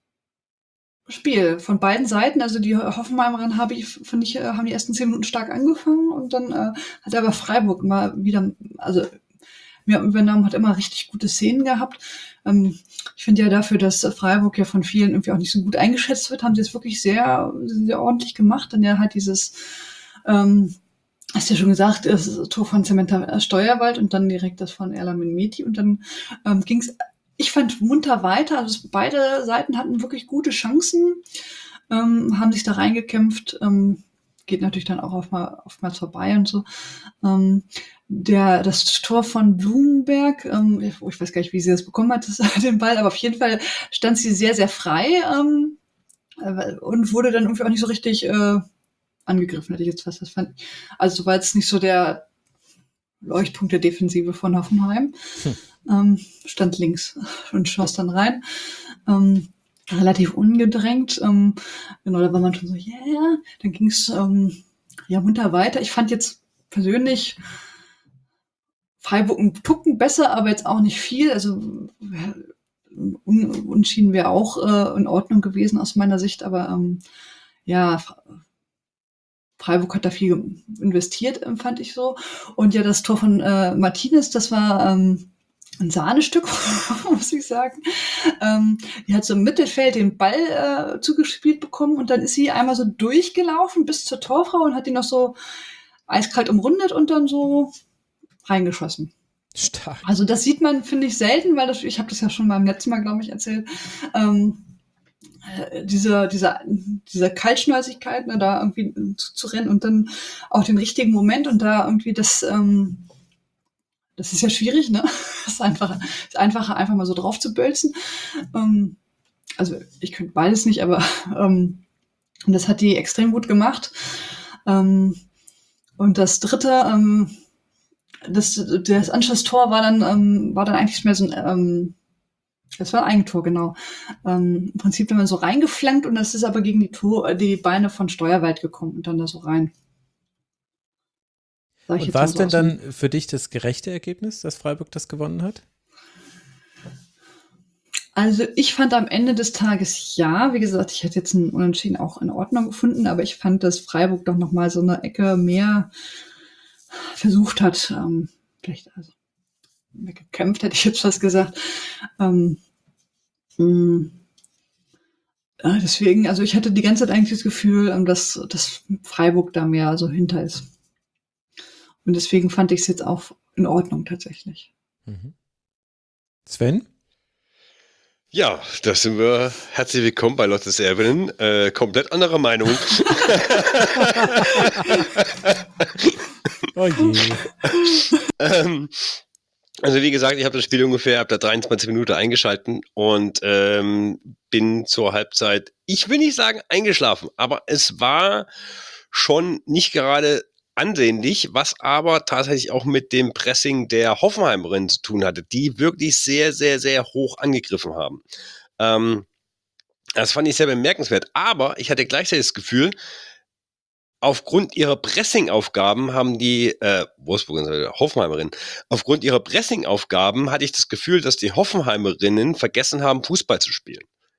Spiel von beiden Seiten. Also die Hoffenheimerinnen habe ich, fand ich, äh, haben die ersten zehn Minuten stark angefangen und dann äh, hat aber Freiburg mal wieder, also mir übernommen, hat immer richtig gute Szenen gehabt. Ähm, ich finde ja dafür, dass Freiburg ja von vielen irgendwie auch nicht so gut eingeschätzt wird, haben sie es wirklich sehr, sehr ordentlich gemacht. Dann ja halt dieses, ähm, hast du ja schon gesagt, das Tor von Samantha Steuerwald und dann direkt das von Erla Mimeti und dann ähm, ging es, ich fand, munter weiter. Also es, beide Seiten hatten wirklich gute Chancen, ähm, haben sich da reingekämpft. Ähm, geht natürlich dann auch oftmals, oftmals vorbei und so. Ähm, der, das Tor von Blumenberg, ähm, ich, ich weiß gar nicht, wie sie das bekommen hat, das, den Ball, aber auf jeden Fall stand sie sehr, sehr frei ähm, äh, und wurde dann irgendwie auch nicht so richtig äh, angegriffen, hätte ich jetzt fast das fand. Also war jetzt nicht so der Leuchtpunkt der Defensive von Hoffenheim. Hm. Ähm, stand links und schoss dann rein. Ähm, relativ ungedrängt. Ähm, genau, da war man schon so, ja, yeah. Dann ging es ähm, ja munter weiter. Ich fand jetzt persönlich Freiburg einen Tucken besser, aber jetzt auch nicht viel. Also un- Unentschieden wäre auch äh, in Ordnung gewesen aus meiner Sicht, aber ähm, ja, Freiburg hat da viel investiert, fand ich so. Und ja, das Tor von äh, Martinez, das war ähm, ein Sahnestück, muss ich sagen. Ähm, die hat so im Mittelfeld den Ball äh, zugespielt bekommen und dann ist sie einmal so durchgelaufen bis zur Torfrau und hat die noch so eiskalt umrundet und dann so reingeschossen. Stark. Also das sieht man, finde ich, selten, weil das, ich habe das ja schon beim letzten Mal, glaube ich, erzählt. Ähm, äh, diese, diese, diese Kaltschnäuzigkeit, ne, da irgendwie zu, zu rennen und dann auch den richtigen Moment und da irgendwie das, ähm, das ist ja schwierig, ne? Das ist einfach, ist einfacher, einfach mal so drauf zu bölzen. Ähm, also ich könnte beides nicht, aber ähm, das hat die extrem gut gemacht. Ähm, und das dritte, ähm, das, das Anschlusstor war dann, ähm, war dann eigentlich mehr so ein, ähm, das war ein Eigentor, genau. Ähm, Im Prinzip wenn man so reingeflankt und das ist aber gegen die, Tor, die Beine von Steuerwald gekommen und dann da so rein. Sag ich Und jetzt war mal es so denn aus dem- dann für dich das gerechte Ergebnis, dass Freiburg das gewonnen hat? Also ich fand am Ende des Tages ja, wie gesagt, ich hätte jetzt einen Unentschieden auch in Ordnung gefunden, aber ich fand, dass Freiburg doch noch mal so eine Ecke mehr versucht hat, ähm, vielleicht also mehr gekämpft, hätte ich jetzt fast gesagt. Ähm, mh, ja, deswegen, also ich hatte die ganze Zeit eigentlich das Gefühl, ähm, dass, dass Freiburg da mehr so hinter ist. Und deswegen fand ich es jetzt auch in Ordnung tatsächlich. Mhm. Sven? Ja, da sind wir. Herzlich willkommen bei Lottes Erbinnen. Äh, komplett anderer Meinung. Oh je. ähm, also wie gesagt, ich habe das Spiel ungefähr ab der dreiundzwanzig Minuten eingeschalten und ähm, bin zur Halbzeit, ich will nicht sagen eingeschlafen, aber es war schon nicht gerade ansehnlich, was aber tatsächlich auch mit dem Pressing der Hoffenheimerinnen zu tun hatte, die wirklich sehr, sehr, sehr hoch angegriffen haben. Ähm, das fand ich sehr bemerkenswert, aber ich hatte gleichzeitig das Gefühl, aufgrund ihrer Pressing-Aufgaben haben die äh, Wolfsburger, Hoffenheimerinnen, aufgrund ihrer Pressing-Aufgaben hatte ich das Gefühl, dass die Hoffenheimerinnen vergessen haben, Fußball zu spielen.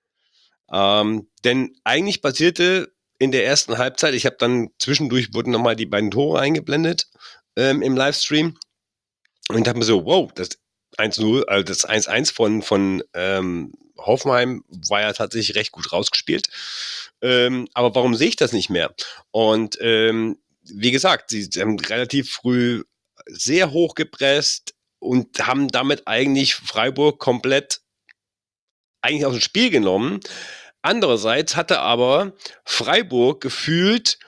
Ähm, denn eigentlich basierte in der ersten Halbzeit, ich habe dann zwischendurch wurden nochmal die beiden Tore eingeblendet ähm, im Livestream und dachte mir so, wow, das eins null, also das eins eins von, von ähm, Hoffenheim war ja tatsächlich recht gut rausgespielt. Ähm, aber warum sehe ich das nicht mehr? Und ähm, wie gesagt, sie haben relativ früh sehr hoch gepresst und haben damit eigentlich Freiburg komplett eigentlich aus dem Spiel genommen. Andererseits hatte aber Freiburg gefühlt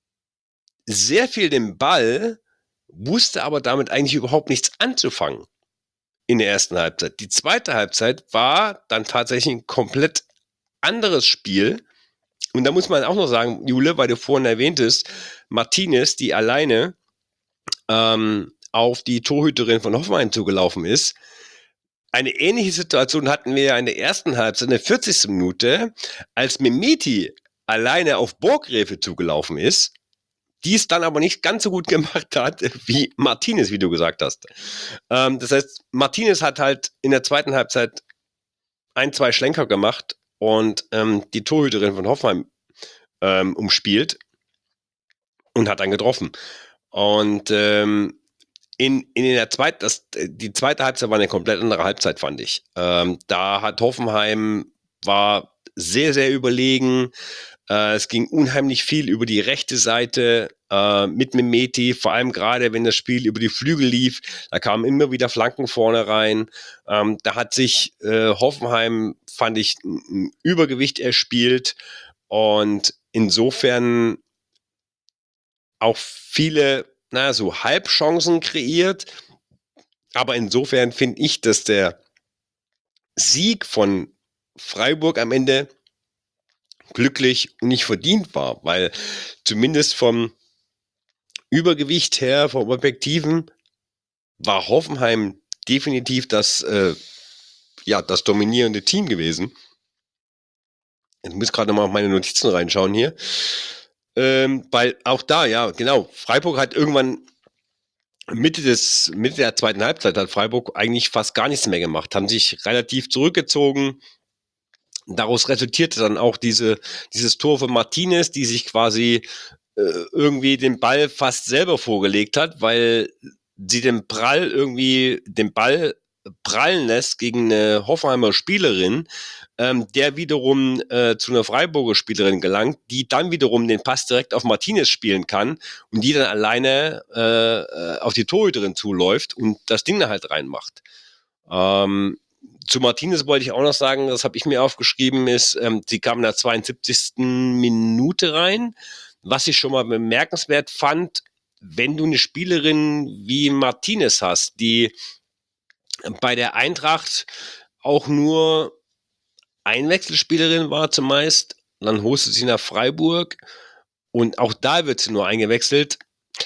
sehr viel den Ball, wusste aber damit eigentlich überhaupt nichts anzufangen in der ersten Halbzeit. Die zweite Halbzeit war dann tatsächlich ein komplett anderes Spiel. Und da muss man auch noch sagen, Jule, weil du vorhin erwähntest, Martinez, die alleine ähm, auf die Torhüterin von Hoffenheim zugelaufen ist. Eine ähnliche Situation hatten wir ja in der ersten Halbzeit, in der vierzigsten Minute, als Mimeti alleine auf Borgräfe zugelaufen ist, die es dann aber nicht ganz so gut gemacht hat wie Martinez, wie du gesagt hast. Ähm, das heißt, Martinez hat halt in der zweiten Halbzeit ein, zwei Schlenker gemacht und ähm, die Torhüterin von Hoffenheim ähm, umspielt und hat dann getroffen. Und ähm, in, in der zweiten, das, die zweite Halbzeit war eine komplett andere Halbzeit, fand ich. Ähm, da hat Hoffenheim, war sehr, sehr überlegen. Äh, es ging unheimlich viel über die rechte Seite äh, mit Mimeti, vor allem gerade, wenn das Spiel über die Flügel lief. Da kamen immer wieder Flanken vorne rein. Ähm, da hat sich äh, Hoffenheim, fand ich, ein Übergewicht erspielt. Und insofern auch viele, naja, so Halbchancen kreiert. Aber insofern finde ich, dass der Sieg von Freiburg am Ende glücklich und nicht verdient war, weil zumindest vom Übergewicht her, vom Objektiven, war Hoffenheim definitiv das, äh, ja, das dominierende Team gewesen. Ich muss gerade nochmal auf meine Notizen reinschauen hier. Ähm, weil auch da, ja, genau, Freiburg hat irgendwann Mitte des, Mitte der zweiten Halbzeit hat Freiburg eigentlich fast gar nichts mehr gemacht, haben sich relativ zurückgezogen. Daraus resultierte dann auch diese, dieses Tor von Martinez, die sich quasi äh, irgendwie den Ball fast selber vorgelegt hat, weil sie den Prall irgendwie, den Ball prallen lässt gegen eine Hoffenheimer Spielerin, ähm, der wiederum äh, zu einer Freiburger Spielerin gelangt, die dann wiederum den Pass direkt auf Martinez spielen kann und die dann alleine äh, auf die Torhüterin zuläuft und das Ding da halt reinmacht. Ähm, zu Martinez wollte ich auch noch sagen, das habe ich mir aufgeschrieben, ist, ähm, sie kam in der zweiundsiebzigsten Minute rein, was ich schon mal bemerkenswert fand, wenn du eine Spielerin wie Martinez hast, die bei der Eintracht auch nur Einwechselspielerin war zumeist, dann holst du sie nach Freiburg und auch da wird sie nur eingewechselt.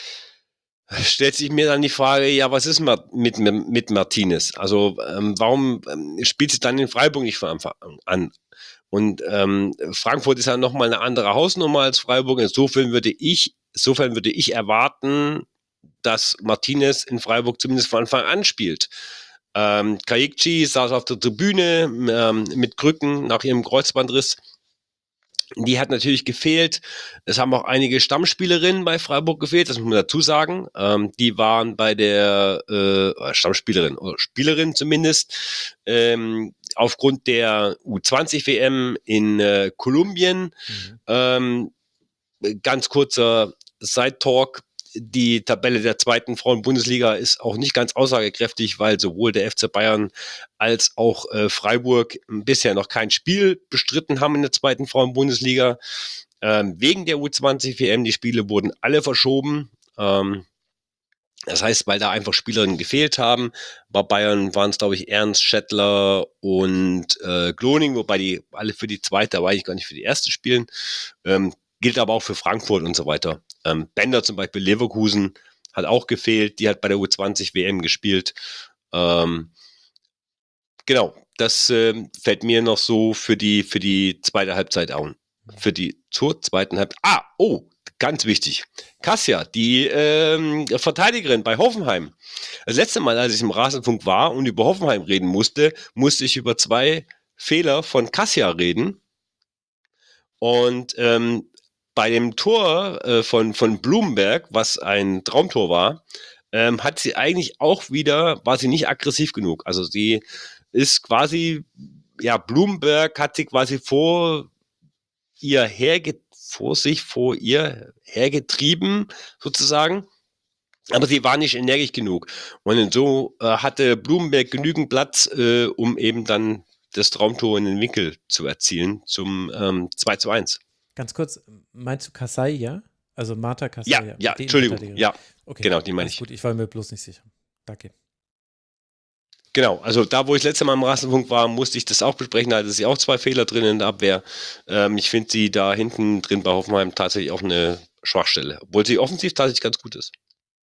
Stellt sich mir dann die Frage, ja, was ist mit, mit Martinez? Also ähm, warum ähm, spielt sie dann in Freiburg nicht von Anfang an? Und ähm, Frankfurt ist ja nochmal eine andere Hausnummer als Freiburg. Insofern würde ich, insofern würde ich erwarten, dass Martinez in Freiburg zumindest von Anfang an spielt. Ähm, Kajikci saß auf der Tribüne ähm, mit Krücken nach ihrem Kreuzbandriss. Die hat natürlich gefehlt. Es haben auch einige Stammspielerinnen bei Freiburg gefehlt, das muss man dazu sagen. Ähm, die waren bei der äh, Stammspielerin oder Spielerin zumindest ähm, aufgrund der U zwanzig W M in äh, Kolumbien. Mhm. Ähm, ganz kurzer Side-Talk. Die Tabelle der zweiten Frauen-Bundesliga ist auch nicht ganz aussagekräftig, weil sowohl der F C Bayern als auch äh, Freiburg bisher noch kein Spiel bestritten haben in der zweiten Frauen-Bundesliga. Ähm, wegen der U zwanzig W M, die Spiele wurden alle verschoben. Ähm, das heißt, weil da einfach Spielerinnen gefehlt haben. Bei Bayern waren es, glaube ich, Ernst, Schettler und äh, Gloning, wobei die alle für die zweite, aber eigentlich gar nicht für die erste spielen. Ähm, gilt aber auch für Frankfurt und so weiter. Ähm, Bender zum Beispiel, Leverkusen, hat auch gefehlt. Die hat bei der U zwanzig W M gespielt. Ähm, genau, das äh, fällt mir noch so für die, für die zweite Halbzeit an. Für die zur zweiten Halbzeit. Ah, oh, ganz wichtig. Kassia, die ähm, Verteidigerin bei Hoffenheim. Das letzte Mal, als ich im Rasenfunk war und über Hoffenheim reden musste, musste ich über zwei Fehler von Kassia reden. Und ähm, bei dem Tor äh, von, von Blumenberg, was ein Traumtor war, ähm, hat sie eigentlich auch wieder, war sie nicht aggressiv genug. Also sie ist quasi, ja, Blumenberg hat sie quasi vor ihr herge vor sich, vor ihr hergetrieben, sozusagen. Aber sie war nicht energisch genug. Und so äh, hatte Blumenberg genügend Platz, äh, um eben dann das Traumtor in den Winkel zu erzielen zum ähm, zwei zu eins. Ganz kurz, meinst du Kassai, ja? Also Marta Kassai? Ja, ja, Entschuldigung, ja, okay, genau, die meine ich. Gut, ich war mir bloß nicht sicher. Danke. Genau, also da, wo ich das letzte Mal im Rasenfunk war, musste ich das auch besprechen, da hatte sie auch zwei Fehler drin in der Abwehr. Ähm, ich finde sie da hinten drin bei Hoffenheim tatsächlich auch eine Schwachstelle, obwohl sie offensiv tatsächlich ganz gut ist.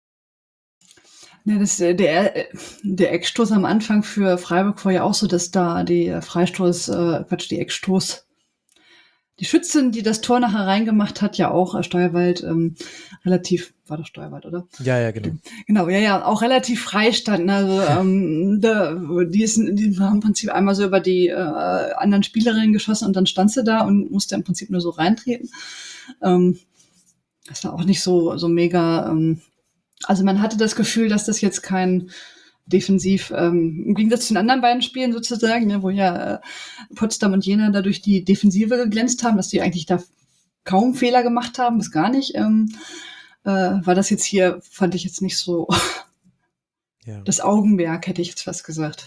Ja, das, der, der Eckstoß am Anfang für Freiburg war ja auch so, dass da die Freistoß, äh, Quatsch, die Eckstoß, die Schützin, die das Tor nachher reingemacht hat, ja auch äh, Steuerwald ähm, relativ, war das Steuerwald, oder? Ja, ja, genau. Genau, ja, ja, auch relativ frei standen. Also ähm, da, die, ist, die haben im Prinzip einmal so über die äh, anderen Spielerinnen geschossen und dann stand sie da und musste im Prinzip nur so reintreten. Ähm, das war auch nicht so, so mega. Ähm, also man hatte das Gefühl, dass das jetzt kein defensiv, ähm, im Gegensatz zu den anderen beiden Spielen sozusagen, ne, wo ja äh, Potsdam und Jena dadurch die Defensive geglänzt haben, dass die eigentlich da kaum Fehler gemacht haben, bis gar nicht, ähm, äh, war das jetzt hier, fand ich jetzt nicht so ja. Das Augenmerk, hätte ich jetzt fast gesagt.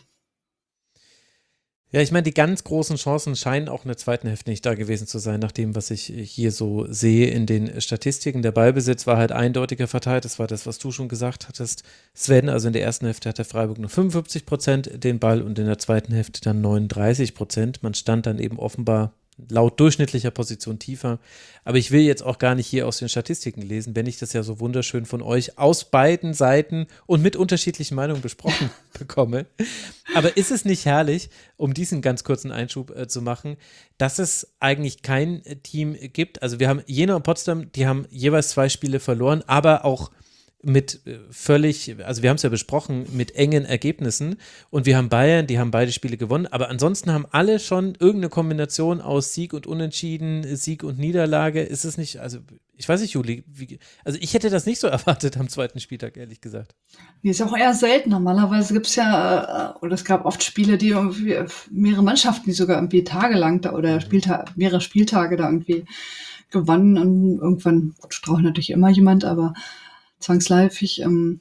Ja, ich meine, die ganz großen Chancen scheinen auch in der zweiten Hälfte nicht da gewesen zu sein, nach dem, was ich hier so sehe in den Statistiken. Der Ballbesitz war halt eindeutiger verteilt, das war das, was du schon gesagt hattest, Sven. Also in der ersten Hälfte hatte Freiburg nur fünfundfünfzig Prozent den Ball und in der zweiten Hälfte dann neununddreißig Prozent. Man stand dann eben offenbar laut durchschnittlicher Position tiefer. Aber ich will jetzt auch gar nicht hier aus den Statistiken lesen, wenn ich das ja so wunderschön von euch aus beiden Seiten und mit unterschiedlichen Meinungen besprochen bekomme. Aber ist es nicht herrlich, um diesen ganz kurzen Einschub äh, zu machen, dass es eigentlich kein Team gibt? Also wir haben Jena und Potsdam, die haben jeweils zwei Spiele verloren, aber auch mit völlig, also wir haben es ja besprochen, mit engen Ergebnissen, und wir haben Bayern, die haben beide Spiele gewonnen, aber ansonsten haben alle schon irgendeine Kombination aus Sieg und Unentschieden, Sieg und Niederlage. Ist es nicht, also Ich weiß nicht, Juli, wie, also ich hätte das nicht so erwartet am zweiten Spieltag, ehrlich gesagt. Die ist auch eher selten. Normalerweise gibt es ja, äh, oder es gab oft Spiele, die irgendwie mehrere Mannschaften, die sogar irgendwie tagelang da oder Spielta- mehrere Spieltage da irgendwie gewonnen und irgendwann straucht natürlich immer jemand, aber zwangsläufig. Ähm,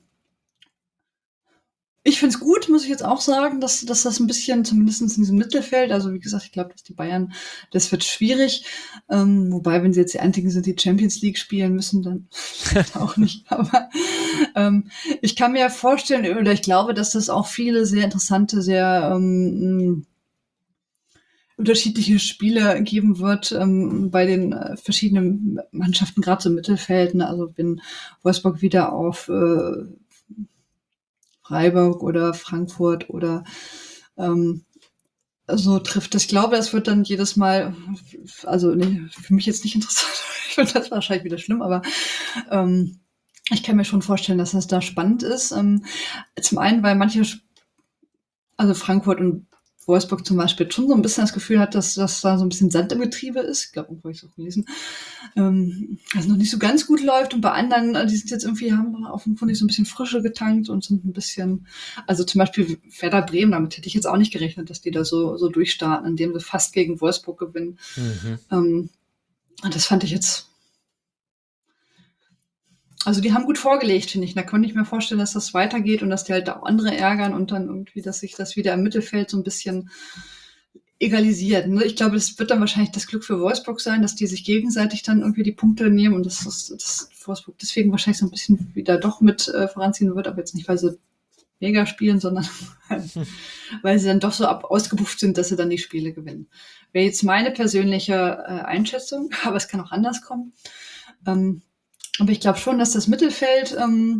ich finde es gut, muss ich jetzt auch sagen, dass, dass das ein bisschen, zumindest in diesem Mittelfeld, also wie gesagt, ich glaube, dass die Bayern, das wird schwierig. Ähm, wobei, wenn sie jetzt die einzigen sind, die Champions League spielen müssen, dann auch nicht. Aber ähm, ich kann mir vorstellen, oder ich glaube, dass das auch viele sehr interessante, sehr ähm, unterschiedliche Spiele geben wird ähm, bei den äh, verschiedenen Mannschaften, gerade so im Mittelfeld. Ne? Also wenn Wolfsburg wieder auf äh, Freiburg oder Frankfurt oder ähm, so trifft. Ich glaube, das wird dann jedes Mal, also nee, für mich jetzt nicht interessant. Ich finde das wahrscheinlich wieder schlimm, aber ähm, ich kann mir schon vorstellen, dass das da spannend ist. Ähm, zum einen, weil manche, also Frankfurt und Wolfsburg zum Beispiel schon so ein bisschen das Gefühl hat, dass, dass da so ein bisschen Sand im Getriebe ist. Ich glaube, irgendwo habe ich es auch gelesen. Ähm, also noch nicht so ganz gut läuft. Und bei anderen, die sind jetzt irgendwie, haben auf dem Pfund so ein bisschen Frische getankt und sind ein bisschen, also zum Beispiel Werder Bremen, damit hätte ich jetzt auch nicht gerechnet, dass die da so, so durchstarten, indem sie fast gegen Wolfsburg gewinnen. Mhm. Ähm, und das fand ich jetzt, also die haben gut vorgelegt, finde ich. Da konnte ich mir vorstellen, dass das weitergeht und dass die halt auch andere ärgern und dann irgendwie, dass sich das wieder im Mittelfeld so ein bisschen egalisiert. Ne? Ich glaube, das wird dann wahrscheinlich das Glück für Wolfsburg sein, dass die sich gegenseitig dann irgendwie die Punkte nehmen und dass das, das Wolfsburg deswegen wahrscheinlich so ein bisschen wieder doch mit äh, voranziehen wird, aber jetzt nicht, weil sie mega spielen, sondern weil sie dann doch so ab ausgebufft sind, dass sie dann die Spiele gewinnen. Wäre jetzt meine persönliche äh, Einschätzung, aber es kann auch anders kommen. Ähm, Aber ich glaube schon, dass das Mittelfeld ähm,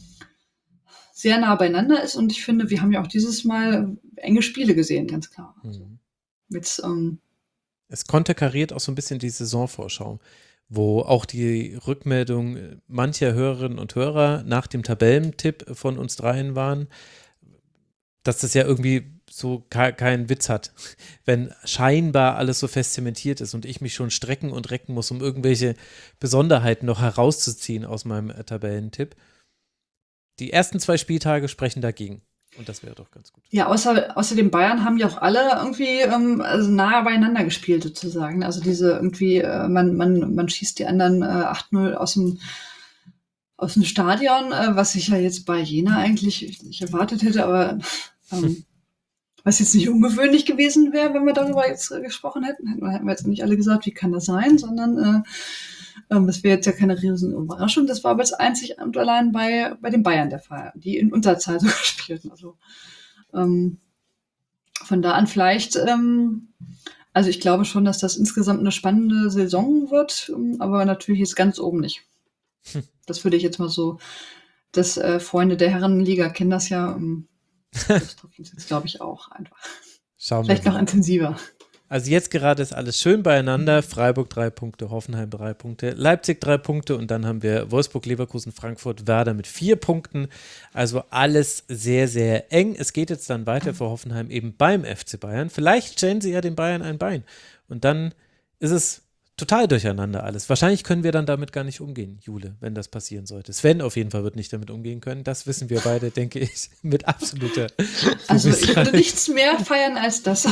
sehr nah beieinander ist und ich finde, wir haben ja auch dieses Mal enge Spiele gesehen, ganz klar. Mhm. Mit, ähm, es konterkariert auch so ein bisschen die Saisonvorschau, wo auch die Rückmeldung mancher Hörerinnen und Hörer nach dem Tabellentipp von uns dreien waren, dass das ja irgendwie so ke- keinen Witz hat, wenn scheinbar alles so fest zementiert ist und ich mich schon strecken und recken muss, um irgendwelche Besonderheiten noch herauszuziehen aus meinem äh, Tabellentipp. Die ersten zwei Spieltage sprechen dagegen und das wäre doch ganz gut. Ja, außer, außer den Bayern haben ja auch alle irgendwie ähm, also nahe beieinander gespielt sozusagen. Also diese irgendwie, äh, man, man, man schießt die anderen äh, acht null aus dem aus dem Stadion, äh, was ich ja jetzt bei Jena eigentlich nicht erwartet hätte, aber ähm, was jetzt nicht ungewöhnlich gewesen wäre, wenn wir darüber jetzt äh, gesprochen hätten, hätten wir, hätten wir jetzt nicht alle gesagt, wie kann das sein, sondern äh, äh, das wäre jetzt ja keine riesen Überraschung. Das war aber jetzt einzig und allein bei, bei den Bayern der Fall, die in Unterzahl sogar spielten. Also ähm, von da an vielleicht, ähm, also ich glaube schon, dass das insgesamt eine spannende Saison wird, aber natürlich jetzt ganz oben nicht. Hm. Das würde ich jetzt mal so, dass äh, Freunde der Herrenliga kennen das ja. Ähm, das trifft uns jetzt, glaube ich, auch einfach. Schauen Vielleicht wir noch intensiver. Also jetzt gerade ist alles schön beieinander. Freiburg drei Punkte, Hoffenheim drei Punkte, Leipzig drei Punkte und dann haben wir Wolfsburg, Leverkusen, Frankfurt, Werder mit vier Punkten. Also alles sehr, sehr eng. Es geht jetzt dann weiter für Hoffenheim eben beim F C Bayern. Vielleicht stellen sie ja den Bayern ein Bein und dann ist es total durcheinander alles. Wahrscheinlich können wir dann damit gar nicht umgehen, Jule, wenn das passieren sollte. Sven auf jeden Fall wird nicht damit umgehen können. Das wissen wir beide, denke ich, mit absoluter Also ich würde nichts mehr feiern als das.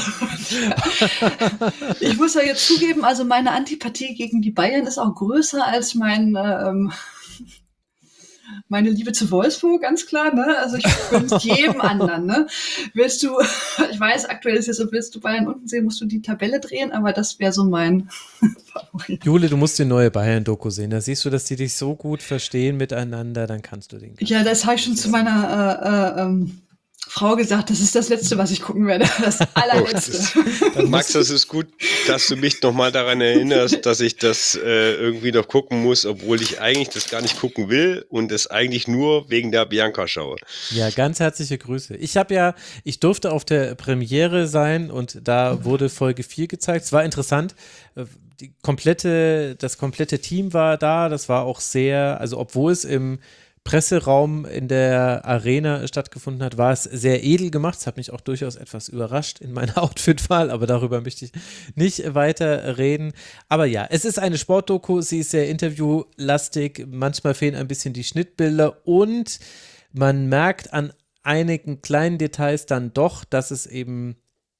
Ich muss ja jetzt zugeben, also meine Antipathie gegen die Bayern ist auch größer als mein ähm, meine Liebe zu Wolfsburg, ganz klar, ne? Also ich gönn's jedem anderen, ne? Willst du, ich weiß, aktuell ist es so, willst du Bayern unten sehen, musst du die Tabelle drehen, aber das wäre so mein Favorit. Jule, du musst die neue Bayern-Doku sehen. Da siehst du, dass die dich so gut verstehen miteinander, dann kannst du den. Ja, das habe ich schon zu meiner äh, äh, ähm, Frau gesagt, das ist das Letzte, was ich gucken werde. Das allerletzte. Oh, das, Max, das ist gut, dass du mich nochmal daran erinnerst, dass ich das äh, irgendwie noch gucken muss, obwohl ich eigentlich das gar nicht gucken will und es eigentlich nur wegen der Bianca schaue. Ja, ganz herzliche Grüße. Ich habe ja, ich durfte auf der Premiere sein und da wurde Folge vier gezeigt. Es war interessant. Die komplette, das komplette Team war da. Das war auch sehr, also obwohl es im Presseraum in der Arena stattgefunden hat, war es sehr edel gemacht. Das hat mich auch durchaus etwas überrascht in meiner Outfitwahl, aber darüber möchte ich nicht weiter reden. Aber ja, es ist eine Sportdoku, sie ist sehr interviewlastig, manchmal fehlen ein bisschen die Schnittbilder und man merkt an einigen kleinen Details dann doch, dass es eben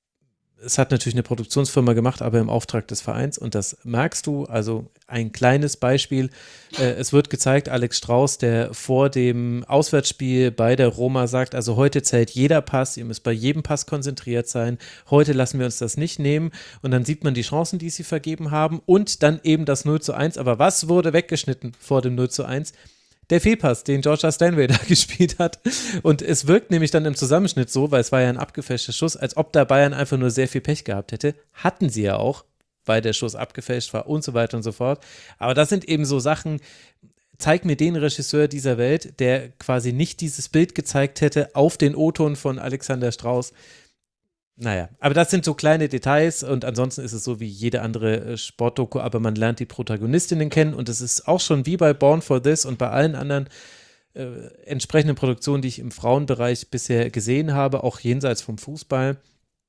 es hat natürlich eine Produktionsfirma gemacht, aber im Auftrag des Vereins und das merkst du, also ein kleines Beispiel, äh, es wird gezeigt, Alex Strauß, der vor dem Auswärtsspiel bei der Roma sagt, also heute zählt jeder Pass, ihr müsst bei jedem Pass konzentriert sein, heute lassen wir uns das nicht nehmen und dann sieht man die Chancen, die sie vergeben haben und dann eben das null zu eins, aber was wurde weggeschnitten vor dem null zu eins? Der Fehlpass, den Georgia Stanway da gespielt hat. Und es wirkt nämlich dann im Zusammenschnitt so, weil es war ja ein abgefälschter Schuss, als ob da Bayern einfach nur sehr viel Pech gehabt hätte. Hatten sie ja auch, weil der Schuss abgefälscht war und so weiter und so fort. Aber das sind eben so Sachen, zeig mir den Regisseur dieser Welt, der quasi nicht dieses Bild gezeigt hätte auf den O-Ton von Alexander Strauß. Naja, aber das sind so kleine Details und ansonsten ist es so wie jede andere Sportdoku, aber man lernt die Protagonistinnen kennen und es ist auch schon wie bei Born for This und bei allen anderen äh, entsprechenden Produktionen, die ich im Frauenbereich bisher gesehen habe, auch jenseits vom Fußball,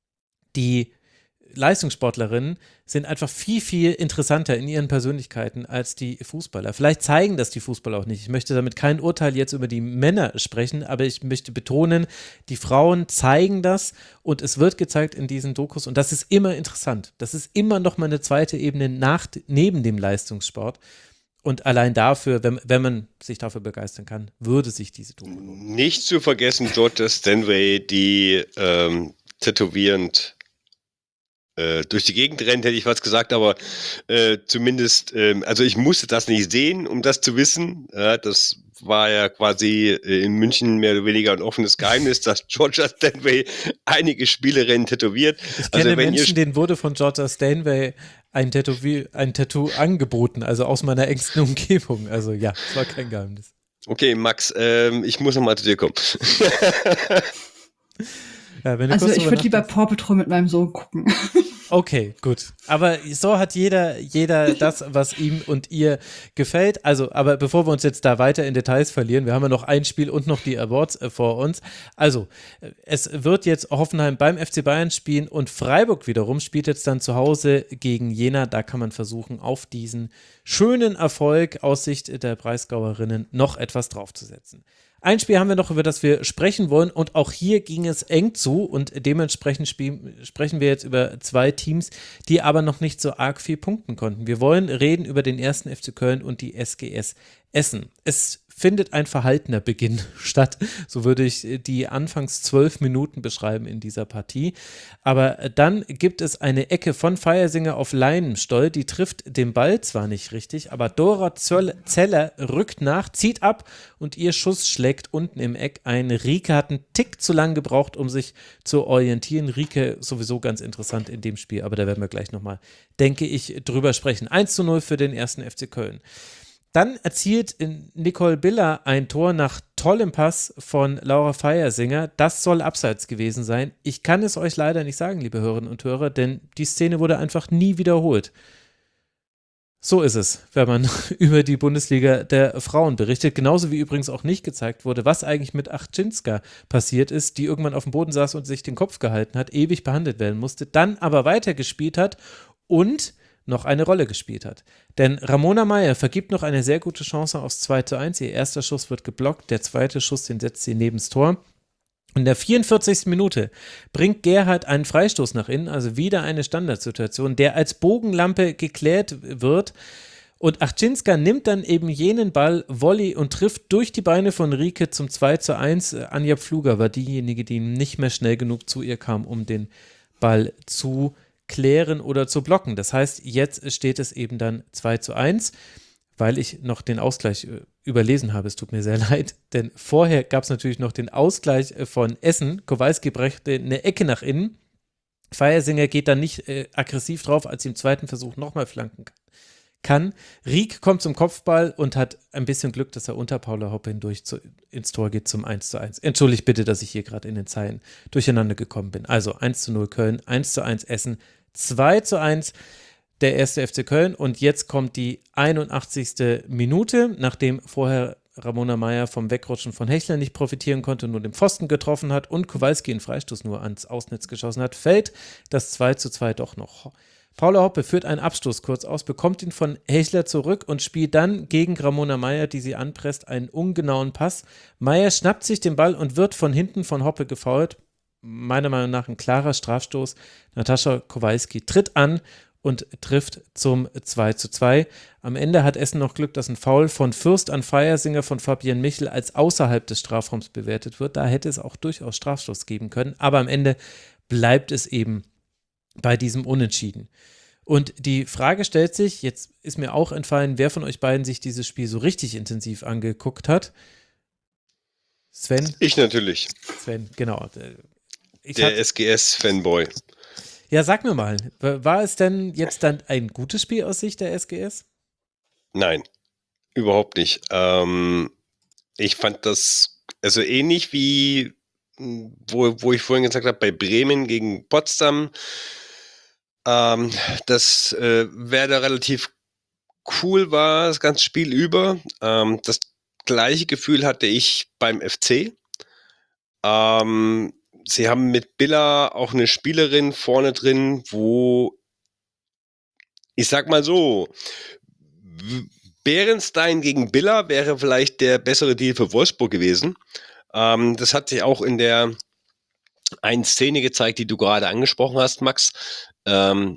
die Leistungssportlerinnen sind einfach viel, viel interessanter in ihren Persönlichkeiten als die Fußballer. Vielleicht zeigen das die Fußballer auch nicht. Ich möchte damit kein Urteil jetzt über die Männer sprechen, aber ich möchte betonen, die Frauen zeigen das und es wird gezeigt in diesen Dokus und das ist immer interessant. Das ist immer noch mal eine zweite Ebene nach, neben dem Leistungssport. Und allein dafür, wenn, wenn man sich dafür begeistern kann, würde sich diese Doku lohnen. Nicht zu vergessen, Georgia Stanway, die ähm, tätowierend äh, durch die Gegend rennt, hätte ich was gesagt, aber äh, zumindest, äh, also ich musste das nicht sehen, um das zu wissen. Ja, das war ja quasi äh, in München mehr oder weniger ein offenes Geheimnis, dass Georgia Stanway einige Spielerinnen tätowiert. Ich kenne also, wenn Menschen, ihr denen wurde von Georgia Stanway ein Tattoo, ein Tattoo angeboten, also aus meiner engsten Umgebung. Also ja, es war kein Geheimnis. Okay, Max, ähm, ich muss nochmal zu dir kommen. Ja, wenn du Also kurz ich drüber würde lieber nachdenkst. Paw Patrol mit meinem Sohn gucken. Okay, gut. Aber so hat jeder, jeder das, was ihm und ihr gefällt. Also, aber bevor wir uns jetzt da weiter in Details verlieren, wir haben ja noch ein Spiel und noch die Awards äh, vor uns. Also, äh, es wird jetzt Hoffenheim beim F C Bayern spielen und Freiburg wiederum spielt jetzt dann zu Hause gegen Jena. Da kann man versuchen, auf diesen schönen Erfolg aus Sicht der Breisgauerinnen noch etwas draufzusetzen. Ein Spiel haben wir noch, über das wir sprechen wollen und auch hier ging es eng zu und dementsprechend spiel, sprechen wir jetzt über zwei Teams, die aber noch nicht so arg viel punkten konnten. Wir wollen reden über den ersten F C Köln und die S G S Essen. Es findet ein verhaltener Beginn statt, so würde ich die anfangs zwölf Minuten beschreiben in dieser Partie. Aber dann gibt es eine Ecke von Feiersinger auf Leinenstoll, die trifft den Ball zwar nicht richtig, aber Dora Zeller rückt nach, zieht ab und ihr Schuss schlägt unten im Eck ein. Rieke hat einen Tick zu lang gebraucht, um sich zu orientieren. Rieke sowieso ganz interessant in dem Spiel, aber da werden wir gleich nochmal, denke ich, drüber sprechen. eins zu null für den ersten F C Köln. Dann erzielt Nicole Biller ein Tor nach tollem Pass von Laura Feiersinger. Das soll abseits gewesen sein. Ich kann es euch leider nicht sagen, liebe Hörerinnen und Hörer, denn die Szene wurde einfach nie wiederholt. So ist es, wenn man über die Bundesliga der Frauen berichtet. Genauso wie übrigens auch nicht gezeigt wurde, was eigentlich mit Achczynska passiert ist, die irgendwann auf dem Boden saß und sich den Kopf gehalten hat, ewig behandelt werden musste, dann aber weitergespielt hat und noch eine Rolle gespielt hat. Denn Ramona Meyer vergibt noch eine sehr gute Chance aufs zwei zu eins. Ihr erster Schuss wird geblockt, der zweite Schuss, den setzt sie nebens Tor. In der vierundvierzigsten Minute bringt Gerhard einen Freistoß nach innen, also wieder eine Standardsituation, der als Bogenlampe geklärt wird. Und Achczynska nimmt dann eben jenen Ball, Volley und trifft durch die Beine von Rieke zum zwei zu eins. Anja Pfluger war diejenige, die nicht mehr schnell genug zu ihr kam, um den Ball zu klären oder zu blocken. Das heißt, jetzt steht es eben dann zwei zu eins, weil ich noch den Ausgleich überlesen habe. Es tut mir sehr leid, denn vorher gab es natürlich noch den Ausgleich von Essen. Kowalski brachte eine Ecke nach innen. Feiersinger geht dann nicht äh, aggressiv drauf, als sie im zweiten Versuch nochmal flanken kann. Rieck kommt zum Kopfball und hat ein bisschen Glück, dass er unter Paula Hoppe hindurch zu, ins Tor geht zum eins zu eins. Entschuldigt bitte, dass ich hier gerade in den Zeilen durcheinander gekommen bin. Also eins zu null Köln, eins zu eins Essen, zwei zu eins der erste F C Köln und jetzt kommt die einundachtzigste Minute, nachdem vorher Ramona Meyer vom Wegrutschen von Hechler nicht profitieren konnte, nur den Pfosten getroffen hat und Kowalski einen Freistoß nur ans Ausnetz geschossen hat, fällt das zwei zu zwei doch noch. Paula Hoppe führt einen Abstoß kurz aus, bekommt ihn von Hechler zurück und spielt dann gegen Ramona Meyer, die sie anpresst, einen ungenauen Pass. Meyer schnappt sich den Ball und wird von hinten von Hoppe gefoult. Meiner Meinung nach ein klarer Strafstoß. Natascha Kowalski tritt an und trifft zum zwei zu zwei. Am Ende hat Essen noch Glück, dass ein Foul von Fürst an Feiersinger von Fabienne Michel als außerhalb des Strafraums bewertet wird. Da hätte es auch durchaus Strafstoß geben können, aber am Ende bleibt es eben bei diesem Unentschieden. Und die Frage stellt sich, jetzt ist mir auch entfallen, wer von euch beiden sich dieses Spiel so richtig intensiv angeguckt hat. Sven? Ich natürlich. Sven, genau. Ich Der hab, S G S-Fanboy. Ja, sag mir mal, war es denn jetzt dann ein gutes Spiel aus Sicht der S G S? Nein, überhaupt nicht. Ähm, ich fand das also ähnlich wie, wo, wo ich vorhin gesagt habe, bei Bremen gegen Potsdam. Ähm, das äh, Werder relativ cool war, das ganze Spiel über. Ähm, das gleiche Gefühl hatte ich beim F C. Ähm, sie haben mit Billa auch eine Spielerin vorne drin, wo, ich sag mal so, Bärenstein gegen Billa wäre vielleicht der bessere Deal für Wolfsburg gewesen. Ähm, das hat sich auch in der einen Szene gezeigt, die du gerade angesprochen hast, Max, ähm,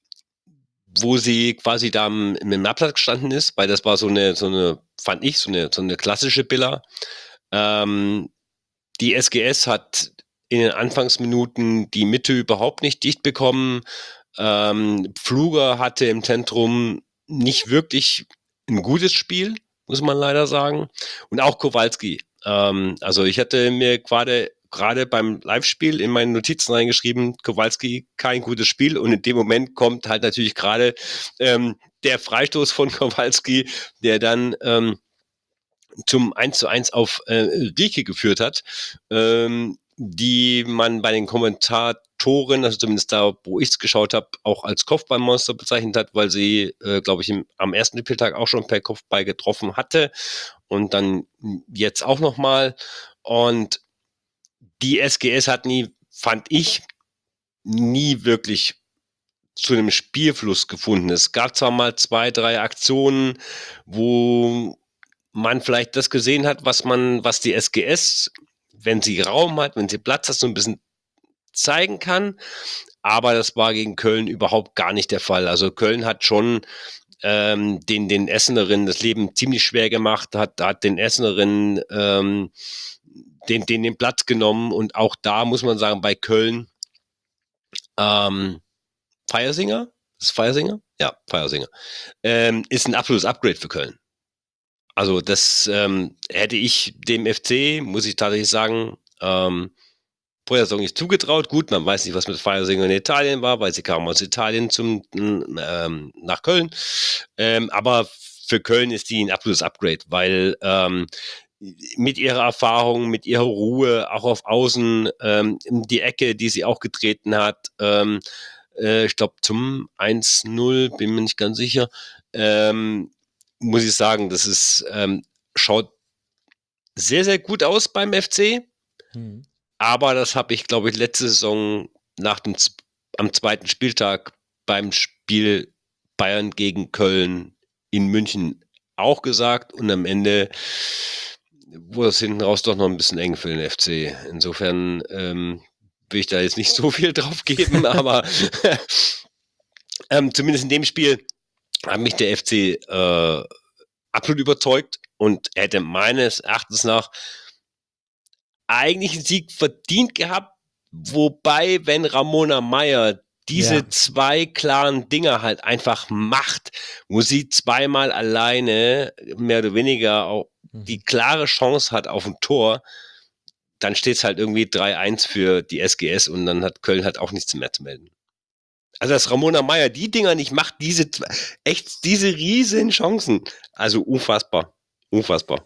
wo sie quasi da im, im Abplatz gestanden ist, weil das war so eine, so eine, fand ich, so eine, so eine klassische Billa. Ähm, die S G S hat in den Anfangsminuten die Mitte überhaupt nicht dicht bekommen. Ähm, Pfluger hatte im Zentrum nicht wirklich ein gutes Spiel, muss man leider sagen. Und auch Kowalski. Ähm, also ich hatte mir gerade gerade beim Live-Spiel in meine Notizen reingeschrieben, Kowalski kein gutes Spiel. Und in dem Moment kommt halt natürlich gerade ähm, der Freistoß von Kowalski, der dann ähm, zum eins zu eins auf äh, Rieke geführt hat, ähm, die man bei den Kommentatoren, also zumindest da, wo ich es geschaut habe, auch als Kopfballmonster bezeichnet hat, weil sie, äh, glaube ich, im, am ersten Spieltag auch schon per Kopfball getroffen hatte und dann jetzt auch nochmal. Und die S G S hat nie, fand ich, nie wirklich zu einem Spielfluss gefunden. Es gab zwar mal zwei, drei Aktionen, wo man vielleicht das gesehen hat, was man, was die S G S, wenn sie Raum hat, wenn sie Platz hat, so ein bisschen zeigen kann. Aber das war gegen Köln überhaupt gar nicht der Fall. Also Köln hat schon ähm, den, den Essenerinnen das Leben ziemlich schwer gemacht, hat, hat den Essenerinnen ähm, den, den, den Platz genommen. Und auch da muss man sagen, bei Köln ähm, Feiersinger, ist Feiersinger? Ja, Feiersinger. Ähm, ist ein absolutes Upgrade für Köln. Also das ähm, hätte ich dem F C, muss ich tatsächlich sagen, ähm, vorher so nicht zugetraut. Gut, man weiß nicht, was mit Feiersinger in Italien war, weil sie kam aus Italien zum, ähm, nach Köln. Ähm, aber für Köln ist die ein absolutes Upgrade, weil ähm, mit ihrer Erfahrung, mit ihrer Ruhe, auch auf Außen, ähm, die Ecke, die sie auch getreten hat, ähm, äh, ich glaube zum eins null, bin mir nicht ganz sicher, ähm, muss ich sagen, das ist, ähm, schaut sehr, sehr gut aus beim F C. Hm. Aber das habe ich, glaube ich, letzte Saison nach dem, am zweiten Spieltag beim Spiel Bayern gegen Köln in München auch gesagt. Und am Ende wurde es hinten raus doch noch ein bisschen eng für den F C. Insofern ähm, will ich da jetzt nicht so viel drauf geben, aber ähm, zumindest in dem Spiel hat mich der F C äh, absolut überzeugt und hätte meines Erachtens nach eigentlich einen Sieg verdient gehabt, wobei, wenn Ramona Meyer diese ja. zwei klaren Dinger halt einfach macht, wo sie zweimal alleine mehr oder weniger auch die klare Chance hat auf ein Tor, dann steht es halt irgendwie drei eins für die S G S und dann hat Köln halt auch nichts mehr zu melden. Also, dass Ramona Meyer die Dinger nicht macht, diese, echt diese riesen Chancen. Also unfassbar, unfassbar.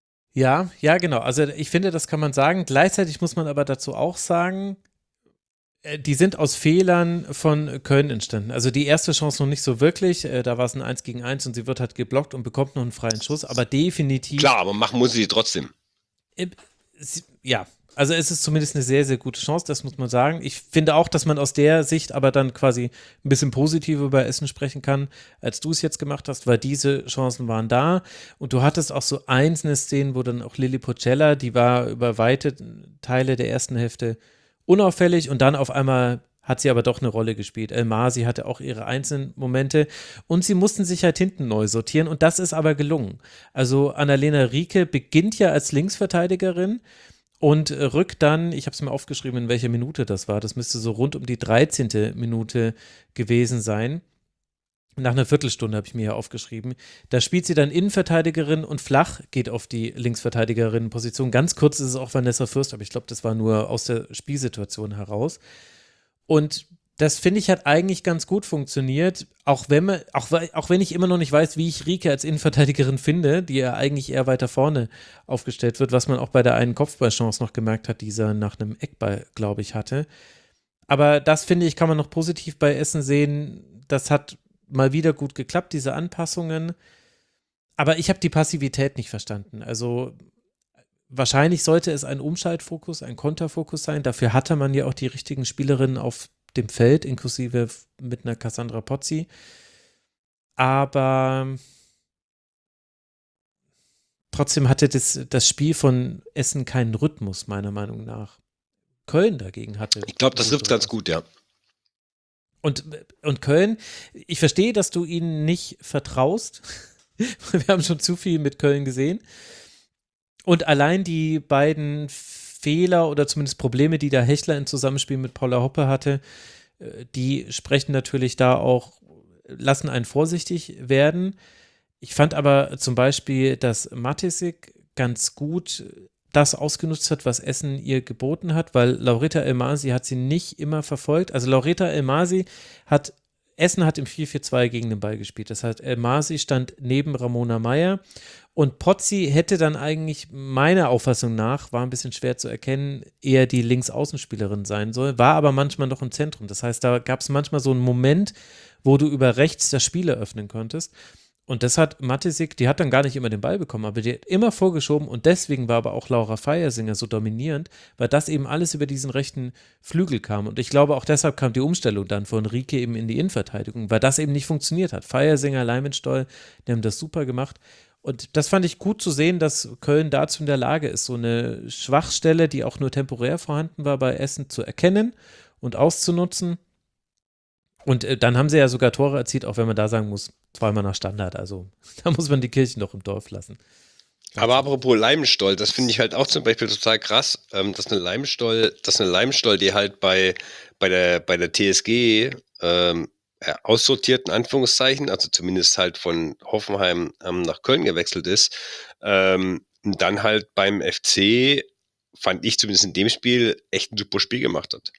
Ja, ja, genau. Also ich finde, das kann man sagen. Gleichzeitig muss man aber dazu auch sagen, Die sind aus Fehlern von Köln entstanden. Also die erste Chance noch nicht so wirklich. Da war es ein eins gegen eins und sie wird halt geblockt und bekommt noch einen freien Schuss. Aber definitiv. Klar, aber machen muss sie trotzdem. Ja, also es ist zumindest eine sehr, sehr gute Chance, das muss man sagen. Ich finde auch, dass man aus der Sicht aber dann quasi ein bisschen positiver über Essen sprechen kann, als du es jetzt gemacht hast, weil diese Chancen waren da. Und du hattest auch so einzelne Szenen, wo dann auch Lilly Pocella, die war über weite Teile der ersten Hälfte unauffällig und dann auf einmal hat sie aber doch eine Rolle gespielt. El Masi hatte auch ihre einzelnen Momente und sie mussten sich halt hinten neu sortieren und das ist aber gelungen. Also Annalena Rieke beginnt ja als Linksverteidigerin und rückt dann, ich habe es mir aufgeschrieben, in welcher Minute das war, das müsste so rund um die dreizehnte Minute gewesen sein. Nach einer Viertelstunde habe ich mir hier aufgeschrieben. Da spielt sie dann Innenverteidigerin und flach geht auf die Linksverteidigerinnenposition. Ganz kurz ist es auch Vanessa Fürst, aber ich glaube, das war nur aus der Spielsituation heraus. Und das finde ich hat eigentlich ganz gut funktioniert, auch wenn, man, auch, auch wenn ich immer noch nicht weiß, wie ich Rieke als Innenverteidigerin finde, die ja eigentlich eher weiter vorne aufgestellt wird, was man auch bei der einen Kopfballchance noch gemerkt hat, die sie nach einem Eckball, glaube ich, hatte. Aber das, finde ich, kann man noch positiv bei Essen sehen. Das hat mal wieder gut geklappt, diese Anpassungen. Aber ich habe die Passivität nicht verstanden. Also wahrscheinlich sollte es ein Umschaltfokus, ein Konterfokus sein. Dafür hatte man ja auch die richtigen Spielerinnen auf dem Feld, inklusive mit einer Cassandra Pozzi. Aber trotzdem hatte das, das Spiel von Essen keinen Rhythmus, meiner Meinung nach. Köln dagegen hatte. Ich glaube, das trifft ganz gut, ja. Und, und Köln, ich verstehe, dass du ihnen nicht vertraust. Wir haben schon zu viel mit Köln gesehen. Und allein die beiden Fehler oder zumindest Probleme, die der Hechler im Zusammenspiel mit Paula Hoppe hatte, die sprechen natürlich da auch, lassen einen vorsichtig werden. Ich fand aber zum Beispiel, dass Matisik ganz gut das ausgenutzt hat, was Essen ihr geboten hat, weil Lauretta El Masi hat sie nicht immer verfolgt. Also Lauretta El Masi hat, Essen hat im vier vier zwei gegen den Ball gespielt. Das heißt, El Masi stand neben Ramona Meyer und Pozzi hätte dann eigentlich meiner Auffassung nach, war ein bisschen schwer zu erkennen, eher die Linksaußenspielerin sein soll, war aber manchmal noch im Zentrum. Das heißt, da gab es manchmal so einen Moment, wo du über rechts das Spiel eröffnen konntest. Und das hat Matisik, die hat dann gar nicht immer den Ball bekommen, aber die hat immer vorgeschoben und deswegen war aber auch Laura Feiersinger so dominierend, weil das eben alles über diesen rechten Flügel kam. Und ich glaube, auch deshalb kam die Umstellung dann von Rieke eben in die Innenverteidigung, weil das eben nicht funktioniert hat. Feiersinger, Leimenstoll, die haben das super gemacht. Und das fand ich gut zu sehen, dass Köln dazu in der Lage ist, so eine Schwachstelle, die auch nur temporär vorhanden war, bei Essen zu erkennen und auszunutzen. Und äh, dann haben sie ja sogar Tore erzielt, auch wenn man da sagen muss, zweimal nach Standard. Also da muss man die Kirche noch im Dorf lassen. Aber apropos Leimenstoll, das finde ich halt auch zum Beispiel total krass, ähm, dass eine Leimenstoll, dass eine Leimenstoll, die halt bei, bei, der, bei der T S G ähm, ja, aussortiert, in Anführungszeichen, also zumindest halt von Hoffenheim ähm, nach Köln gewechselt ist, ähm, und dann halt beim F C, fand ich zumindest in dem Spiel, echt ein super Spiel gemacht hat.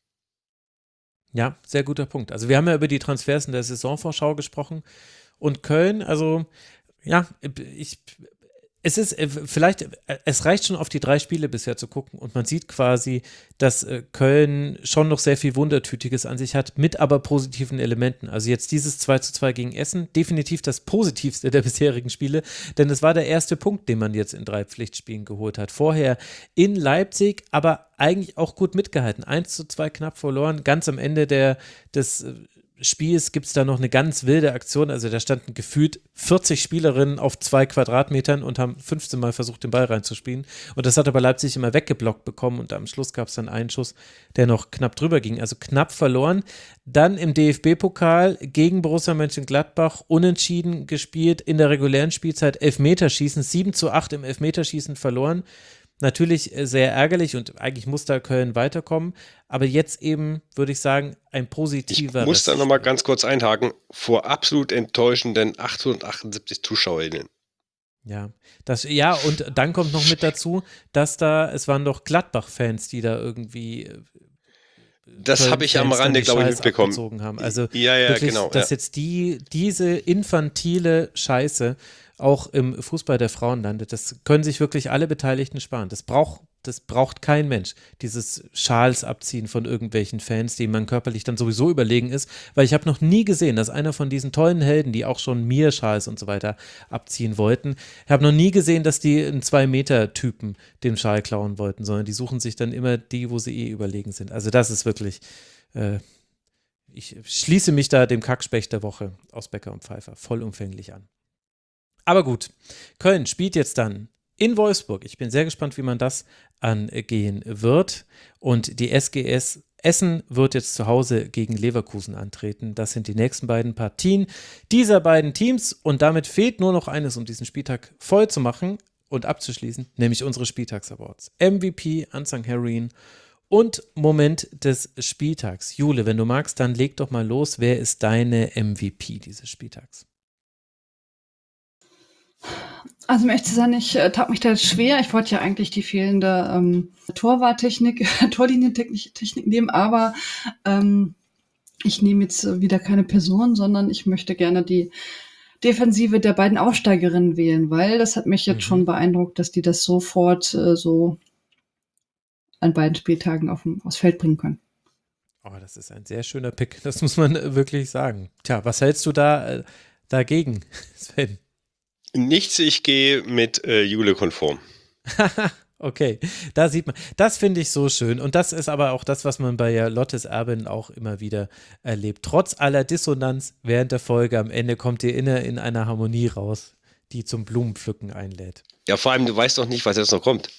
Ja, sehr guter Punkt. Also wir haben ja über die Transfers in der Saisonvorschau gesprochen und Köln, also ja, ich, es ist vielleicht, es reicht schon auf die drei Spiele bisher zu gucken und man sieht quasi, dass Köln schon noch sehr viel Wundertütiges an sich hat, mit aber positiven Elementen. Also jetzt dieses zwei zu zwei gegen Essen, definitiv das positivste der bisherigen Spiele, denn es war der erste Punkt, den man jetzt in drei Pflichtspielen geholt hat. Vorher in Leipzig, aber eigentlich auch gut mitgehalten. eins zu zwei knapp verloren, ganz am Ende der, des Spiels gibt es da noch eine ganz wilde Aktion, also da standen gefühlt vierzig Spielerinnen auf zwei Quadratmetern und haben fünfzehn Mal versucht, den Ball reinzuspielen und das hat aber Leipzig immer weggeblockt bekommen und am Schluss gab es dann einen Schuss, der noch knapp drüber ging, also knapp verloren. Dann im D F B-Pokal gegen Borussia Mönchengladbach unentschieden gespielt, in der regulären Spielzeit Elfmeterschießen, sieben zu acht im Elfmeterschießen verloren. Natürlich sehr ärgerlich und eigentlich muss da Köln weiterkommen, aber jetzt eben, würde ich sagen, ein positiver. Ich muss da nochmal ganz kurz einhaken, vor absolut enttäuschenden achthundertachtundsiebzig ZuschauerInnen. Ja, das, ja, und dann kommt noch mit dazu, dass da, es waren doch Gladbach-Fans, die da irgendwie das habe ich am Rande, glaube ich, mitbekommen. Haben. Also ja, ja, wirklich, genau. Dass ja. jetzt die, diese infantile Scheiße auch im Fußball der Frauen landet, das können sich wirklich alle Beteiligten sparen. Das braucht Das braucht kein Mensch. Dieses Schals abziehen von irgendwelchen Fans, denen man körperlich dann sowieso überlegen ist, weil ich habe noch nie gesehen, dass einer von diesen tollen Helden, die auch schon mir Schals und so weiter abziehen wollten, ich habe noch nie gesehen, dass die einen zwei-Meter-Typen den Schal klauen wollten, sondern die suchen sich dann immer die, wo sie eh überlegen sind. Also das ist wirklich, äh, ich schließe mich da dem Kackspecht der Woche aus Becker und Pfeiffer vollumfänglich an. Aber gut, Köln spielt jetzt dann in Wolfsburg. Ich bin sehr gespannt, wie man das angehen wird. Und die S G S Essen wird jetzt zu Hause gegen Leverkusen antreten. Das sind die nächsten beiden Partien dieser beiden Teams. Und damit fehlt nur noch eines, um diesen Spieltag voll zu machen und abzuschließen, nämlich unsere Spieltags-Awards. M V P, Unsung Heroine und Moment des Spieltags. Jule, wenn du magst, dann leg doch mal los. Wer ist deine M V P dieses Spieltags? Also um ehrlich zu sein, ich äh, tat mich da schwer. Ich wollte ja eigentlich die fehlende ähm, Torwarttechnik, Torlinientechnik Technik nehmen, aber ähm, ich nehme jetzt äh, wieder keine Person, sondern ich möchte gerne die Defensive der beiden Aufsteigerinnen wählen, weil das hat mich jetzt mhm. schon beeindruckt, dass die das sofort äh, so an beiden Spieltagen auf, aufs Feld bringen können. Oh, das ist ein sehr schöner Pick, das muss man äh, wirklich sagen. Tja, was hältst du da äh, dagegen, Sven? Nichts, ich gehe mit äh, Jule konform. Okay, da sieht man, das finde ich so schön und das ist aber auch das, was man bei Lottes Erbin auch immer wieder erlebt. Trotz aller Dissonanz während der Folge, am Ende kommt ihr inne in einer Harmonie raus, die zum Blumenpflücken einlädt. Ja, vor allem, du weißt doch nicht, was jetzt noch kommt.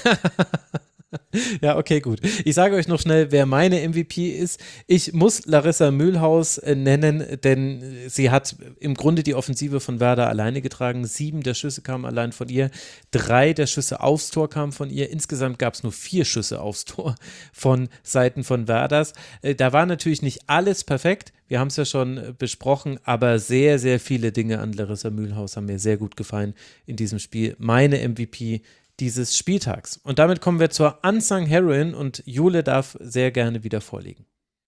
Ja, okay, gut. Ich sage euch noch schnell, wer meine M V P ist. Ich muss Larissa Mühlhaus äh, nennen, denn sie hat im Grunde die Offensive von Werder alleine getragen. Sieben der Schüsse kamen allein von ihr. Drei der Schüsse aufs Tor kamen von ihr. Insgesamt gab es nur vier Schüsse aufs Tor von Seiten von Werders. Äh, da war natürlich nicht alles perfekt. Wir haben es ja schon äh, besprochen, aber sehr, sehr viele Dinge an Larissa Mühlhaus haben mir sehr gut gefallen in diesem Spiel. Meine M V P dieses Spieltags. Und damit kommen wir zur Unsung Heroine und Jule darf sehr gerne wieder vorlegen.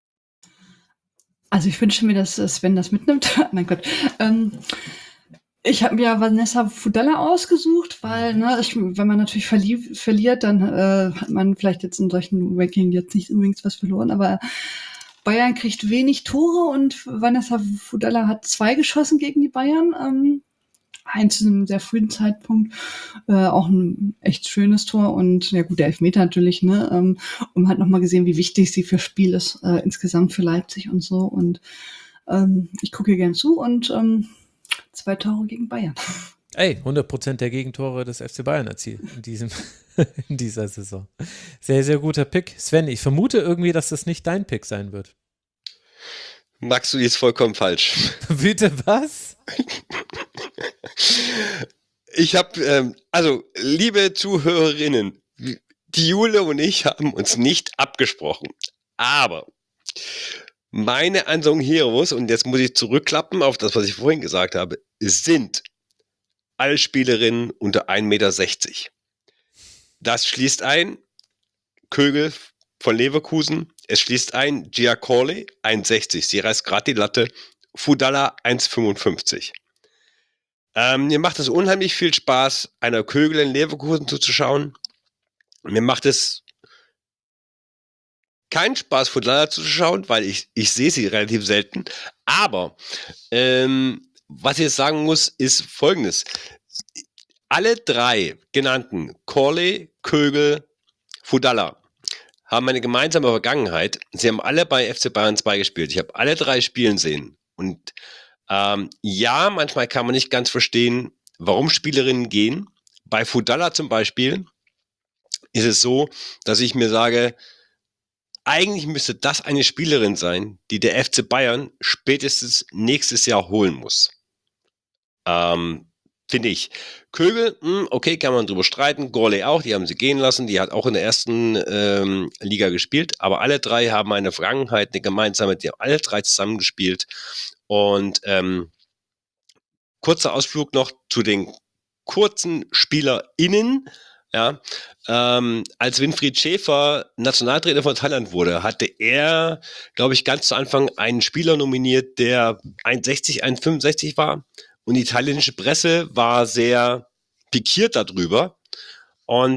Also ich wünsche mir, dass Sven das mitnimmt. Mein Gott. Ähm, ich habe mir Vanessa Fudalla ausgesucht, weil, ne, ich, wenn man natürlich verlie- verliert, dann äh, hat man vielleicht jetzt in solchen Ranking jetzt nicht unbedingt was verloren, aber Bayern kriegt wenig Tore und Vanessa Fudalla hat zwei geschossen gegen die Bayern. Ähm, Eins zu einem sehr frühen Zeitpunkt, äh, auch ein echt schönes Tor und ja gut, der Elfmeter natürlich, ne, ähm, und man hat nochmal gesehen, wie wichtig sie fürs Spiel ist, äh, insgesamt für Leipzig und so und ähm, ich gucke gern zu und ähm, zwei Tore gegen Bayern. Ey, hundert Prozent der Gegentore des F C Bayern erzielt in, diesem, in dieser Saison. Sehr, sehr guter Pick. Sven, ich vermute irgendwie, dass das nicht dein Pick sein wird. Max, du ist vollkommen falsch. Bitte was? Ich habe, ähm, also, liebe Zuhörerinnen, die Jule und ich haben uns nicht abgesprochen, aber meine Unsung Heroes, und jetzt muss ich zurückklappen auf das, was ich vorhin gesagt habe, sind alle Spielerinnen unter ein Meter sechzig. Das schließt ein Kögel von Leverkusen, es schließt ein Gia Corley, eins sechzig, sie reißt gerade die Latte, Fudalla eins fünfundfünfzig. Ähm, mir macht es unheimlich viel Spaß, einer Kögel in Leverkusen zuzuschauen. Mir macht es keinen Spaß, Fudalla zuzuschauen, weil ich, ich sehe sie relativ selten. Aber ähm, was ich jetzt sagen muss, ist Folgendes. Alle drei genannten, Corley, Kögel, Fudalla, haben eine gemeinsame Vergangenheit. Sie haben alle bei F C Bayern zwei gespielt. Ich habe alle drei spielen sehen. Und ähm, ja, manchmal kann man nicht ganz verstehen, warum Spielerinnen gehen. Bei Fudalla zum Beispiel ist es so, dass ich mir sage, eigentlich müsste das eine Spielerin sein, die der F C Bayern spätestens nächstes Jahr holen muss. Ähm, finde ich. Kögel, mh, okay, kann man drüber streiten. Corley auch, die haben sie gehen lassen. Die hat auch in der ersten ähm, Liga gespielt. Aber alle drei haben eine Vergangenheit, eine gemeinsame, die haben alle drei zusammengespielt. Und ähm, kurzer Ausflug noch zu den kurzen SpielerInnen. Ja, ähm, als Winfried Schäfer Nationaltrainer von Thailand wurde, hatte er, glaube ich, ganz zu Anfang einen Spieler nominiert, der eins sechzig, eins fünfundsechzig war. Und die italienische Presse war sehr pikiert darüber. Und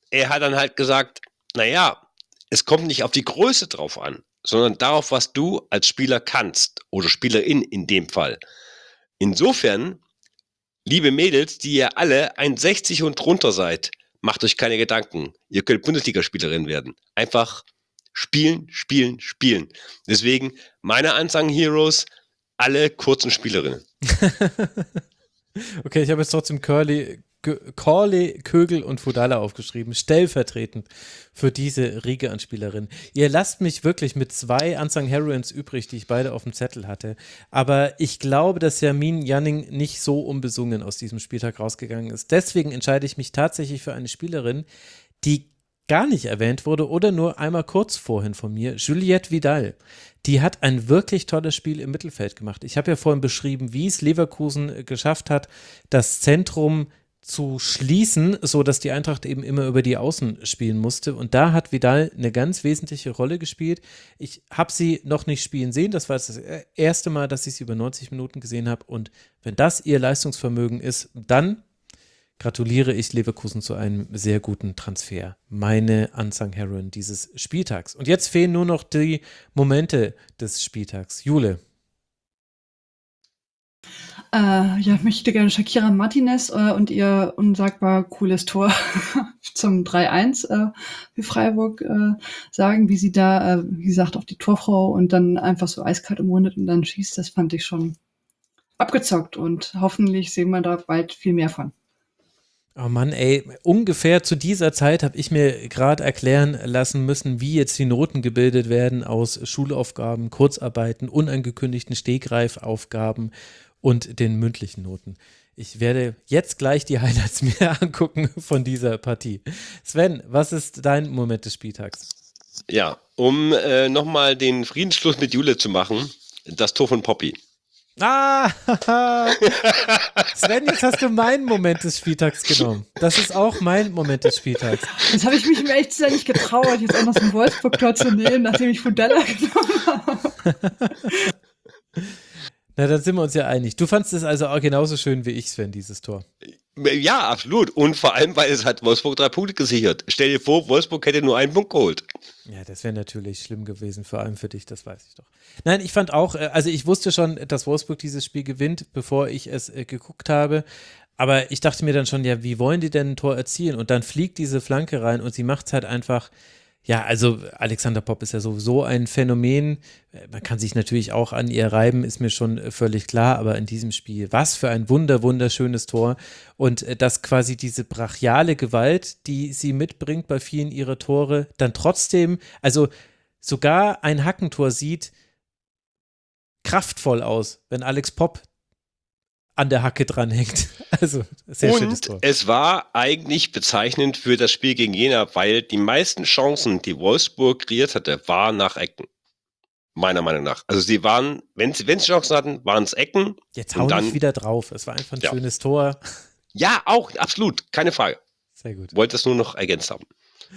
er hat dann halt gesagt, naja, es kommt nicht auf die Größe drauf an, sondern darauf, was du als Spieler kannst oder Spielerin in dem Fall. Insofern, liebe Mädels, die ihr alle eins Komma sechzig und drunter seid, macht euch keine Gedanken. Ihr könnt Bundesligaspielerin werden. Einfach spielen, spielen, spielen. Deswegen meine Unsung Heroes, alle kurzen Spielerinnen. Okay, ich habe jetzt trotzdem Curly, Corley, Kögel und Fudala aufgeschrieben, stellvertretend für diese Riege an Spielerinnen. Ihr lasst mich wirklich mit zwei Unsung Heroines übrig, die ich beide auf dem Zettel hatte. Aber ich glaube, dass Yamin Janning nicht so unbesungen aus diesem Spieltag rausgegangen ist. Deswegen entscheide ich mich tatsächlich für eine Spielerin, die gar nicht erwähnt wurde oder nur einmal kurz vorhin von mir, Juliette Vidal. Die hat ein wirklich tolles Spiel im Mittelfeld gemacht. Ich habe ja vorhin beschrieben, wie es Leverkusen geschafft hat, das Zentrum zu schließen, sodass die Eintracht eben immer über die Außen spielen musste. Und da hat Vidal eine ganz wesentliche Rolle gespielt. Ich habe sie noch nicht spielen sehen. Das war das erste Mal, dass ich sie über neunzig Minuten gesehen habe. Und wenn das ihr Leistungsvermögen ist, dann gratuliere ich Leverkusen zu einem sehr guten Transfer. Meine Unsung Heroine dieses Spieltags. Und jetzt fehlen nur noch die Momente des Spieltags. Jule. Äh, ja, ich möchte gerne Shakira Martinez äh, und ihr unsagbar cooles Tor zum drei eins äh, für Freiburg äh, sagen, wie sie da, äh, wie gesagt, auf die Torfrau und dann einfach so eiskalt umrundet und dann schießt. Das fand ich schon abgezockt und hoffentlich sehen wir da bald viel mehr von. Oh Mann, ey, ungefähr zu dieser Zeit habe ich mir gerade erklären lassen müssen, wie jetzt die Noten gebildet werden aus Schulaufgaben, Kurzarbeiten, unangekündigten Stegreifaufgaben und den mündlichen Noten. Ich werde jetzt gleich die Highlights mir angucken von dieser Partie. Sven, was ist dein Moment des Spieltags? Ja, um äh, nochmal den Friedensschluss mit Jule zu machen, das Tor von Poppy. Ah, Sven, jetzt hast du meinen Moment des Spieltags genommen. Das ist auch mein Moment des Spieltags. Jetzt habe ich mich im echt sehr nicht getraut, jetzt auch noch so ein Wolfsburg-Tor zu nehmen, nachdem ich Fudala genommen habe. Na, dann sind wir uns ja einig. Du fandst es also auch genauso schön wie ich, Sven, dieses Tor. Ja, absolut. Und vor allem, weil es hat Wolfsburg drei Punkte gesichert. Stell dir vor, Wolfsburg hätte nur einen Punkt geholt. Ja, das wäre natürlich schlimm gewesen, vor allem für dich, das weiß ich doch. Nein, ich fand auch, also ich wusste schon, dass Wolfsburg dieses Spiel gewinnt, bevor ich es äh, geguckt habe. Aber ich dachte mir dann schon, ja, wie wollen die denn ein Tor erzielen? Und dann fliegt diese Flanke rein und sie macht es halt einfach. Ja, also Alexander Popp ist ja sowieso ein Phänomen. Man kann sich natürlich auch an ihr reiben, ist mir schon völlig klar, aber in diesem Spiel, was für ein wunder, wunderschönes Tor. Und dass quasi diese brachiale Gewalt, die sie mitbringt bei vielen ihrer Tore, dann trotzdem, also sogar ein Hackentor sieht kraftvoll aus, wenn Alex Popp an der Hacke dranhängt. Also, sehr und schönes Tor. Es war eigentlich bezeichnend für das Spiel gegen Jena, weil die meisten Chancen, die Wolfsburg kreiert hatte, waren nach Ecken. Meiner Meinung nach. Also sie waren, wenn sie, wenn sie Chancen hatten, waren es Ecken. Jetzt hau nicht wieder drauf. Es war einfach ein ja. schönes Tor. Ja, auch, absolut. Keine Frage. Sehr gut. Wollte das nur noch ergänzt haben.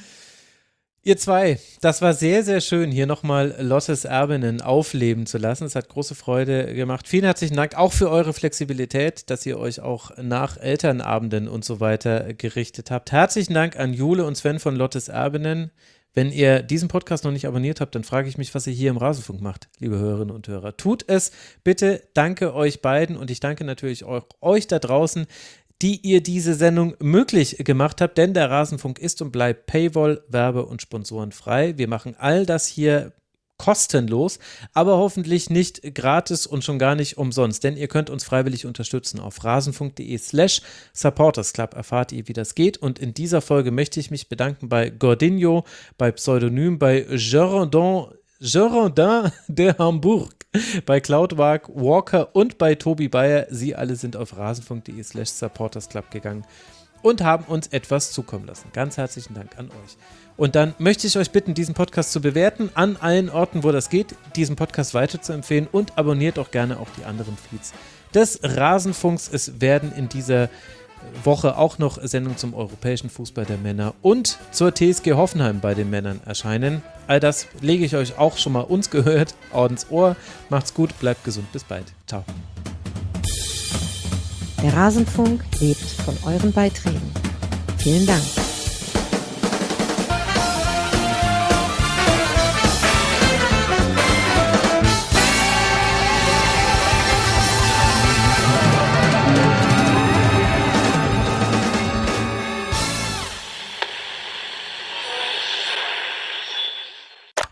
Ihr zwei, das war sehr, sehr schön, hier nochmal Lottes Erbinnen aufleben zu lassen. Es hat große Freude gemacht. Vielen herzlichen Dank auch für eure Flexibilität, dass ihr euch auch nach Elternabenden und so weiter gerichtet habt. Herzlichen Dank an Jule und Sven von Lottes Erbinnen. Wenn ihr diesen Podcast noch nicht abonniert habt, dann frage ich mich, was ihr hier im Rasenfunk macht, liebe Hörerinnen und Hörer. Tut es bitte, danke euch beiden und ich danke natürlich auch euch da draußen, die ihr diese Sendung möglich gemacht habt, denn der Rasenfunk ist und bleibt Paywall, Werbe- und Sponsorenfrei. Wir machen all das hier kostenlos, aber hoffentlich nicht gratis und schon gar nicht umsonst, denn ihr könnt uns freiwillig unterstützen. Auf rasenfunk.de slash supportersclub erfahrt ihr, wie das geht und in dieser Folge möchte ich mich bedanken bei Gordinho, bei Pseudonym, bei Gerondin, Gerondin de Hamburg, bei Cloudwalk, Walker und bei Tobi Bayer. Sie alle sind auf rasenfunk.de slash supportersclub gegangen und haben uns etwas zukommen lassen. Ganz herzlichen Dank an euch. Und dann möchte ich euch bitten, diesen Podcast zu bewerten, an allen Orten, wo das geht, diesen Podcast weiterzuempfehlen und abonniert auch gerne auch die anderen Feeds des Rasenfunks. Es werden in dieser Woche auch noch Sendungen zum europäischen Fußball der Männer und zur T S G Hoffenheim bei den Männern erscheinen. All das lege ich euch auch schon mal uns gehört, Ordens Ohr. Macht's gut, bleibt gesund, bis bald. Ciao. Der Rasenfunk lebt von euren Beiträgen. Vielen Dank.